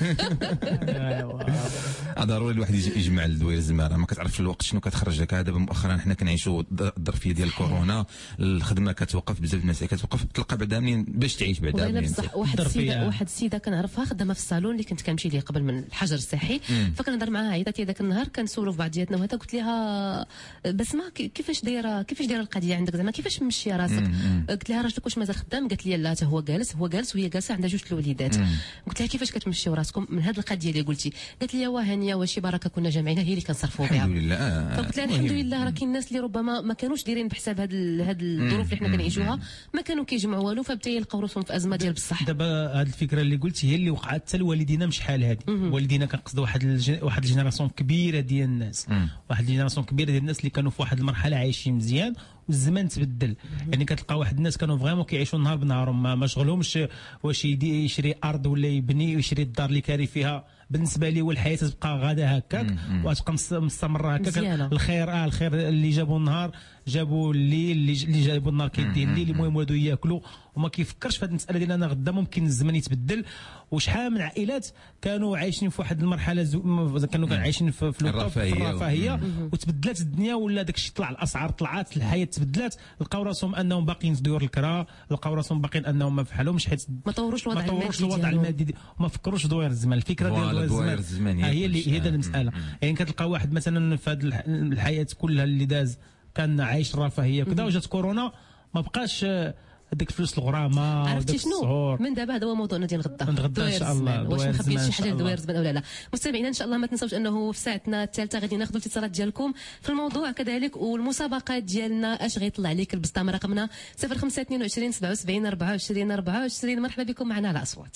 ضروري الواحد يجمع الدوير الزماره. ما كتعرفش الوقت شنو كتخرج لك. دابا مؤخرا حنا كنعيشوا الظرفيه ديال كورونا، الخدمه كتوقف، بزاف الناس كتوقف، تلقى بعدا منين باش تعيش بعدا.
بصح واحد السيده كنعرفها خدامه في الصالون اللي كنت كنمشي ليه قبل من الحجر الصحي، فكنهضر معاها عيطات ذاك النهار، كنسولوا في بعضياتنا وهذا. قلت لها بسمه كيفاش دايره القضيه عندك، زعما كيفاش ممشيه راسك؟ قلت لها راجلك واش مازال خدام؟ قالت لي لا، حتى هو جالس وهي جالسه، عندها 2 الوليدات. قلت لها كيفاش كتمشيو راسكم من هذه القضيه اللي قلتي؟ قالت لي وهانيه وشي بركه كنا جامعينها هي اللي كنصرفوا بها.
الحمد لله.
فقلت لها الحمد لله، راه كاين الناس اللي ربما ما كانوش دايرين بحساب هذه الظروف اللي حنا كنعيشوها، ما كانوا كيجمعوا والو، فبالتالي لقاو راسهم في ازمه ديال بصح.
دابا هذه الفكره اللي قلتي هي اللي وقعت حتى لوالدينا مش شحال هذه. والدينا كنقصد واحد الجينيراسيون كبيره ديال الناس، واحد الجينيراسيون كبيره ديال الناس اللي كانوا في واحد المرحله عايشين مزيان والزمان تبدل. يعني كتلقى واحد الناس كانوا فريمون كيعيشوا نهار بنهارهم، ما شغلهمش واش يشري ارض ولا يبني ويشري الدار اللي كاري فيها. بالنسبه لي والحياه تبقى غادا هكاك وتبقى مستمره هكاك. الخير اللي جابوا النهار جابوا الليل، اللي جابوا النهار كيدير الليل. المهم ولادو ياكلوا وما كيفكرش في هذه المساله ديال انا غدا ممكن الزمن يتبدل. وشحال من عائلات كانوا عايشين في واحد المرحله كانوا عايشين في الرفاهيه وتبدلت الدنيا، ولا داك الشيء طلع، الاسعار طلعت، الحياه تبدلت، لقاو راسهم انهم باقيين في ديور الكرا، لقاو راسهم باقيين انهم ما فحالهمش، حيت
ما طوروش الوضع المادي
وما فكروش دوير الزمان. الفكره ديال دوير الزمان هي اللي هذا المساله. يعني كتلقى واحد مثلا في هذه الحياه كلها اللي داز كان عايش الرفاهيه كذا، وجات كورونا ما بقاش هذيك الفلوس الغرامه.
عرفتي شنو من دابا؟ هذا هو موضوعنا ديال غدا
ان شاء الله.
واش مخبيين شي حاجه لدوير الزمان ولا لا؟ مستمعينا ان شاء الله ما تنساوش انه في ساعتنا الثالثه غادي ناخذوا الاتصالات ديالكم في الموضوع كذلك، والمسابقات ديالنا اش غيطلع لك البسطام. رقمنا 0522 77 24 24. مرحبا بكم معنا على اصوات.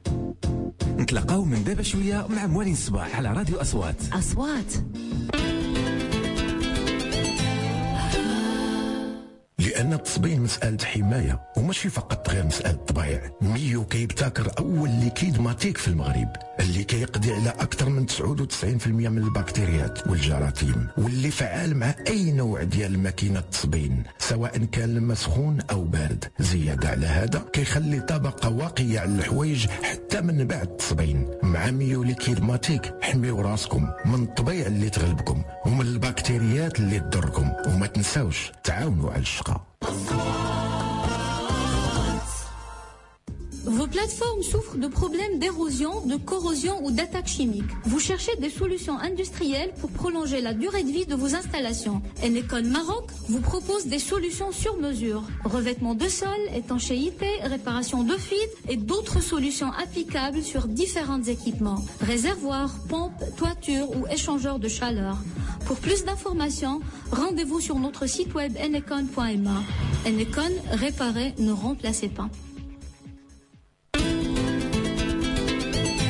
نتلاقاو من دابا شويه مع موالين الصباح على راديو اصوات.
لأن التصبين مسألة حماية وماشي فقط غير مسألة طبيعة. ميو كيبتكر أول ليكيد ماتيك في المغرب اللي كيقضي على أكثر من 99% من البكتيريات والجراثيم، واللي فعال مع أي نوع ديال ماكينة تصبين سواء كان الماء سخون أو بارد. زيادة على هذا كيخلي طبقة واقية على الحوايج حتى من بعد التصبين. مع ميو ليكيد ماتيك حميو راسكم من الطبيعة اللي تغلبكم ومن البكتيريات اللي تضركم، وما تنساوش تعاونوا على الشقة.
Vos plateformes souffrent de problèmes d'érosion, de corrosion ou d'attaques chimiques. Vous cherchez des solutions industrielles pour prolonger la durée de vie de vos installations. Enecon Maroc vous propose des solutions sur mesure. Revêtement de sol, étanchéité, réparation de fuites et d'autres solutions applicables sur différents équipements. Réservoirs, pompes, toitures ou échangeurs de chaleur. Pour plus d'informations, rendez-vous sur notre site web enecon.ma. Enecon, réparez, ne remplacez pas.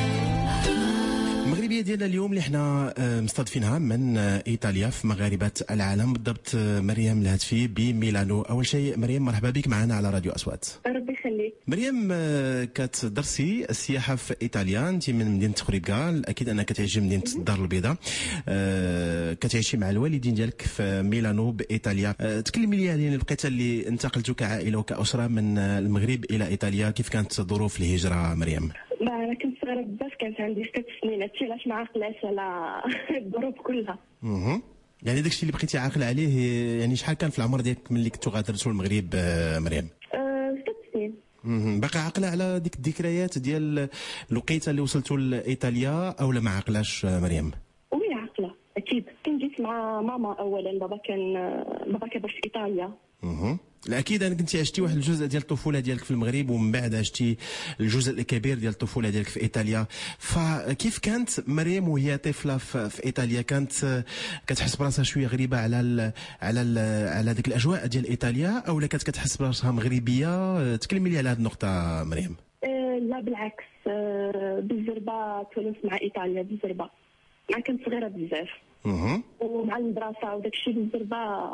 الضيفيه ديالنا اليوم اللي حنا مستضيفينها من ايطاليا في مغاربه العالم، بالضبط مريم الهاتفي بميلانو. اول شيء مريم مرحبا بك معنا على راديو اصوات.
ربي يخليك.
مريم كتدرسي السياحه في ايطاليا، انت من مدينه خريبكا، اكيد انك كتعيشي مدينه الدار البيضاء، كتعيشي مع الوالدين ديالك في ميلانو بايطاليا. تكلمي لي يعني الوقيته اللي انتقلتوا كعائله وكاسره من المغرب الى ايطاليا، كيف كانت ظروف الهجره مريم؟
انا كنت صغيره بزاف، كانت عندي 6 سنين، هادشي علاش ما عاقلاش على الظروف كلها.
يعني داكشي اللي بقيتي عاقله عليه، يعني شحال كان في العمر ديالك ملي كنتو غادرتوا المغرب مريم؟
6 سنين.
باقي عاقله على ديك الذكريات ديال الوقيته اللي وصلتوا لايطاليا او لا ما عاقلاش مريم؟
وي عاقله اكيد. كنت جيت مع ماما اولا، بابا كبر في ايطاليا.
لا اكيد انا كنتي عشتي واحد الجزء ديال الطفوله ديالك في المغرب، ومن بعد عشتي الجزء الكبير ديال الطفوله ديالك في ايطاليا. فكيف كانت مريم وهي طفله في ايطاليا؟ كانت كتحس براسها شويه غريبه على ديك الاجواء ديال ايطاليا، او لا كانت كتحس براسها مغربيه؟ تكلمي لي على هذه النقطه مريم.
لا بالعكس، بالزربه تولفت مع ايطاليا بالزربه. انا كنت صغيره بزاف ومع المدرسه وداك الشيء بالزربه.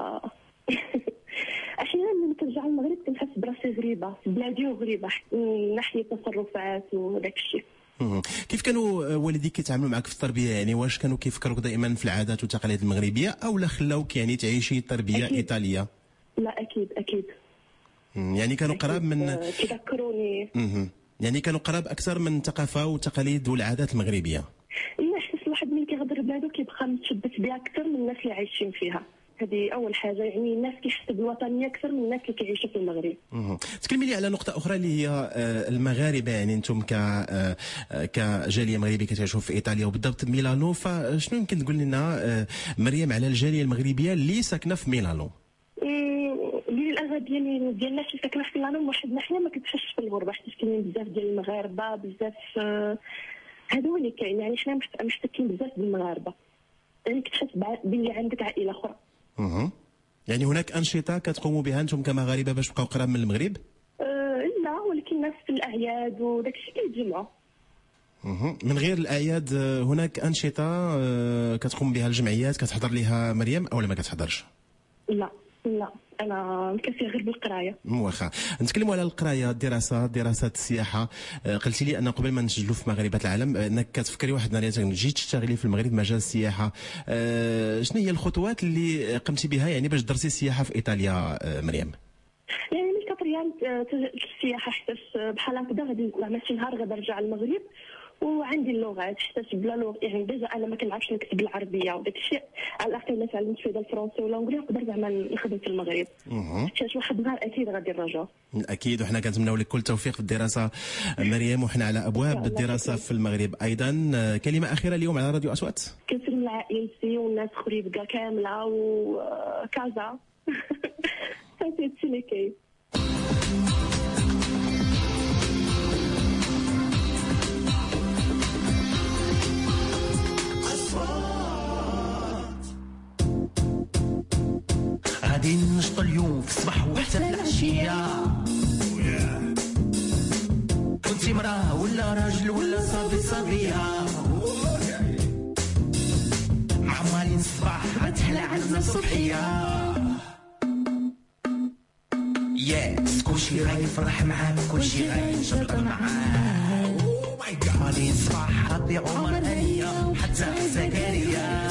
احيانا لما كنرجع للمغرب كنحس براسي غريبه في بلادي، وغريبه من ناحيه التصرفات وداك الشيء.
كيف كانوا والديك كيتعاملوا معك في التربيه؟ يعني واش كانوا كيفكروك دائما في العادات والتقاليد المغربيه، او لا خلاوك يعني تعيشي تربيه أكيد. ايطاليه؟
لا اكيد.
يعني كانوا قراب من
كيذكروني.
يعني كانوا قراب اكثر من الثقافه والتقاليد والعادات المغربيه.
لا، حيت الواحد ملي كيغادر بلادو كيبقى متشبت بها اكثر من الناس اللي عايشين فيها. هذه اول حاجه، يعني الناس كيحسوا بالوطنيه اكثر من الناس اللي كيعيشوا في المغرب.
تكلمي لي على نقطه اخرى اللي هي المغاربه، يعني انتم كجاليه مغربيه كتعيشوا في ايطاليا وبالضبط ميلانو، فشنو يمكن تقول لنا مريم على الجاليه المغربيه اللي ساكنه في ميلانو؟
الاغلب ديال الناس اللي ساكنه في ميلانو من واحد الناحيه ما كتحسش بالغربه، حيت كاينين بزاف ديال المغاربه، بزاف هذا هو اللي كاين. يعني حنا محتكين بزاف بالمغاربه، يعني كتحس باللي عندك عائله اخرى.
يعني هناك انشطه كتقوموا بها انتم كمغاربه باش تبقاو قراب من المغرب؟
لا، ولكن الناس في الاعياد وداك الشيء كيتجمعوا.
من غير الاعياد هناك انشطه كتقوم بها الجمعيات كتحضر لها مريم، او ما كتحضرش؟
لا انا مكفيه غير بالقرايه.
واخا نتكلموا على القرايه، دراسه السياحه. قلتي لي ان قبل ما نسجلوا في مغاربه العالم انك كتفكري واحد النهار تجي تشتغلي في المغرب مجال السياحه. شنو هي الخطوات اللي قمتي بها يعني باش درسي السياحه في ايطاليا مريم؟
يعني ملي كطريان السياحه، حتى بحال هكذا غادي ماشي نهار غادي نرجع للمغرب وعندي اللغات، حتى بلا لغه يعني ديجا انا ما كنعرفش نكتب العربيه وداك الشيء. على الاقل الا تعلمت شويه الفرنسي والانجلي نقدر زعما نخدم في المغرب. حيت واحد النهار اكيد غادي نرجع.
اكيد، وحنا كنتمناو لك كل التوفيق في الدراسه مريم، وحنا على ابواب الدراسه في المغرب ايضا. كلمه اخيره اليوم على راديو اصوات.
كنسلم لعائلتي والناس خريبكا كامله وكازا. هادشي اللي كاين.
غادي نشط اليوم في الصباح وحتى في العشيه، كنتي مراه ولا راجل ولا صبيه، مع مالين الصباح غتحلى عندنا الصبحيه. كلشي غيفرح معاك، كلشي غينشط معاك. مالين الصباح ربي عمر هنيه حتى زكريا،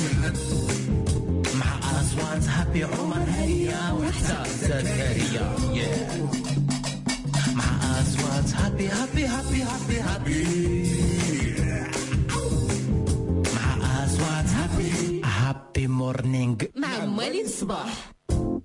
مع أصوات هابي عمر هنيه وحتى زكريا. مع أصوات هابي هابي هابي هابي هابي، مع أصوات هابي مورنينغ
مع مالين الصباح.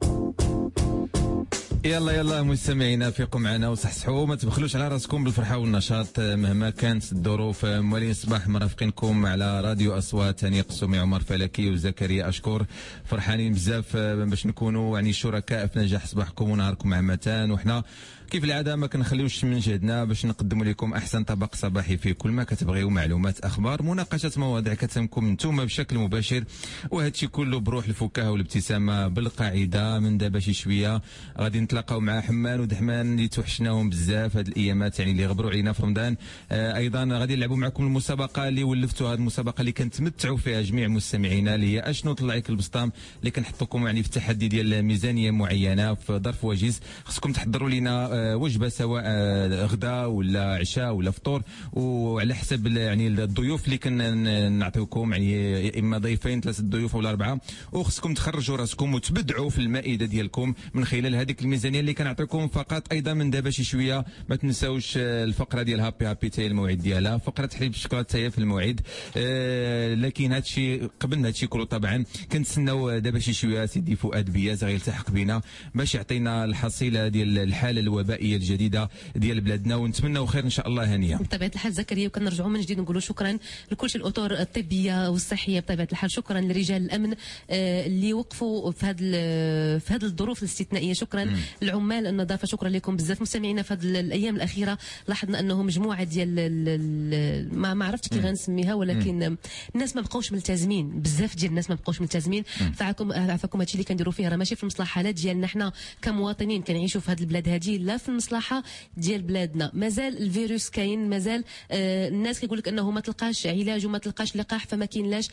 يلا مستمعينا، فيقوا معنا وصحصحوا، ما تبخلوش على راسكم بالفرحه والنشاط مهما كانت الظروف. موالين الصباح مرافقينكم على راديو اصوات، هاني قسومي، عمر فلكي وزكريا اشكور. فرحانين بزاف باش نكونوا يعني شركاء في نجاح صباحكم ونهاركم عامه، وحنا كيف العاده ما كنخليوش من جهدنا باش نقدموا لكم احسن طبق صباحي في كل ما كتبغيو، معلومات، اخبار، مناقشه مواضيع كتهمكم نتوما بشكل مباشر، وهذا الشيء كله بروح الفكاهه والابتسامه. بالقاعده من دابا شي شويه غادي نتلاقاو مع حمان ودحمان اللي توحشناهم بزاف هاد الايامات، يعني اللي غبروا علينا في رمضان. ايضا غادي نلعبوا معكم المسابقه اللي ولفتوا، هذه المسابقه اللي كنتمتعوا فيها جميع مستمعينا، اللي هي اشنو طلعك البسطام، اللي كنحطوكم يعني في تحدي ديال ميزانيه معينه في ظرف وجيز. خصكم تحضروا لنا وجبه سواء غداء ولا عشاء ولا فطور، وعلى حسب يعني الضيوف اللي كنعطيوكم، يعني اما ضيفين 3 ضيوف ولا 4، وخصكم تخرجوا راسكم وتبدعوا في المائده ديالكم من خلال هذيك الميزانيه اللي كنعطيكم فقط. ايضا من دابا شي شويه ما تنساوش الفقره ديال هابي تاي الموعد ديالها، فقره تحليب الشوكولاته حتى هي في الموعد. لكن هذا الشيء قبل هذا الشيء كله طبعا كنتسناو دابا شي شويه سيدي فؤاد بياز غيلتحق بنا باش يعطينا الحصيله ديال الحاله الوبائيه الجديده ديال بلادنا، ونتمناو خير ان شاء الله. هانيه
بطبيعه الحال زكريا، وكنرجعوا من جديد نقولوا شكرا لكل الاطر الطبيه والصحيه بطبيعه الحال. شكرا لرجال الامن اللي وقفوا في هذه الظروف الاستثنائيه. شكرا لعمال النظافه، شكرا لكم بزاف. مستمعينا في هذه الايام الاخيره لاحظنا انه مجموعه ديال ما عرفتش كي غنسميها، ولكن الناس ما بقاوش ملتزمين، بزاف ديال الناس ما بقاوش ملتزمين. عفاكم هادشي اللي كنديروا فيه راه ماشي في المصلحه حالات ديالنا حنا كمواطنين كنعيشوا في هذه البلاد هذه، لا في المصلحه ديال بلادنا. مازال الفيروس كاين، مازال الناس كيقول لك انه ما تلقاش علاج وما تلقاش لقاح، فما كاينلاش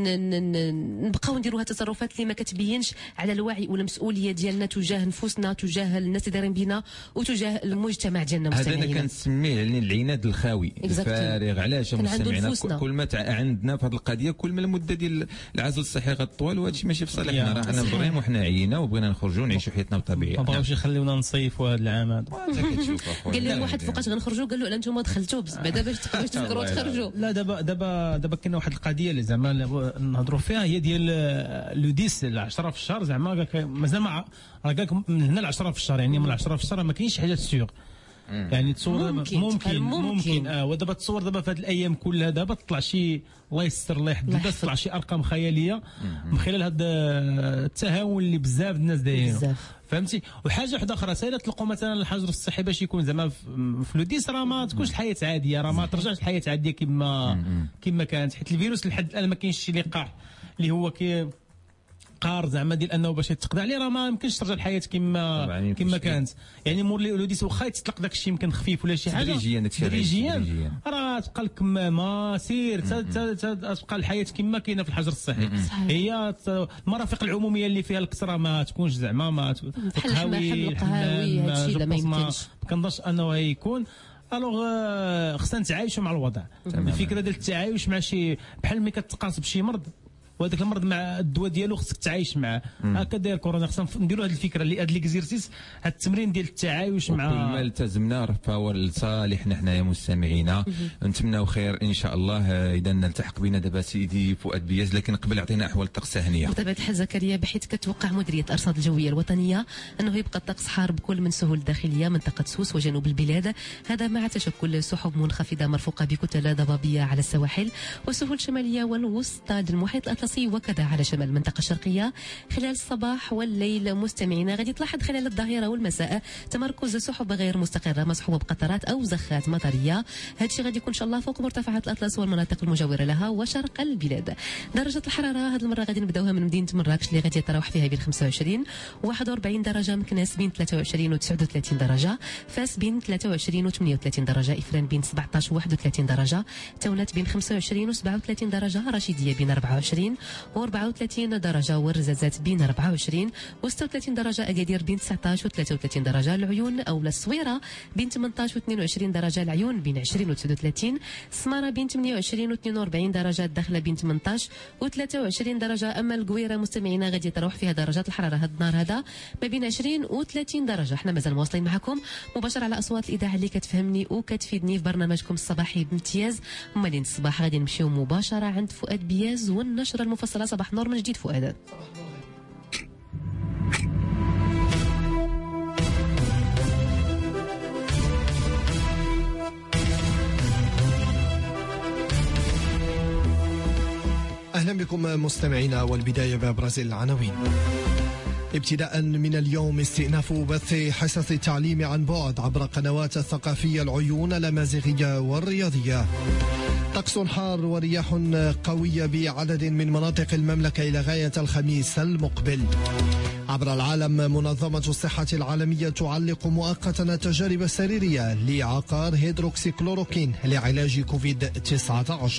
نبقاو نديروا هاد التصرفات اللي ما كتبينش على الوعي والمسؤوليه ديالنا تجاه نفوسنا، تجاه الناس اللي دايرين بينا، وتجاه المجتمع ديالنا.
هذا انا كنسميه يعني العناد الخاوي الفارغ. علاش مستمعينا كل ما عندنا في هذه القضيه كل ما المده ديال العزل الصحي غطول، وهذا الشيء ماشي في صالحنا. راه حنا مبغيين وحنا عيينا وبغينا نخرجوا نعيشوا حياتنا بطبيعه،
ما بغاوش يخليونا نصيفوا هذا العام هذا.
قال لهم واحد فوقاش غنخرجوا، قال له لا انتم دخلتوا بعدا باش تفكروا تخرجوا.
لا دابا كاينه واحد القضيه اللي زعما نهضروا فيها، هي ديال لو 10 في الشهر. زعما مازال راه قال لك من هنا ل 10 في الشهر، يعني من 10 في الشهر ما كاينش حاجه سيغ. يعني تصور ممكن ودابا تصور دابا في هذه الايام كلها دابا تطلع شي، الله يستر الله يحفظ، دابا تطلع شي ارقام خياليه من خلال هذا التهاون اللي بزاف الناس دايرين، فهمتي. وحاجه واحده اخرى، سالا تلقوا مثلا الحجر الصحي باش يكون زعما في لو 10 راه ما تكونش الحياه عاديه، راه ما ترجعش الحياه عاديه كما كانت، حيت الفيروس لحد الان ما كاينش شي لقاح اللي هو قار زعما ديال انه باش يتقضى عليه. راه ما يمكنش ترجع الحياه كما كانت، يعني مور لو 10 واخا يتطلق داك الشيء يمكن خفيف ولا شي حاجه تدريجيا راه تبقى الكمامه سير تبقى الحياه كما كاينه في الحجر الصحي. هي المرافق العموميه اللي فيها الكسره ما تكونش زعما ما
القهاوي هادشي لا ما يمكنش،
ما كنظنش انه يكون. الوغ خصنا نتعايشوا مع الوضع. الفكره ديال التعايش مع شي، بحال ملي كتقاص بشي مرض وهذاك المرض مع الدواء ديالو خصك تعايش معاه. هكا داير كورونا، خصنا نديروا هذه الفكره اللي هذا ليكزيرسيس، هذا التمرين ديال التعايش مع
كل ما التزمنا فهو لصالحنا حنايا مستمعينا. نتمناو خير ان شاء الله. اذا نلتحق بنا دابا سيدي فؤاد بياز، لكن قبل عطينا احوال الطقس هنيه.
بطبيعه الحال زكريا، بحيث كتوقع مديريه الارصاد الجويه الوطنيه انه يبقى الطقس حار بكل من سهول الداخليه منطقه سوس وجنوب البلاد، هذا مع تشكل سحب منخفضه مرفوقه بكتل ضبابيه على السواحل وسهول شماليه والوسطى للمحيط الاطلسي، وكذا على شمال المنطقه الشرقيه. خلال الصباح والليل مستمعينا غادي تلاحظ خلال الظهيره والمساء تمركز سحب غير مستقره مصحوبه بقطرات او زخات مطريه. هذا الشيء غادي يكون ان شاء الله فوق مرتفعات الاطلس والمناطق المجاوره لها وشرق البلاد. درجه الحراره هذه المره غادي نبداوها من مدينه مراكش اللي غادي يتراوح فيها بين 25 و41 درجه، مكناس بين 23 و39 درجه، فاس بين 23 و38 درجه، افران بين 17 و31 درجه، تونات بين 25 و37 درجه، رشيديه بين 24 و34 درجه، والرزازات بين 24 و36 درجه، اكادير بين 19 و33 درجه، العيون او الصويره بين 18 و22 درجه، العيون بين 20 و39، سماره بين 28 و42 درجه، الداخله بين 18 و23 درجه. اما القويره مستمعينا غادي تروح فيها درجات الحراره هذا النهار هذا ما بين 20 و30 درجه. احنا مازال مواصلين معكم مباشره على اصوات الاذاعه اللي كتفهمني وكتفيدني في برنامجكم الصباحي بامتياز. مالين الصباح غادي نمشيو مباشره عند فؤاد بياز والنشره المفصله. صباح نور من جديد فؤاد.
أهلا بكم مستمعينا، والبداية بأبرز العناوين. ابتداء من اليوم استئناف بث حصص التعليم عن بعد عبر قنوات الثقافية العيون الأمازيغية والرياضية. طقس حار ورياح قوية بعدد من مناطق المملكة إلى غاية الخميس المقبل. عبر العالم منظمة الصحة العالمية تعلق مؤقتا التجارب السريرية لعقار هيدروكسيكلوروكين لعلاج كوفيد-19.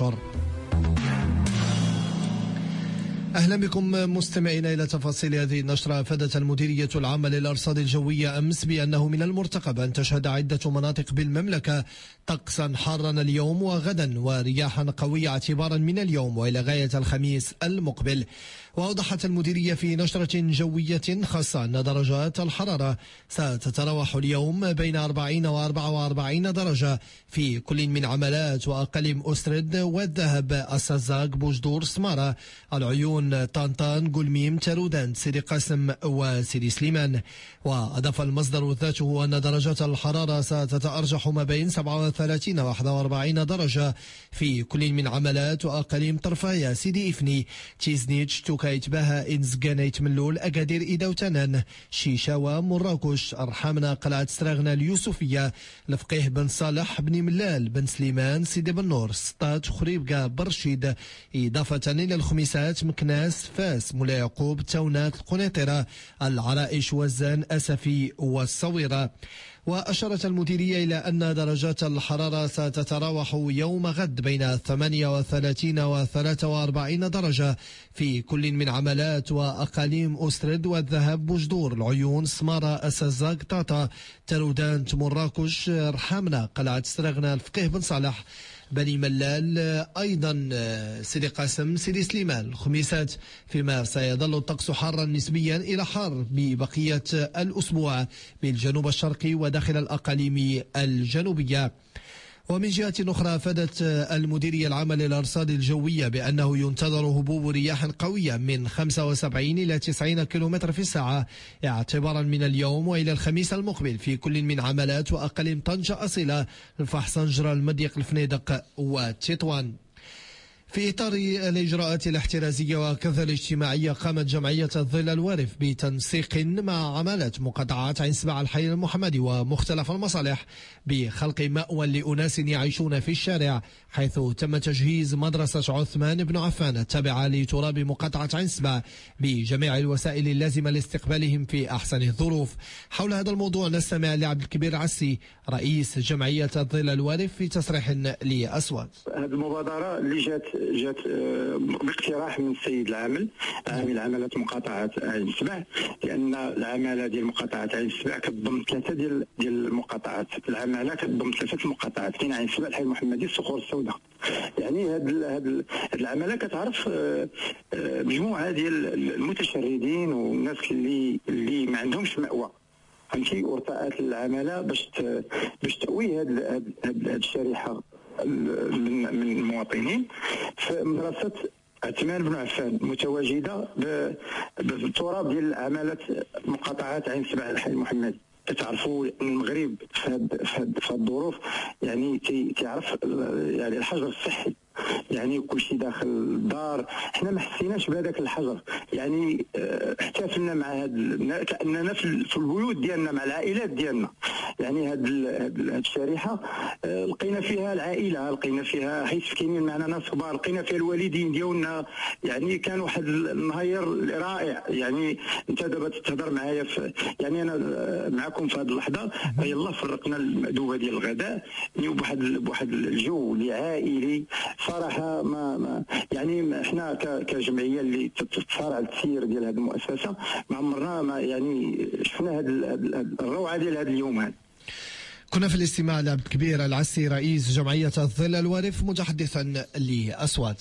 أهلا بكم مستمعين إلى تفاصيل هذه النشرة. أفادت المديرية العامة للأرصاد الجوية أمس بأنه من المرتقب أن تشهد عدة مناطق بالمملكة طقسا حارا اليوم وغدا ورياحا قوية اعتبارا من اليوم وإلى غاية الخميس المقبل. وأوضحت المديرية في نشرة جوية خاصة أن درجات الحرارة ستتراوح اليوم بين 40 و 44 درجة في كل من عملات وأقاليم أسترد والذهب، السزاق، بوجدور، سمارة، العيون، طنطان، قلميم، ترودان، سيدي قاسم وسيدي سليمان. وأضاف المصدر ذاته أن درجات الحرارة ستتأرجح ما بين 37 و 41 درجة في كل من عملات وأقاليم طرفايا، سيدي إفني، تيزنيتش، توكايت، بها، إنزغانيت، ملول، أكادير، إيداوتانان، شيشاوة، مراكش، أرحامنا، قلعة ستراغنا، اليوسفية، الفقيه بن صالح، بن ملال، بن سليمان، سيدي بن نور، سطات، خريبكا، برشيد، إضافة إلى الخميسات، مكناس، فاس، مولاي يعقوب، تاونات، القنيطرة، العرائش، وزان، أسفي والصويرة. وأشارت المديرية إلى أن درجات الحرارة ستتراوح يوم غد بين 38 و 43 درجة في كل من عملات وأقاليم أسترد والذهب، بوجدور، العيون، سمارة، السزاق، طاطا، ترودان، مراكش، رحامنا، قلعة ستراغنا، الفقيه بن صالح، بني ملال، أيضا سيدي قاسم، سيدي سليمان. الخميسات فيما سيظل الطقس حارا نسبيا إلى حار ببقية الأسبوع بالجنوب الشرقي وداخل الأقاليم الجنوبية. ومن جهة أخرى أفادت المديرية العامة للأرصاد الجوية بأنه ينتظر هبوب رياح قوية من 75 إلى 90 كيلومتر في الساعة اعتبارا من اليوم وإلى الخميس المقبل في كل من عملات وأقاليم طنجة، أصيلة، الفحصنجرة، المضيق، الفنيدق وتطوان. في إطار الإجراءات الاحترازية وكذا الاجتماعية قامت جمعية الظل الوارف بتنسيق مع عمالة مقاطعات عين سبع، الحي المحمدي ومختلف المصالح بخلق مأوى لأناس يعيشون في الشارع، حيث تم تجهيز مدرسة عثمان بن عفان التابعة لتراب مقاطعة عين سبع بجميع الوسائل اللازمة لاستقبالهم في أحسن الظروف. حول هذا الموضوع نستمع لعبد الكبير عسي رئيس جمعية الظل الوارف في تصريح لأصوات.
هذه المبادرة اللي جات باقتراح من السيد العامل عامل عمالة مقاطعة عين سبع، لأن العمالة ديال مقاطعة عين سبع كتضم ثلاثة ديال المقاطعات. العمالة كتضم ثلاثة مقاطعات، كاين عين سبع، الحي المحمدي، الصخور السوداء. يعني هاد العمالة كتعرف مجموعة ديال المتشردين والناس اللي ما عندهمش مأوى، فهمتي، ورثاءات العمالة باش تقوي هاد الشريحة من المواطنين. فمدرسة عثمان بن عفان متواجدة بالتراب ديال عمالة مقاطعات عين سبع، الحي المحمدي. كتعرفوا ان المغرب في هاد الظروف يعني كيعرف يعني الحجر الصحي، يعني كل شيء داخل الدار. احنا ما حسيناش بهذاك الحجر، يعني احتفلنا مع كاننا في البيوت ديالنا مع العائلات ديالنا. يعني هاد الشريحه لقينا فيها العائله، لقينا فيها حيت كاينين معنا ناس كبار، لقينا فيها الوالدين ديالنا. يعني كان واحد النهار رائع. يعني انت دابا تهضر معايا يعني انا معكم في هذه اللحظه، يلا فرقنا المأدوبه ديال الغداء بواحد الجو اللي عائلي صراحه. ما يعني احنا كجمعيه اللي تتصارع التسيير ديال هذه المؤسسه ما عمرنا ما يعني شفنا هذه الروعه ديال هذا اليوم هذا.
كنا في الاستماع لعبد الكبير العسي رئيس جمعية الظل الوارف متحدثا لأصوات.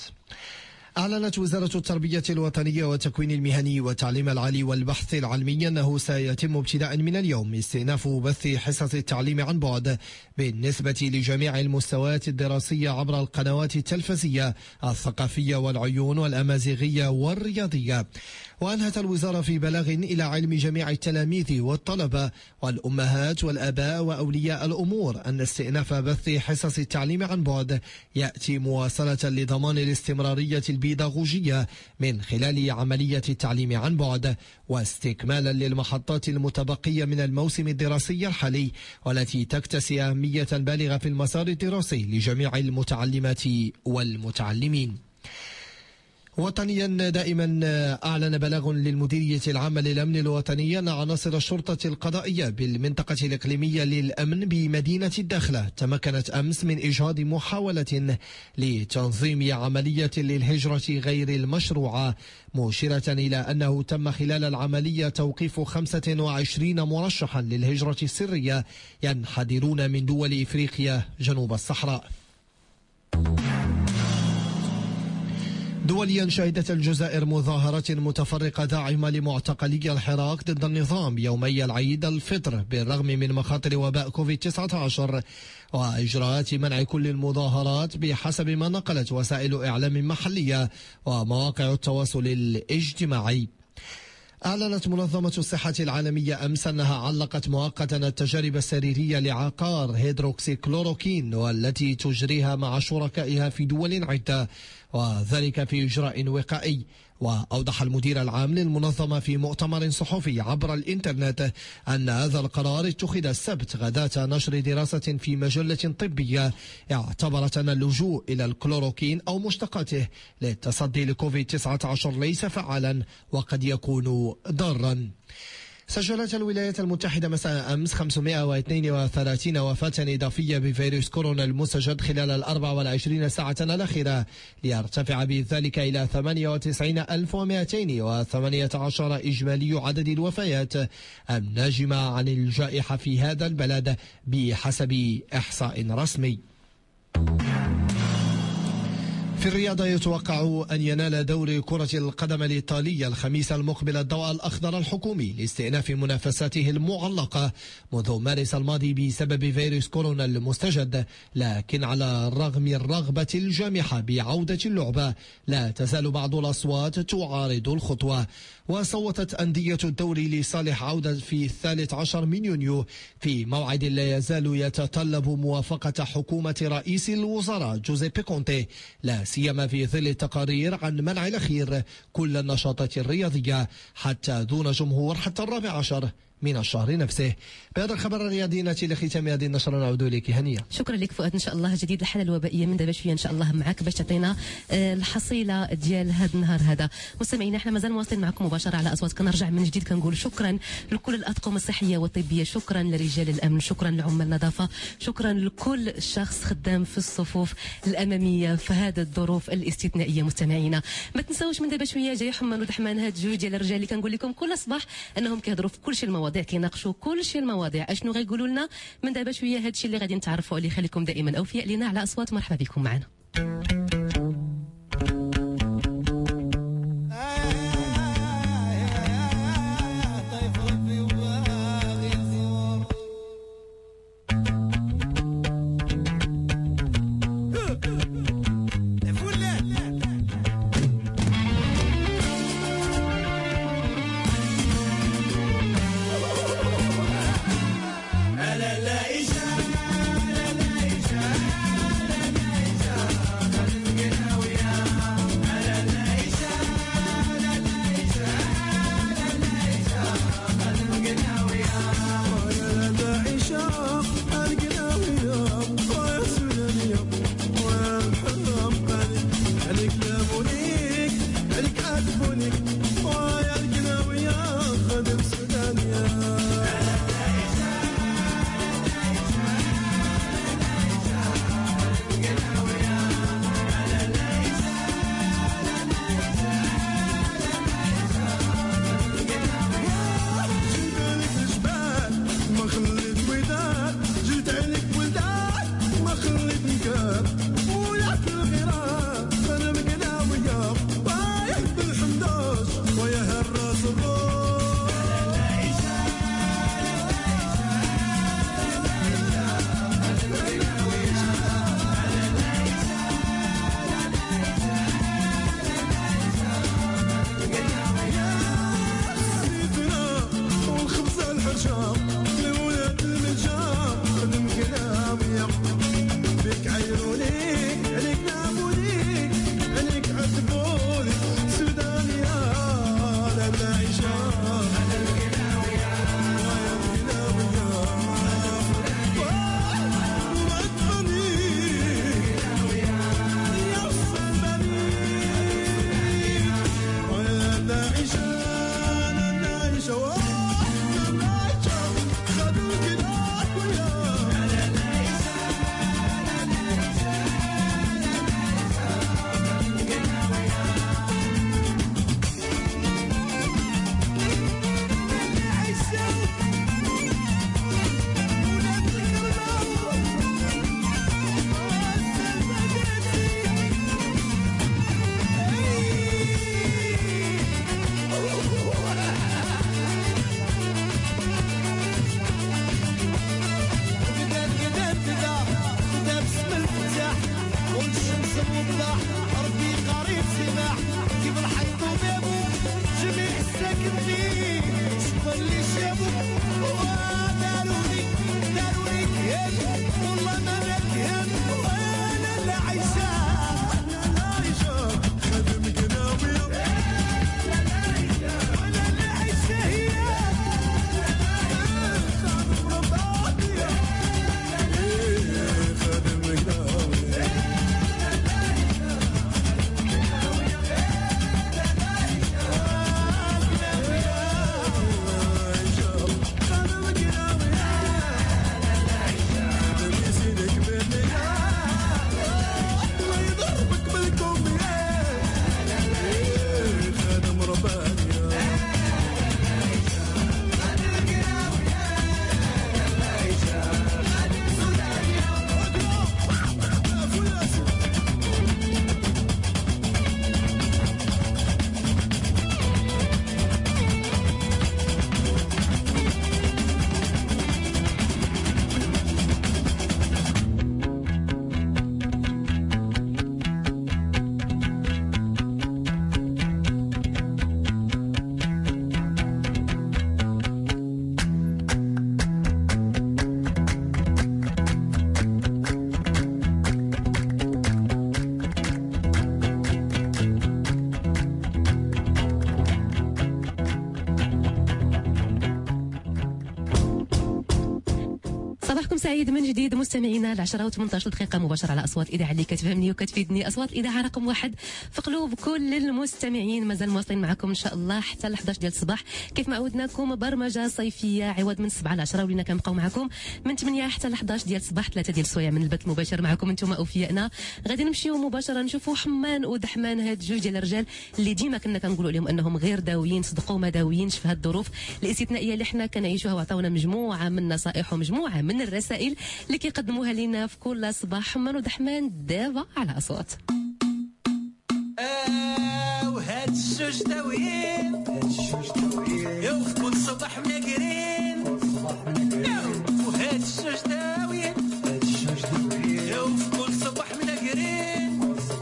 أعلنت وزارة التربية الوطنية والتكوين المهني والتعليم العالي والبحث العلمي أنه سيتم ابتداء من اليوم استئناف بث حصص التعليم عن بعد بالنسبة لجميع المستويات الدراسية عبر القنوات التلفزية، الثقافية والعيون والأمازيغية والرياضية. وأنهت الوزارة في بلاغ إلى علم جميع التلاميذ والطلبة والأمهات والآباء وأولياء الأمور أن استئناف بث حصص التعليم عن بعد يأتي مواصلة لضمان الاستمرارية البيداغوجية من خلال عملية التعليم عن بعد، واستكمالا للمحطات المتبقية من الموسم الدراسي الحالي والتي تكتسي أهمية بالغة في المسار الدراسي لجميع المتعلمات والمتعلمين. وطنيا دائما أعلن بلاغ للمديرية العامة للأمن الوطني أن عناصر الشرطة القضائية بالمنطقة الإقليمية للأمن بمدينة الداخلة تمكنت أمس من إجهاض محاولة لتنظيم عملية للهجرة غير المشروعة، مشيرة إلى أنه تم خلال العملية توقيف 25 مرشحا للهجرة السرية ينحدرون من دول إفريقيا جنوب الصحراء. دوليا شهدت الجزائر مظاهرات متفرقة داعمة لمعتقلي الحراك ضد النظام يومي العيد الفطر بالرغم من مخاطر وباء كوفيد-19 وإجراءات منع كل المظاهرات بحسب ما نقلت وسائل إعلام محلية ومواقع التواصل الاجتماعي. أعلنت منظمة الصحة العالمية أمس أنها علقت مؤقتا التجارب السريرية لعقار هيدروكسيكلوروكين والتي تجريها مع شركائها في دول عدة، وذلك في إجراء وقائي. وأوضح المدير العام للمنظمة في مؤتمر صحفي عبر الإنترنت أن هذا القرار اتخذ السبت غداة نشر دراسة في مجلة طبية اعتبرت أن اللجوء إلى الكلوروكين أو مشتقاته للتصدي لكوفيد-19 ليس فعالا وقد يكون ضارا. سجلت الولايات المتحدة مساء أمس 532 وفاة إضافية بفيروس كورونا المستجد خلال 24 ساعة الأخيرة، ليرتفع بذلك إلى 98,218 إجمالي عدد الوفيات الناجمة عن الجائحة في هذا البلد بحسب إحصاء رسمي. في الرياضة يتوقع أن ينال دوري كرة القدم الإيطالية الخميس المقبل الضوء الأخضر الحكومي لاستئناف منافساته المعلقة منذ مارس الماضي بسبب فيروس كورونا المستجد، لكن على الرغم الرغبة الجامحة بعودة اللعبة لا تزال بعض الأصوات تعارض الخطوة. وصوتت أندية الدوري لصالح عودة في 13 من يونيو في موعد لا يزال يتطلب موافقة حكومة رئيس الوزراء جوزيبي كونتي، لا سيما في ظل التقارير عن منع الأخير كل النشاطات الرياضية حتى دون جمهور حتى 14 من الشهر نفسه. بهذا الخبر الرياضي ناتي لختام هذه النشرة نعود لك هنية.
شكرا لك فؤاد، ان شاء الله جديد الحالة الوبائية من دابا شوية ان شاء الله معك باش تعطينا الحصيلة ديال هذا النهار هذا. مستمعينا احنا مازال مواصلين معكم مباشرة على أصوات. كنرجع من جديد كنقول شكرا لكل الأطقم الصحية والطبية، شكرا لرجال الأمن، شكرا لعمال النظافة، شكرا لكل شخص خدام في الصفوف الأمامية في هذه الظروف الاستثنائية. مستمعينا ما تنساوش من دابا شوية جاي حمان ودحمان هاد جوج ديال الرجال اللي كنقول لكم كل صباح انهم كيهضروا في كل شيء المواضيع، كيناقشوا كل شيء المواضيع. اشنو غيقولوا لنا من دابا شويه هذا الشيء اللي غادي نتعرفوا عليه. خليكم دائما اوفياء لنا على اصوات. مرحبا بكم معنا.
لولاد المجار خدم كلام يا بك عيوني
وضح ربي قريب سمع كيف الحيط وبابو جميع الساكن فيه شكون اللي شافو داروني كيان والله ما كيان وانا لا عايشة خدم قناوي وانا لا عايشة هي
صباحكم سعيد من جديد مستمعينا. 10 و18 دقيقة مباشرة على أصوات الإذاعة اللي كتفهمني وكتفيدني، أصوات الإذاعة رقم 1 في قلوب كل المستمعين. مازال مواصلين معكم إن شاء الله حتى ل 11 ديال الصباح كيف ما عودناكم، برمجة صيفية عوض من 7 ل 10 ولينا كنبقاو معكم من 8 حتى ل 11 ديال الصباح، 3 ديال السوايع من البث المباشر معكم انتم أوفيائنا. غادي نمشيو مباشرة نشوفوا حمان ودحمان، هاد جوج ديال الرجال اللي ديما كنا كنقولوا عليهم أنهم غير داويين، صدقوا ما داويينش في هاد الظروف الاستثنائية اللي حنا كنعيشوها، وعطاونا مجموعة من النصائح ومجموعة من الرسائل اللي كيقدموها لنا في كل صباح. حمان ودحمان دابا على أصوات.
وهاد الجوج داويين وفي كل صباح مناقرين، وهاد الجوج داويين وفي كل صباح مناقرين،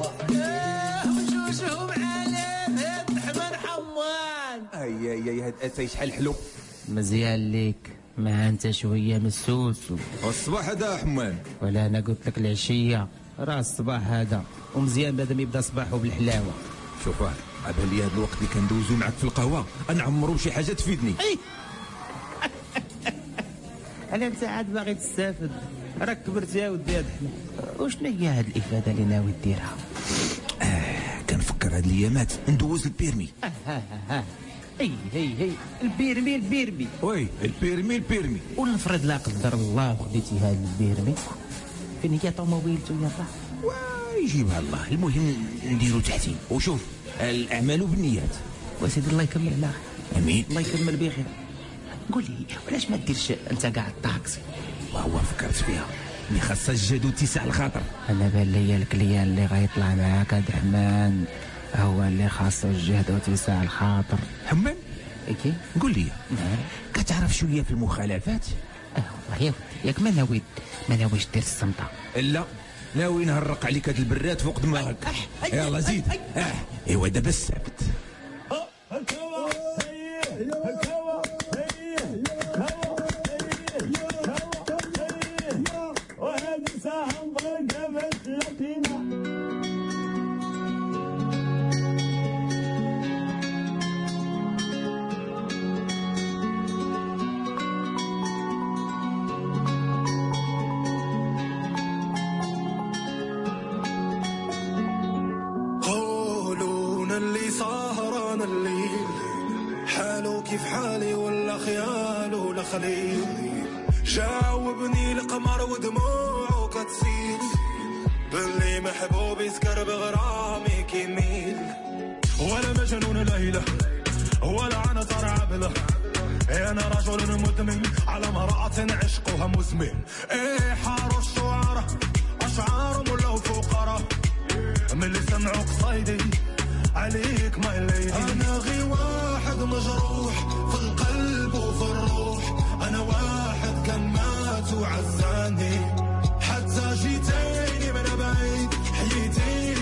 وجوجهم عالم هاد دحمان حمان.
اي هاد اتاي شحال حلو
مزيان ليك، ما انت شويه مسوس.
الصباح هذا حمان،
ولا انا قلت لك العشيه راه الصباح هذا، ومزيان بعد ما يبدا صباحه بالحلاوه.
شوف عبالي لي هذا الوقت اللي كندوزو معك في القهوه انا عمرو شي حاجه تفيدني.
انا انت عاد باغي تستافد، راك كبرت يا ودي هاد حنا. وشنو هي هاد الافاده اللي ناوي ديرها؟
كنفكر هاد الايامات ندوز البيرمي.
هي البيرمي
وي البيرمي
ونفرض لا قدر الله وخديتي هاد البيرمي، فين هي طوموبيلتو يا صاح؟
يجيبها الله، المهم نديرو تحتي. وشوف الاعمال بالنيات
وسيدي الله يكمل على خير.
امين
الله يكمل بخير. قول لي علاش ما ديرش انت كاع الطاكسي؟
وهو فكرت فيها اللي خاصها الجهد واتساع الخاطر.
انا بان ليا الكليان اللي غيطلع معاك هاد حمان هو اللي خاصو الجهد واتساع الخاطر.
حمان
اكي
قول لي كتعرف شويه في المخالفات؟
والله يا ودي ياك ما ناويش دير الصمته.
لا ناوي نهرق عليك هاد البراد فوق دماغك. يلا زيد. ايوا دابا السبت.
اللي سهران الليل حالو كيف حالي ولا خيال ولا خليل، جاوبني القمر ودموعه كتسيل باللي محبوبي سكر بغرامي كيميل، ولا مجنون ليلة ولا عنتر عبلة، انا رجل مدمن على امرأة عشقها مزمن. ايه حاروا الشعراء اشعارهم ولو فقراء من اللي سمعوا قصايدي عليك ما ليدي. انا غي واحد مجروح في القلب وفي الروح، انا واحد كان مات وعزاني حتى جيتيني من بعيد حييتيني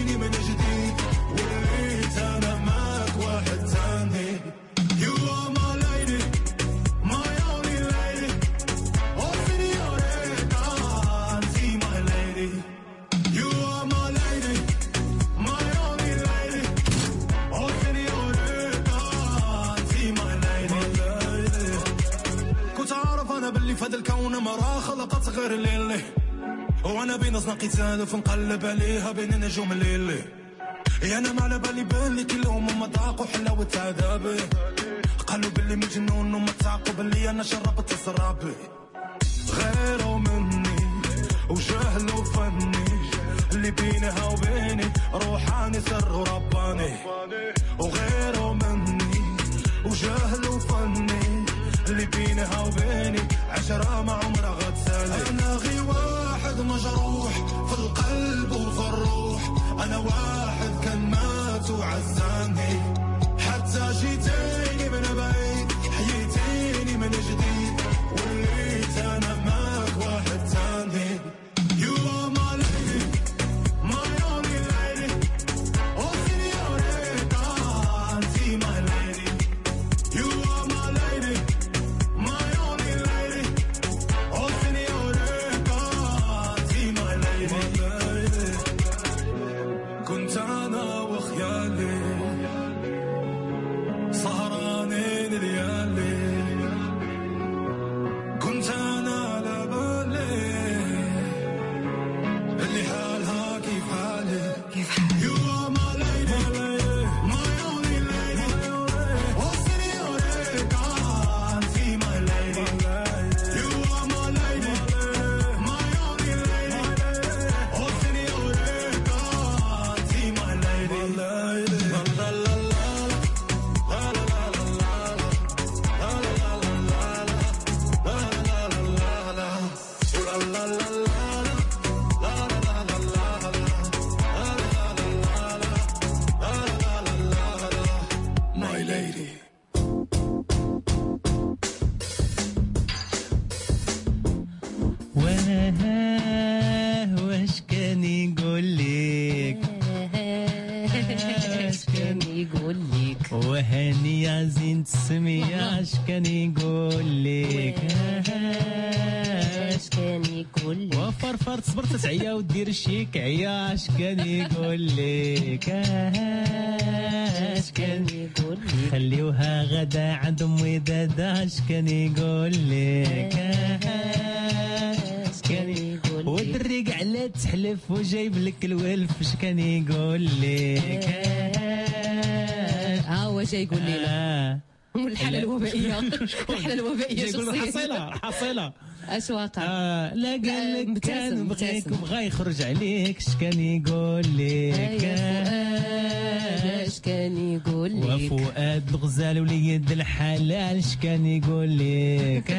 غير ليلي وانا بين اصنا قتال فنقلب عليها بين النجوم الليلي يا انا ما على بالي بالي كلهم ما ذاقوا حلاوه عذابي قالوا باللي مجنون وما تعقوا باللي انا شربت سرابي غيروا مني وجهلوا فني اللي بينها وبيني روحاني سر ورباني وغيروا مني وجهلوا فني اللي بينها وبيني عشرة ما عمرها غتسالي انا غي واحد مجروح في القلب وفي الروح انا واحد كان مات وعزاني حتى جيتيني من بعيد حييتيني من جديد وليت انا معك واحد ثاني You are my lady, my only lady. Oh señorita, aunty my lady. You are my lady, my only lady. Oh señorita, aunty my lady. كنت أنا وخيالي سهرانين ليالي كنت أنا على بالي اللي حالها كيف حالي You are my lady, my only lady. Oh señorita, aunty my lady. You are my lady, my only lady. Oh señorita, aunty my lady. La la la la la la la la la la la la la la My lady.
واش كان يقول لك
اش كان يقول لك
وهاني يا زين السمية اش كان يقول لك
اش كان يقول لك
وفرفر تصبر تسعيا ودير الشيك عيا اش كان يقول لك اش كان
يقول لك
خليوها غدا عند امي دادا اش كان يقول لك اش كان يقول لك ودري كاع لا تحلف وجايب لك الولف اش كان يقول لك
هو جاي يقول لنا الحالة الوبائية الحالة الوبائية
يقول حصيلة
اش واقع
لا قال لك كان بغيك وبغى يخرج عليك اش كان يقول لك
اش كان يقول لك
وفؤاد الغزال وليد الحلال اش كان يقول لك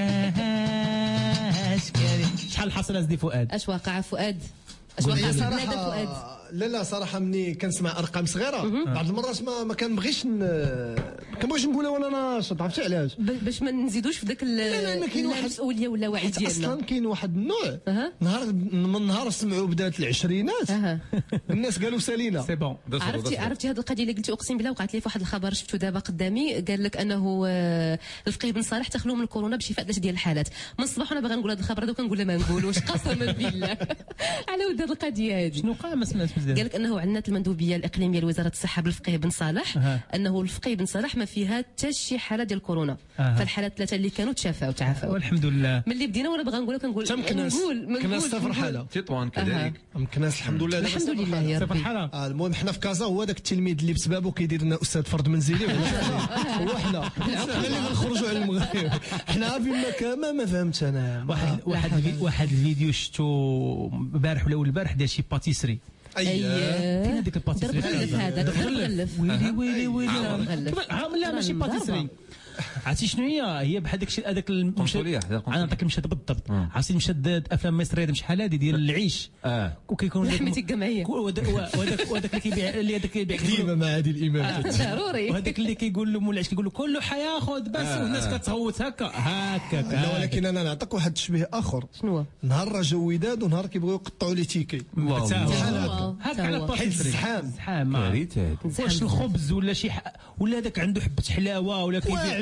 اش كان شحال حصل ازدي فؤاد
اش واقع فؤاد اش واقع
صراحة لا صراحه مني كنسمع ارقام صغيره بعض المرات ما كنبغيش كنبغيش نقولها وانا ناشط عرفتي علاش
باش ما نزيدوش في ذاك المسؤوليه ولا وعي ديالنا
اصلا كاين واحد النوع من نهار سمعوا بدات العشرينات الناس قالوا سالينا
سي بون
عرفتي هذه القضيه اللي قلتي اقسم بالله وقعت لي في واحد الخبر شفتو دابا قدامي قال لك انه الفقيه بن صالح تخلو من الكورونا بشفاء 3 ديال الحالات من الصباح وانا باغا نقول هذا الخبر هذا وكنقول ما نقولوش قسما بالله على ود هذه القضيه هذه
شنو وقع ما سمعتش
قال لك انه عندنا المندوبيه الاقليميه لوزاره الصحه بالفقيه بن صالح انه الفقيه بن صالح ما فيها حتى شي حاله ديال كورونا فالحالات 3 اللي كانوا تعافوا
والحمد لله
ملي بدينا وانا باغا نقول كنقول
كناس صفر حاله
تطوان كذلك
كناس الحمد لله
يا ربي
صفر حاله
المهم حنا في كازا هو ذاك التلميذ اللي بسببه كيدير لنا استاذ فرد منزلي هو حنا اللي غنخرجوا على المغرب حنا في ما فهمت انا
واحد الفيديو شفتو البارح ولا البارح ديال شي باتيسري
فين
هذيك الباتيسري
هذا مغلف
ويلي لا ماشي باتيسري عرفتي شنو هي بحال داكشي هذاك المشهد انا نعطيك المشهد بالضبط عرفتي المشهد افلام مصريه بشحال هذه ديال العيش
وكيكون لحمه الجمعيه
وهذاك اللي كيبيع
ديما مع هذه الامامات
ضروري
وهذاك اللي كيقول له مولاش كيقول له كله حياخذ بس والناس كتصوت هكا
لا ولكن انا نعطيك واحد التشبيه اخر
شنو
نهار راه جو وداد ونهار كيبغيو يقطعوا لي تيكي
هكا على
زحام
واش الخبز ولا شي ولا هذاك عنده حبه حلاوه ولا كيبيع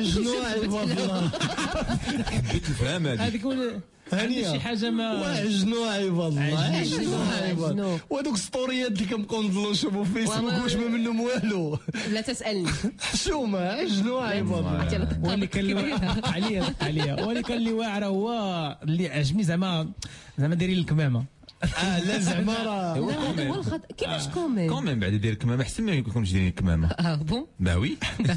شنو عيب والله
حبيت الفهم
هذيك
هانيه
شي حاجه ما
وعجنو عيب والله
عجنو.
عيب وهذوك السطوريات اللي كنبقاو نشوفوا في فيسبوك واش ما منهم والو
لا تسالني
حشومه عجنو عيب والله
واللي كان عليا واللي كان اللي واعره هو اللي عجبني زعما دايرين الكمامه
لا زعما راه
هذا هو الخط كيفاش كومين
كومين بعد دير الكمامه احسن ما يكونش دايرين الكمامه
بون
با وي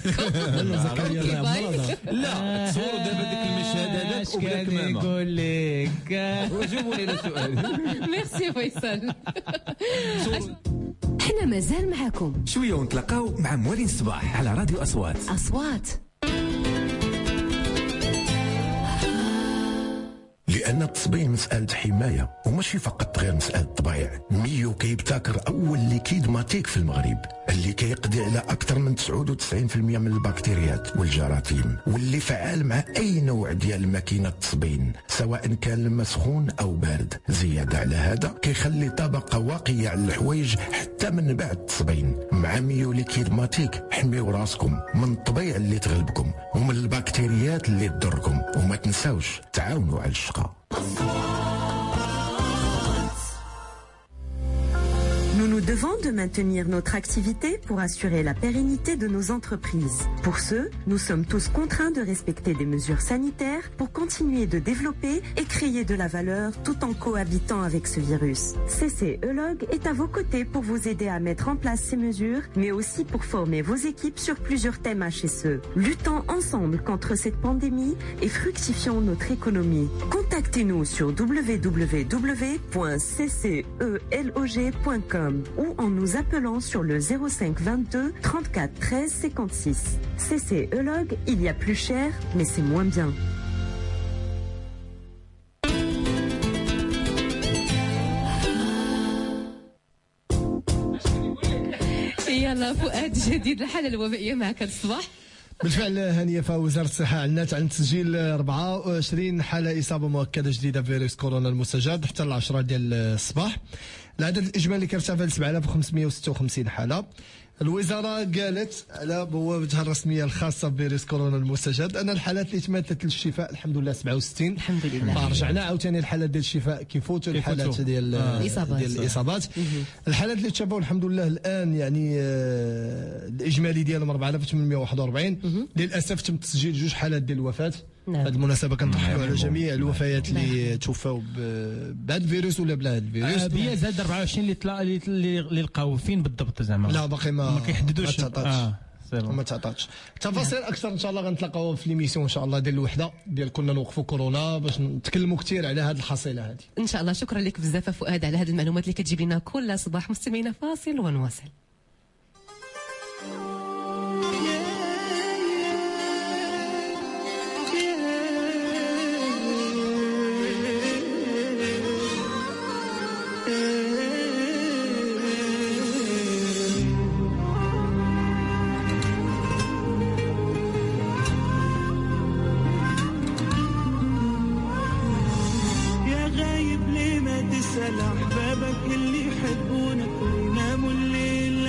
لا
تصوروا دابا ديك المشهد هذاك وبلا كمامه
نقول لك
وجاوبوا لي السؤال
ميرسي فيصل. احنا مازال معاكم
شويه ونتلاقاو مع موالين الصباح على راديو
اصوات.
لأن التصبيغ مسألة حماية وماشي فقط غير مسألة طبيعة. ميو كيبتكر أول ليكيد ماتيك في المغرب اللي كيقضي على أكثر من 99% من البكتيريات والجراثيم واللي فعال مع أي نوع ديال ماكينة التصبين سواء كان الماء سخون أو بارد. زيادة على هذا كيخلي طبقة واقية على الحوايج حتى من بعد التصبين. مع ميو ليكيد ماتيك حميو راسكم من الطبيعة اللي تغلبكم ومن البكتيريات اللي تضركم، وما تنساوش تعاونوا على الشقة.
Nous nous devons de maintenir notre activité pour assurer la pérennité de nos entreprises. Pour ce, nous sommes tous contraints de respecter des mesures sanitaires pour continuer de développer et créer de la valeur tout en cohabitant avec ce virus. CCELOG est à vos côtés pour vous aider à mettre en place ces mesures, mais aussi pour former vos équipes sur plusieurs thèmes HSE. Luttons ensemble contre cette pandémie et fructifions notre économie. Contactez-nous sur www.ccelog.com ou en nous appelant sur le 05 22 34 13 56. CCELOG, il y a plus cher, mais c'est moins bien.
يلا فؤاد جديد الحالة الوبائية معك الصباح.
بالفعل هانية فوزارة الصحة أعلنت عن تسجيل 24 حالة إصابة مؤكدة جديدة بفيروس كورونا المستجد حتى 10 ديال الصباح. العدد الإجمالي كيرتفع ل 7556 حالة. الوزارة قالت على بوابتها الرسمية الخاصة بفيروس كورونا المستجد أن الحالات اللي تمثلت للشفاء الحمد لله 67.
الحمد لله.
فرجعنا عاوتاني الحالات ديال الشفاء كيفوتوا الحالات ديال الإصابات. الحالات اللي تشافوا الحمد لله الآن يعني الإجمالي ديالهم 4841. للأسف تم تسجيل 2 حالات ديال الوفاة. هذه المناسبة كنرحبوا على جميع الوفيات اللي توفاو بهذا الفيروس ولا بلا هذا الفيروس.
بيا زاد 24 اللي لقاو فين بالضبط زعما.
لا باقي ما
كيحددوش.
ما تعطاتش تفاصيل اكثر ان شاء الله غنتلاقاو في ليميسيون ان شاء الله ديال الوحده ديال كنا نوقفوا كورونا باش نتكلموا كثير على هذه الحصيله هذه
ان شاء الله. شكرا لك بزاف فؤاد على هذه المعلومات اللي كتجيب لنا كل صباح. مستمعينا فاصل ونواصل.
أحبابك اللي يحبونك ويناموا الليل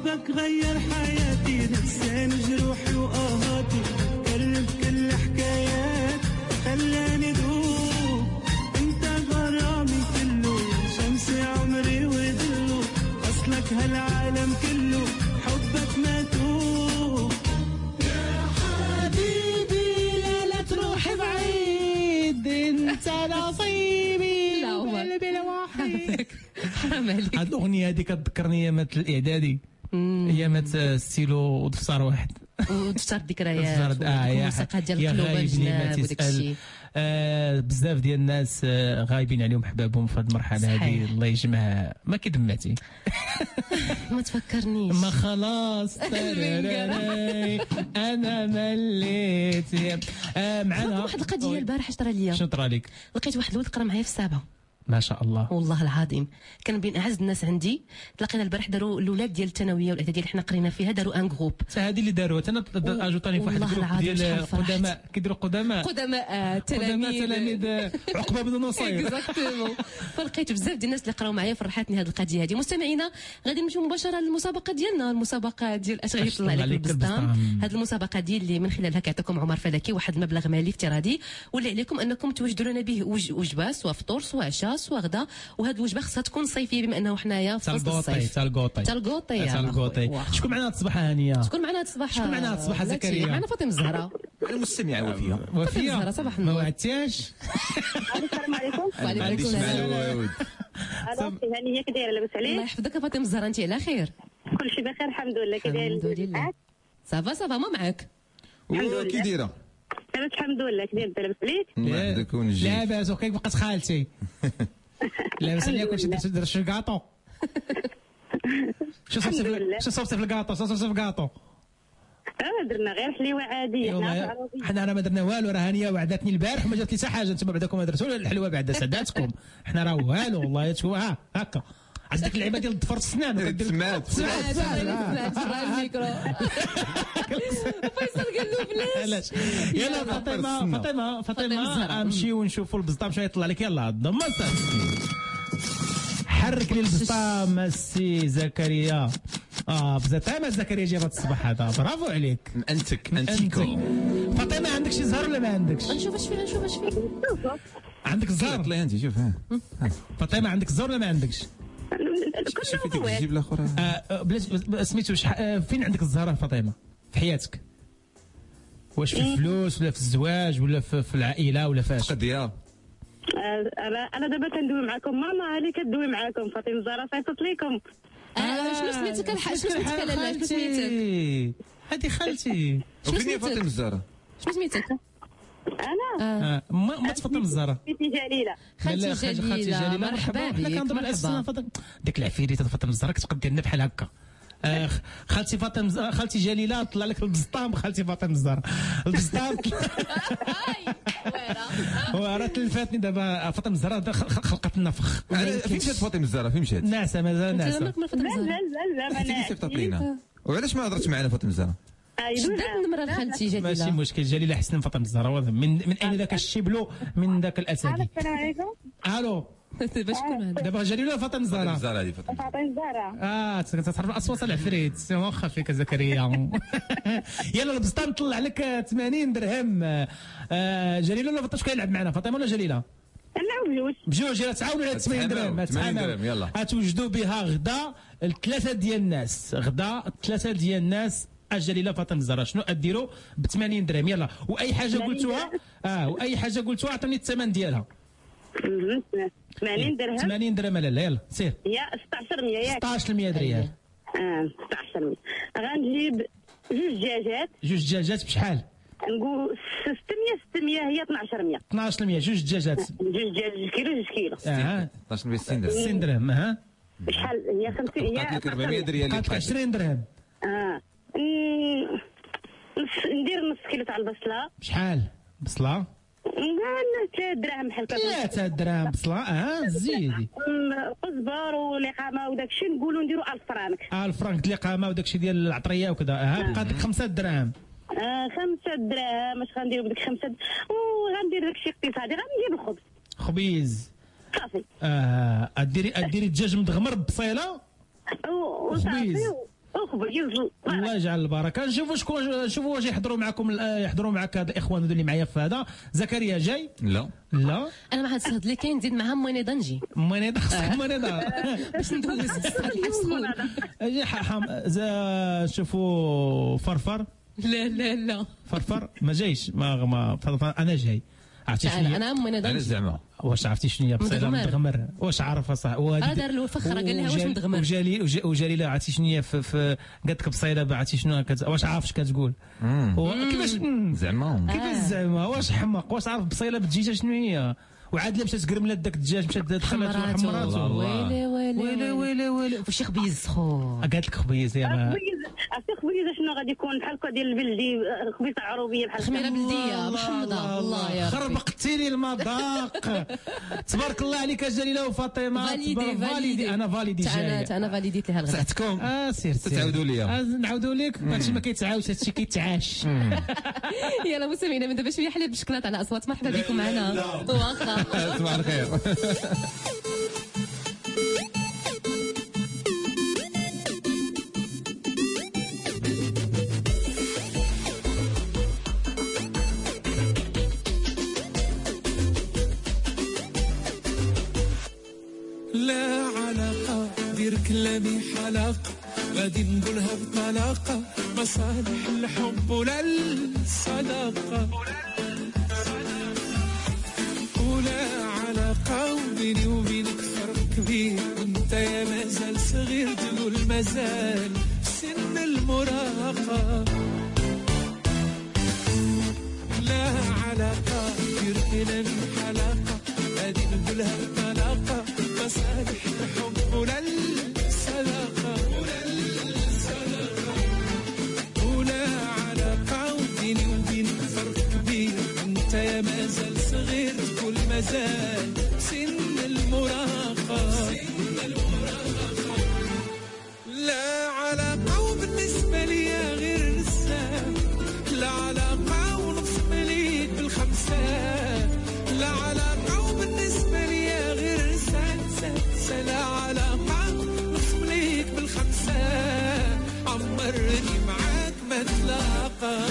حبك غير حياتي، نساني جروحي وآهاتي، كرر كل حكايات خلاني دوب. انت غرامي كله، شمس عمري وذله، اصلك هالعالم كله حبك ما توب.
يا حبيبي لا تروح بعيد، انت نصيبي وقلبي الوحيد.
حرام عليك.
هاد الاغنيه هذه كتذكرني ايامات الاعدادي، ايامات ستيلو ودفتر واحد
ودفتر ذكريات والموسيقى ديال القلوب الجناب وداك الشيء.
بزاف ديال الناس غايبين عليهم حبابهم في هذه المرحله هذه، الله يجمعها. ما كدمعتي
ما تفكرنيش،
ما خلاص انا مليت. معنا
واحد القضيه البارح طرا ليا.
شنو طرا لك؟
لقيت واحد الولد قرا معايا في السابعه.
ما شاء الله
والله العظيم كان بين اعز الناس عندي. تلاقينا البارح داروا الاولاد ديال الثانويه والاعداديه اللي حنا قرينا فيها، داروا ان جروب.
هذه اللي داروها انا اجوطاني في واحد الجروب ديال قدماء، كيديروا قدماء تلاميذ عقبه بن نصير.
اكزاكتومون. فلقيت بزاف ديال الناس اللي قراو معايا، فرحتني هذه القضيه هذه. مستمعينا غادي نمشيو مباشره للمسابقه ديالنا، المسابقه ديال اش غيطلع عليك البسطام. هذه المسابقه ديال اللي من خلالها كيعطيكم عمر فلكي واحد المبلغ مالي افتراضي، واللي عليكم انكم توجدوا لنا به وجبه، سواء فطور سواء عشاء سواء غدا. وهذه الوجبه خصها تكون صيفيه بما انه حنايا في فصل الصيف.
تالغوطي. شكون معنا هاد الصباح هانيه؟
شكون معنا هاد الصباح؟
شكون معنا هاد الصباح زكريا؟
معنا فاطمه الزهراء.
المستمعه
وفيه
الزهراء. صباح النور.
ما وعدتياش؟
السلام عليكم.
وعليكم السلام.
اختي هانيه كي دايره؟ لاباس عليك؟
الله يحفظك فاطمه الزهراء، انت على خير؟
كل شيء بخير الحمد لله. كي داير؟
الحمد لله. صافا ما معك؟
كي دايره؟
لاباس الحمد لله. كي داير؟ لاباس عليك؟
الله يحفظك ونجي.
لاباس وكيف بقات خالتي؟ لاباس عليا كلشي درت شي كاطو. شو صوبتي في الكاطو؟ صوبتي في الكاطو؟
درنا غير حليوه عاديه.
حنا راه ما درنا والو. راه هانيه وعدتني البارح وما جات لي حتى حاجه. انتم بعدكم ما درتوا الحلوه بعد سعداتكم. حنا راه والو والله. ها هكا عندك اللعبه ديال الضفر السنان وكدير
سمعت
الميكرو. فيصل قال له بلاش.
يلا فاطمه نمشيو ونشوفوا البسطام شنو يطلع لك. يلا ضم حرك لي البسطام السي زكريا. بزاف زكريا جاب هذا الصباح هذا. برافو عليك. انتيكو. فاطمه عندك شي زهر ولا ما عندكش؟
نشوف اش فيه.
عندك الزهر؟
طلعي انت شوف. ها
فاطمه عندك الزهر ولا ما عندكش؟
شفتي تجيب الاخر
سميتو فين عندك الزهره فاطمه في حياتك؟ واش في الفلوس ولا في الزواج ولا في العائله ولا فاش؟
قضيه.
انا دابا كندوي معكم. ماما هذه كدوي معكم. فاطمه الزهراء صيفط لكم.
شنو سميتك؟ شنو سميتك لاله؟ شنو سميتك؟
هذه خالتي.
وفين هي فاطمه الزهراء؟
شنو سميتك؟
انا
ما تفاطمه الزهراء.
خالتي جليله.
خالتي جليله مرحبا بك.
حنا كنضرب الاسماء. ديك العفيريته فاطمه الزهراء كتبقى ديالنا بحال هكا. خالتي فاطمه خالتي جليله طلع لك البسطام. خالتي فاطمه الزهراء البسطام. وراه تلفاتني دابا. فاطمه الزهراء خلقت لنا فخ.
فين مشات فاطمه الزهراء؟ فين مشات؟
ناسه مازال ناسه.
لا
ما صيفطت لينا. وعلاش ما هضرتش معنا فاطمه الزهراء؟
شدات النمره لخالتي جليله.
ماشي مشكل. جليله حسن فاطمه الزهراء. من اين ذاك الشبلو من ذاك الاسدي؟
السلام عليكم.
الو.
دابا شكون هذا؟
دابا جليله ولا فاطمه الزهراء؟
هذه
فاطمه الزهراء.
تتعرف اصوات العفريت. واخا فيك زكريا. يلا البسطام طلع لك 80 درهم. جليله ولا فاطمه؟ شكون يلعب معنا؟ فاطمه ولا جليله؟
نلعبوا
بجوج. يلا تعاونوا على 80 درهم.
80 درهم يلا.
غتوجدوا بها غدا ثلاثه ديال الناس. غدا ثلاثه ديال الناس. جليله فاطمه الزهراء شنو اديروا ب 80 درهم؟ يلا. واي حاجه قلتوها واي حاجه قلتوها عطوني الثمن ديالها.
80 درهم.
80 درهم لاله. يلا سير.
يا 1600 ياك؟
1600 ريال.
1600. غنجيب جوج دجاجات.
بشحال؟
نقول 600 هي 1200.
1200 جوج دجاجات.
جوج كيلو.
1200 60 درهم.
60 درهم.
شحال هي؟ 50 هي
400 ريال.
قالت 20 درهم.
ندير نص كيلو تاع البصله.
بشحال بصله؟
3 دراهم بحال هكا.
3 دراهم بصله. زيدي.
القزبر والإقامة وداك الشيء نقولوا نديروا 1000 فرانك.
1000 فرانك الإقامة وداك الشيء ديال العطرية وكذا. بقات لك 5 دراهم.
5 دراهم. اش غنديروا بديك 5 وغندير داك الشيء اقتصادي. غنجيب الخبز.
خبيز
صافي.
اديري الدجاج مدغمر ببصيله
وصافي.
الله يجعل البركه. نشوفوا واش يحضروا معكم معك هاد الاخوان هذو اللي معايا في هذا. زكريا جاي؟
لا
انا مع هاد الصهد اللي كاين نزيد معها مونيضه نجي
مونيضه
باش ندوز الحاج سخون.
اجي نشوفوا فرفر.
لا
فرفر ما جايش. ما انا جاي. عرفتي شنو
انا مونيضه
انا زعما
واش عرفتي شنو هي بصيله مدغمر؟ واش عارفه صح؟
دار له الفخره قال لها واش مدغمر.
وجالي لا عرفتي شنو هي قالت لك بصيله عرفتي شنو واش عارف كتقول؟ كيفاش
زعما
كيفاش زعما واش حمق واش عارف بصيله بالدجاجه شنو هي؟ وعاد مشات قرملات داك الدجاج مشات دخلات وحمراته.
ويلي واش خبيز سخون.
قالت لك خبيز يا
عرفتي خبيزه شنو غادي يكون بحال هكا ديال البلدي خبيزه عروبيه بحال
خميره بلديه محمضه. الله يا ربي
خربقتي لي المذاق. تبارك الله عليك جليله وفاطمه.
فاليدي
انا فاليدي
انا فاليديت لها الغدا.
صحتكم
سير
تعاودوا لي
نعاودوا لك. هادشي ما كيتعاودش هادشي كيتعاش.
يلا مستمعينا من دابا شويه حليب بالشكلاط على اصوات. مرحبا بكم معنا. واخا
صباح الخير.
لا علاقة دير كلامي حلاقة غادي نقولها بطلاقة مصالح الحب ولا الصداقة ولا علاقة وبيني وبينك فرق كبير وانت يا مازال صغير تقول مازال سن المراهقة لا علاقة دير كلامي حلاقة غادي نقولها بطلاقة مصالح الحب ولا الصداقة ولا علاقة وبيني وبينك فرق كبير انت يا مازال صغير تقول مازال سن المراهقة لا علاقة وبالنسبة لي غير رسالة لا علاقة ونص مليك بالخمسة لا علاقة وبالنسبة لي غير رسالة لا علاقة نص مليك بالخمسة عمرني معاك ما تلاقى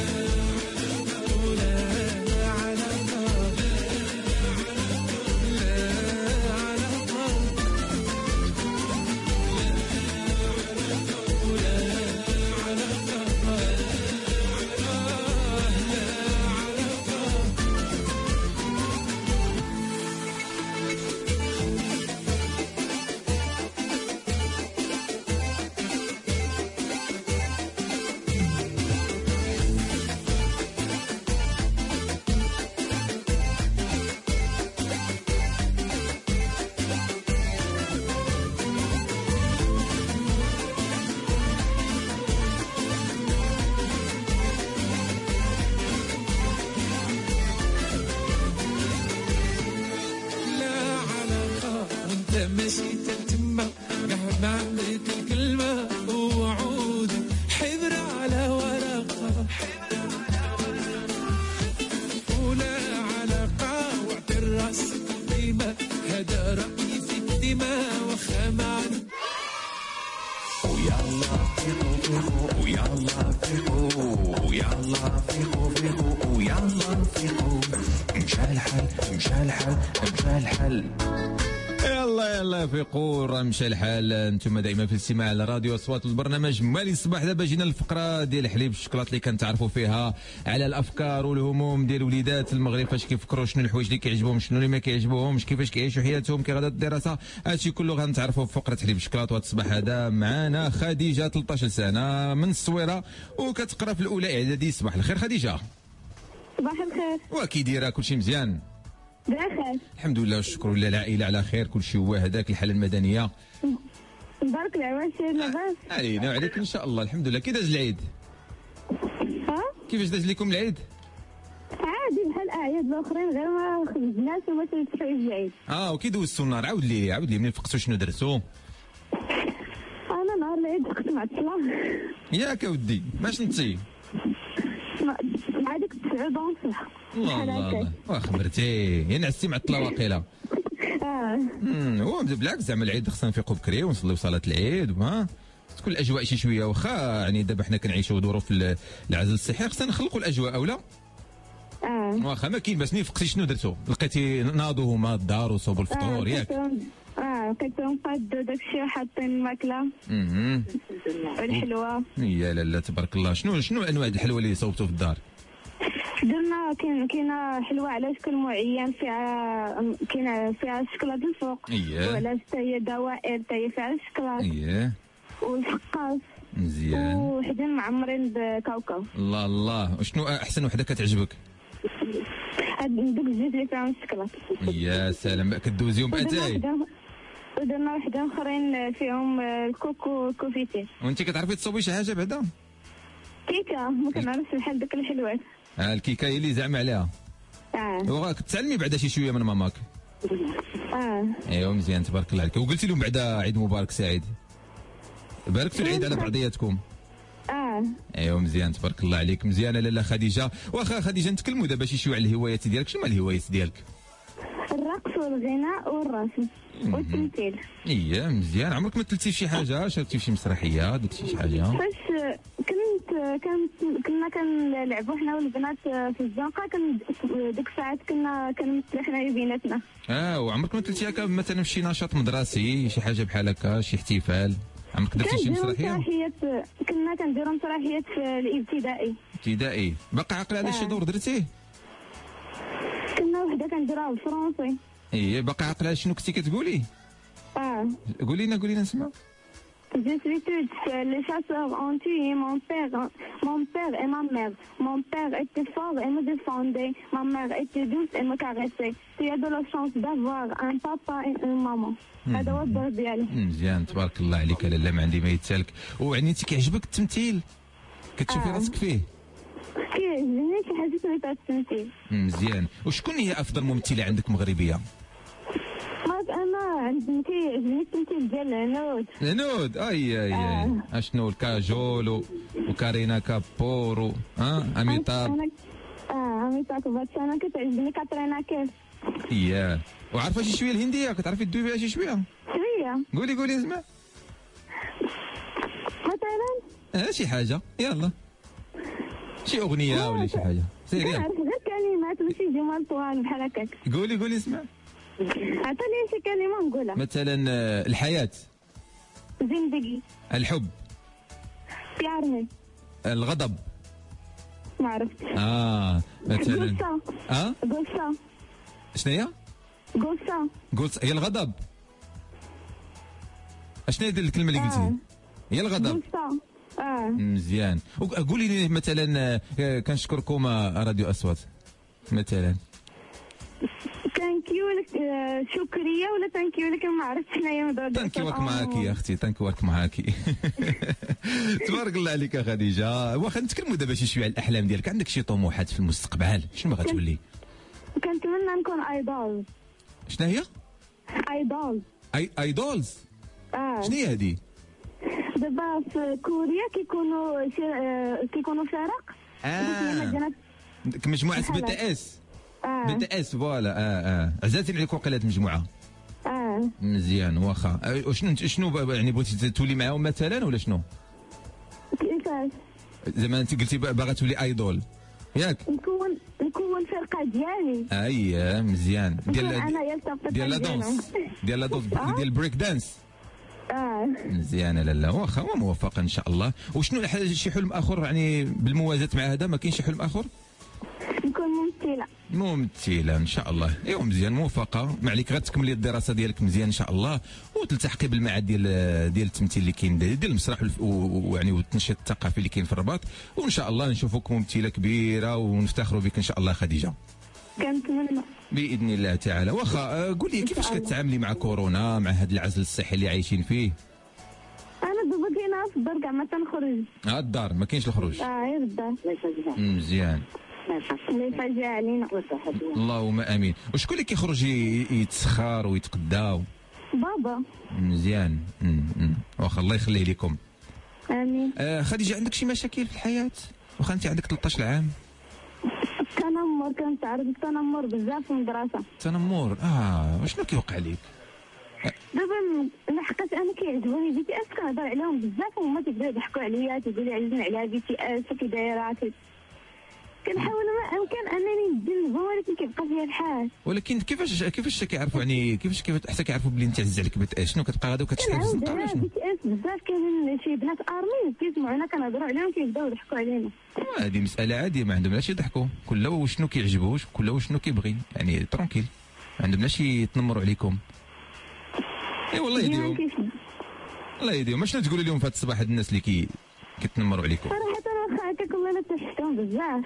مشيت تما مهما عملت الكلمة ووعود حبر على ورقة ولا علاقة وعد الراس ديما هذا رأيي في ديما وخمعنا
ويلا فيقو ويلا فيقو ويلا فيقو ويلا فيقو مشى الحل مشى الحل مشى الحل
يلا فيقوا راه مشى الحال. انتم دائما في الاستماع على راديو اصوات البرنامج مالي الصباح. دابا جينا الفقره ديال حليب الشكلاط اللي كنتعرفوا فيها على الافكار والهموم ديال وليدات المغرب، فاش كيفكروا شنو الحوايج اللي كيعجبوهم شنو اللي ما كيعجبوهمش كيفاش كيعيشوا حياتهم كي غادا الدراسه. هادشي كله غنتعرفوا في فقره حليب الشكلاط. وهذا الصباح هذا معنا خديجه 13 سنه من الصويره وكتقرا في الاولى اعدادي. صباح الخير خديجه.
صباح الخير.
وكي دايره كلشي مزيان؟
بخير
الحمد لله والشكر لله. العائله على خير كلشي هو هذاك الحاله المدنيه
مبارك العواشر لاباس
علينا وعليك ان شاء الله. الحمد لله. كي داز العيد؟ كيفاش داز لكم العيد؟
عادي بحال الاعياد الاخرين غير ما خرجناش وما تلتحوش العيد.
وكي دوزتوا النهار؟ عاود لي منين فقتوا شنو درتوا؟
انا نهار العيد فقت معطله
ياك اودي باش نتي
هذيك 9 دونس
الله واخبرتي يا نعستي معطله واقيلا. هو بالعكس زعما العيد خصنا نفيقوا بكري ونصليو صلاه العيد تكون الاجواء شي شويه واخا يعني دابا حنا كنعيشوا ظروف العزل الصحي، خصنا نخلقوا الاجواء اولا. واخا ما كاين باش نفقتي شنو درتو؟ لقيتي ناضوا هما الدار وصوبوا الفطور ياك؟
لقيتهم قادوا داكشي وحاطين الماكله والحلوه.
يا لا تبارك الله. شنو انواع الحلوه اللي صوبتوا في الدار؟
درنا كاينه حلوه على شكل معين، كاينه فيها الشكلاط الفوق وعلى حتى هي دوائر حتى هي فيها الشكلاط والفقاص
مزيان
وحدين معمرين بكاوكاو.
الله وشنو احسن وحده كتعجبك؟
دوك الزيت اللي فيهم الشكلاط.
يا سلام كدوزيهم باتاي.
ودرنا وحدين اخرين فيهم الكوكو والكوفيتي.
وانت كتعرفي تصوبي شي حاجه بعدا؟
كيكه ما كنعرفش بحال داك الحلوات.
الكيكه هي اللي زعما عليها. كتعلمي بعدا شي شويه من ماماك. ايوا مزيان تبارك الله عليك. وقلتي لهم بعدا عيد مبارك سعيد. باركتوا العيد على بعضياتكم. ايوا مزيان تبارك الله عليك. مزيانه لاله خديجه. واخا خديجه نتكلموا دابا شي شويه على الهوايات ديالك. شنو هما الهوايات ديالك؟
الرقص والغناء والرسم والتمثيل.
مزيان. عمرك مثلتي شي حاجه؟ شاركتي في شي مسرحيه؟ درتي شي حاجه؟
فاش كنا كنلعبوا حنا والبنات في الزنقه، ديك الساعات كنمثلوا حنا بيناتنا.
وعمرك مثلتي هكا مثلا في شي نشاط مدرسي شي حاجه بحال هكا شي احتفال؟ عمرك درتي شي مسرحيه؟
كنا كنديروا مسرحيات في الابتدائي.
باقي عاقله على شي دور درتيه؟
كنا وحده كنديرها بالفرنسي.
باقي عاقله على شنو كنتي كتقولي؟ قولي لنا نسمع.
Je suis toute seule, les chasseurs ont tué mon père et ma mère. Mon père était fort et me défendait. Ma mère était douce et me caressait. Tu as de la chance d'avoir un papa et une maman. هذا هو الدور ديالي.
مزيان تبارك الله عليك. لاله ما عندي ما يتسالك. وعني انت كيعجبك التمثيل؟ كتشوفي راسك فيه؟
كيعجبني شي حاجه سميتها التمثيل.
مزيان. وشكون هي افضل ممثله عندك مغربيه؟
انا كيعجبني التمثيل ديال الهنود.
اي اشنو الكاجول وكارينا كابور اميتاب.
اميتاب بس انا كتعجبني كاترينا كيف.
وعارفه شي شويه الهنديه؟ كتعرفي تدوي بها شي شويه؟ قولي اسمع
مثلا
شي حاجه يلا شي اغنيه ولا شي حاجه سيري.
كنعرف غير كلمات وشي جمل طوال بحال هكاك.
قولي اسمع.
عطيني شي كلمه نقولها.
مثلا الحياه،
زندگی،
الحب،
بيارمي،
الغضب.
ما عرفتش.
مثلا
غوصة.
شنو هي؟ غوصة هي الغضب. شنو هي الكلمه اللي قلتي؟ هي الغضب. مزيان. قولي لي مثلا كنشكركم راديو اصوات مثلا.
ثانكيو لك شكريه ولا ثانكيو لك ما عرفتش شناهي الموضوع.
ثانكيو ورك معاكي يا اختي. ثانكيو ورك معاكي. تبارك الله عليك يا خديجه. واخا نتكلموا دابا شي شويه على الاحلام ديالك. عندك شي طموحات في المستقبل؟ شنو باغا تولي؟
كنتمنى نكون ايدول.
شنو هي؟
ايدول.
ايدولز. شنو هي هذه؟
دابا في كوريا كيكونوا فرق.
مجموعه بي تي اس. بي تي اس فوالا. عزازين عليك وقيله المجموعه. مزيان. واخا شنو يعني بغيتي تولي معاهم مثلا ولا شنو؟
كيفاش؟
زعما انت قلتي باغا تولي ايدول ياك؟
نكون فرقه ديالي.
مزيان.
ديال
لا دونس ديال البريك دانس. مزيانه لاله. واخا موفقه ان شاء الله. وشنو شي حلم اخر يعني بالموازاه مع هذا؟ ما كاين شي حلم اخر؟
نكون
ممثله ان شاء الله. ايوا مزيان موفقه. ما عليك غير تكملي الدراسه ديالك مزيان ان شاء الله وتلتحقي بالمعهد ديال التمثيل اللي كاين ديال المسرح ويعني والتنشيط الثقافي اللي كاين في الرباط. وان شاء الله نشوفوك ممثله كبيره ونفتخروا بك ان شاء الله خديجه.
كنتمنى
باذن الله تعالى. واخا قولي كيفاش كتعاملي مع كورونا مع هذا العزل الصحي اللي عايشين فيه؟
انا دابا كاينه في الدار كاع ما تنخرج.
الدار ما كاينش الخروج.
غير الدار.
مزيان.
الله يفرجها علينا.
اللهم امين. وشكون اللي كيخرج يتسخر ويتقدا؟
بابا.
مزيان. واخا الله يخليه لكم.
امين.
خديجه عندك شي مشاكل في الحياه؟ واخا انت عندك 13 عام.
كنت عارف التنمر بزاف في المدرسه.
التنمر وشنو كيوقع لك؟
دابا لحقت انا كيعجبوني بي تي اس كنهضر عليهم بزاف وهما تيبداو يضحكوا عليا تيقولوا لي عزيزنا على بي تي اس وكي دايره. كنحاول ما امكن انني ندير البا ولكن كيبقى فيها الحال.
ولكن كيفاش كيعرفوا يعني كيفاش حتى كيعرفوا بلي انت عزيز عليك بي تي اس؟ شنو كتبقى غادا وكتشتي في الزنقه ولا شنو؟
بي تي اس بزاف كاينين شي بنات ارمي كيسمعونا كنهضروا عليهم كيبداو يضحكوا علينا.
هذه مساله عاديه، ما عندهم لا شي يضحكوا، كل وشنو كيعجبوش كل وشنو كيبغي، يعني ترونكيل، ما عندهم لا شي يتنمروا عليكم. اي والله يهديهم، الله يهديهم. شنو تقولوا لهم في هذا الصباح هاد الناس اللي كيتنمروا عليكم؟
صراحه واخا هكاك والله انا تحشتهم بزاف.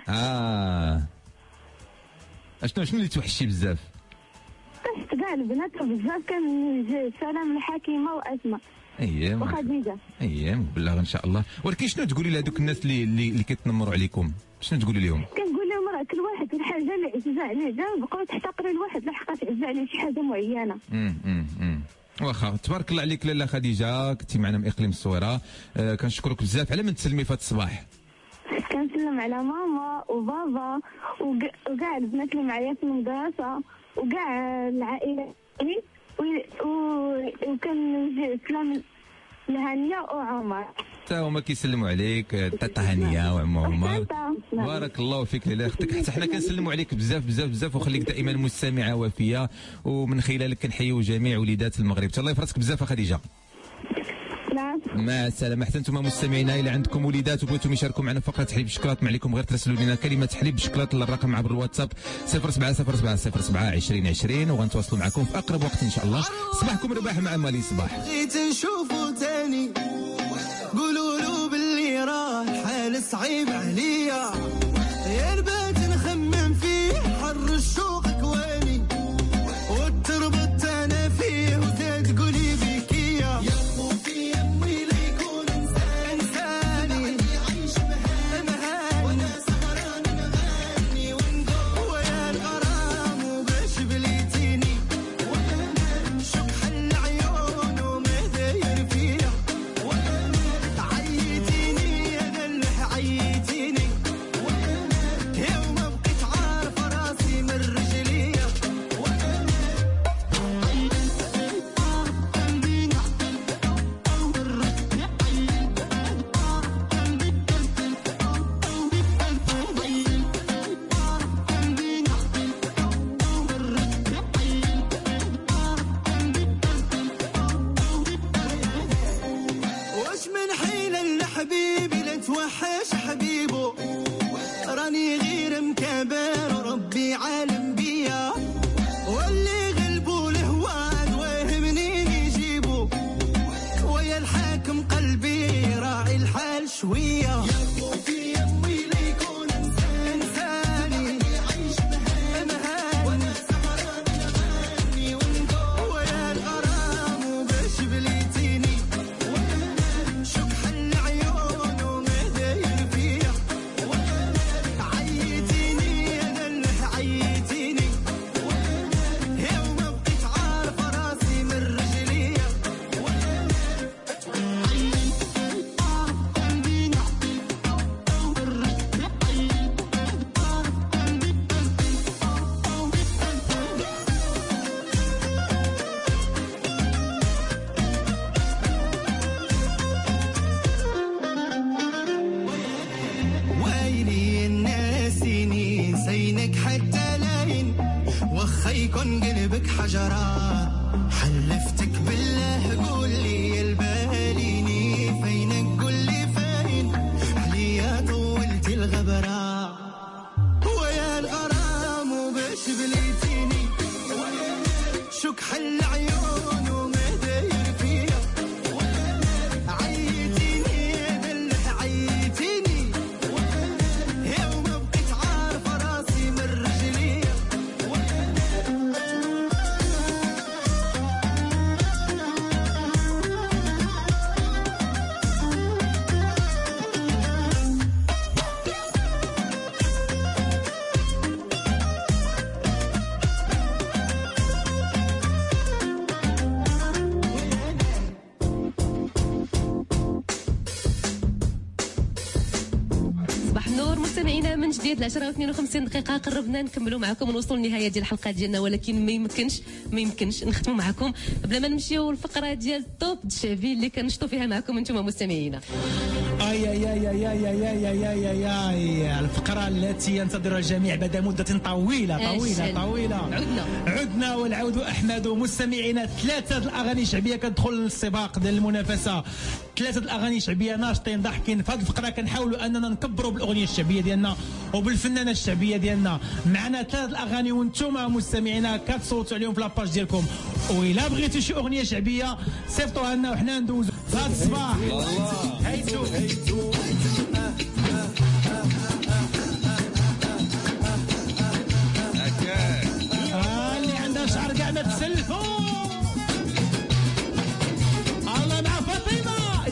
شنو اللي توحشي بزاف؟
تحشت كاع البنات بزاف. كان سلام الحكيمه واسماء وخديجه.
بالله ان شاء الله. ولكن شنو تقولي لهذوك الناس اللي كيتنمروا عليكم؟ شنو تقولي لهم؟
كنقول لهم راه كل واحد الحاجه اللي عزيزه عليه بقاو تحتقروا الواحد لحقاش عزيزه عليه شي حاجه معينه.
واخا تبارك الله عليك لاله خديجه، كنتي معنا من اقليم الصويره. كنشكرك بزاف. على من تسلمي في هذا الصباح؟
كنسلم على ماما وبابا وكاع البنات اللي معايا في المدرسه وكاع العائله وكنوجه سلام لهانيه وعمر.
حتى هما كيسلموا عليك، تاتا هانيه وعم عمر. بارك الله فيك لاله اختك. حتى حنا كنسلموا عليك بزاف بزاف بزاف، وخليك دائما مستمعه وفيه، ومن خلالك كنحيوا جميع وليدات المغرب. تهلاي في راسك بزاف خديجه. مع السلامه. حتى انتم مستمعينا الى عندكم وليدات وبغيتم يشاركوا معنا فقره حليب بالشكلاط، ما عليكم غير ترسلوا لنا كلمه حليب بالشكلاط للرقم عبر الواتساب 070707 وغنتواصلوا معكم في اقرب وقت ان شاء الله. صباحكم رباح مع مالي صباح.
بغيت نشوفو تاني قولوا له باللي راه الحال صعيب عليا، يا نبات نخمم فيه حر الشوق كواني وتربط انا فيه وزاد تقولي بكيا يا خوفي يمي لا يكون انساني يعيش بهاني وانا سهران نغني ونقول ويا الغرام وباش بليتيني وانا شوك حل عيون وما داير فيا عيتيني انا اللي عيتيني يوم بقيت عارف راسي من رجليا واش من حين لحبيبي لا توحش حبيبو راني غير مكابر وربي عالم بيا واللي غلبوا الهوان وهمني يجيبو ويا الحاكم قلبي راعي الحال شويه يا خوفي يمي لا يكون انساني يعيش بهاني وانا سهران نغني ونقول ويا الغرام وباش بليتيني شوك حل عيون وما داير فيا عيتيني انا اللي عيتيني يوم بقيت عارف راسي من رجليا ويلي الناسيني زينك حتى لاين وخا يكون قلبك حجرة حلفتك بالله قول لي الباليني فينك قول لي فين عليا طولتي الغبرة ويا الغرام وباش بليتيني شوك حل عيون وما داير فيا عيتيني انا اللي عيتيني يوم بقيت عارف راسي من رجليا
صباح النور مستمعينا من جديد 10:52 دقيقة. قربنا نكملوا معكم ونوصلوا للنهاية ديال الحلقة ديالنا، ولكن ما يمكنش نختموا معكم بلا ما نمشيو للفقرة ديال توب الشعبي اللي كنشطوا فيها معكم انتم مستمعينا.
اي الفقرة التي ينتظرها الجميع بعد مدة طويلة. عدنا والعود أحمد. مستمعينا 3 الأغاني الشعبية كتدخل للسباق ديال المنافسة، 3 الأغاني الشعبية ناشطين ضاحكين. في هذه الفقرة كنحاولوا أننا نكبروا بالأغنية الشعبية ديالنا وبالفنانة الشعبية ديالنا. معنا 3 الأغاني وانتم مستمعينا كتصوتوا عليهم في لاباج ديالكم، وإلا بغيتوا شي أغنية شعبية صيفطوها لنا وحنا ندوزو في هذا الصباح. هيتو اللي عندها شعر كاع ما تسلفوا. الله مع فاطمة.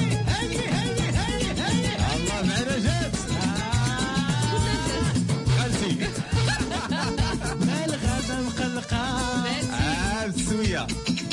الله مع رجات. خالتي
ما الغابة مقلقة
سوية.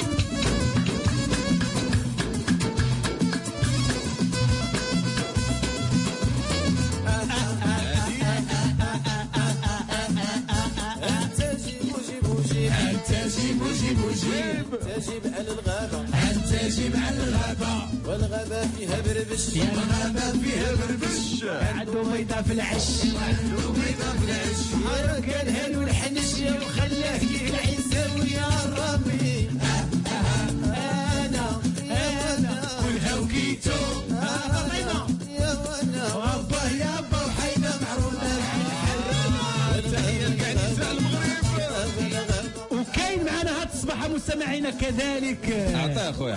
تجيب على الغابة، تجيب على الغابة، والغابة فيها بربش، يا الغابة فيها بربش،
عنده بيضة في العش،
عنده بيضة في العش، قالها له الحنش وخلاه يعز ويا ربي. أنا كلها وكيتو يا وانا وابا يابا وحيدة معروضة تحية الكنيسة المغرب.
وكاين معنا هاد الصباح مستمعينا كذلك.
أعطيه أخويا.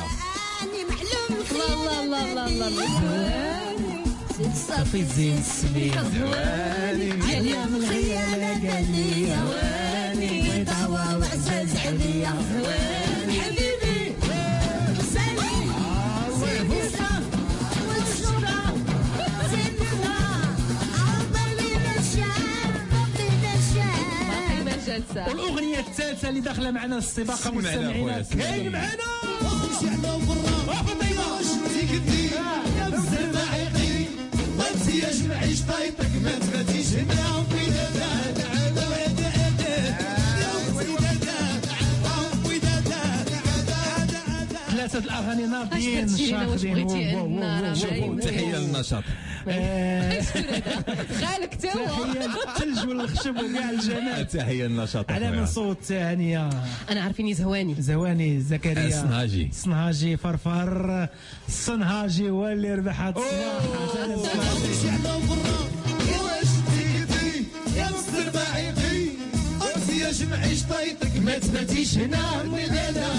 صافي زين السمين
أيام الخيانة قال لي هواني ويضعوا وعزاز عليا هواني حبيبي سالي سيفوسة والشورى سيدنا عطلينا الشعر عطلينا الشعر
ما جلسة.
والأغنية الثالثة اللي داخلة معنا السباق مستمعينا كاين معنا
وشعنا برا واش تيكدي يا بزاف عيقي وانت يا جمعيش طايطك ما تفاتيش هنا وبيدادات عدا
ثلاثة الأغاني ناضيين شاخدين.
تحية للنشاط.
خالك توا
تحية للثلج والخشب وكاع الجمال.
تحية للنشاط.
على من صوت ثانية
أنا عارفيني زهواني
زكريا صنهاجي فرفر الصنهاجي هو اللي ربح هاد
يا جمعيش طايطك ما تباتيش هنا وليلة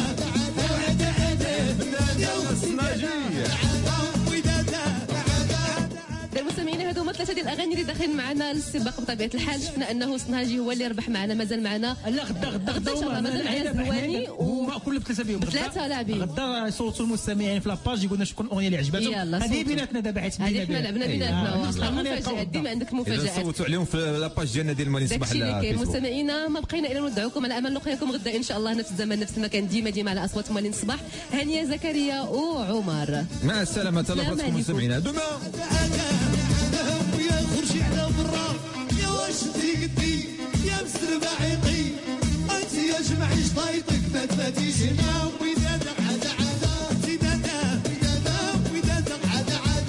المستمعين هذو هما 3 ديال الاغاني اللي داخلين معنا للسباق. بطبيعه الحال شفنا انه صنهاجي هو اللي ربح معنا. مازال معنا
لا غدا
مازال معنا زواني
وما كل ب3 بيهم
3 لاعبين.
غدا يصوتوا المستمعين في لاباج يقولنا شكون الاغنيه اللي عجبتهم. هذه بيناتنا دابا حيت
هذه حنا لعبنا بيناتنا. واخا المفاجات ديما عندك المفاجات.
صوتوا عليهم في لاباج ديالنا ديال مالين صباح
الفيسبوك. مستمعينا ما بقينا الا نودعوكم على امل لقياكم غدا ان شاء الله نفس الزمان نفس المكان ديما على اصوات مالين الصباح. هانيه زكريا وعمر
مع السلامه. تلفاتكم مستمعينا دوما
يا خرجي على برا يا واش تيقدي يا مسر بعيقي انت يا جمعيش طايطك ما تفاتيش هنا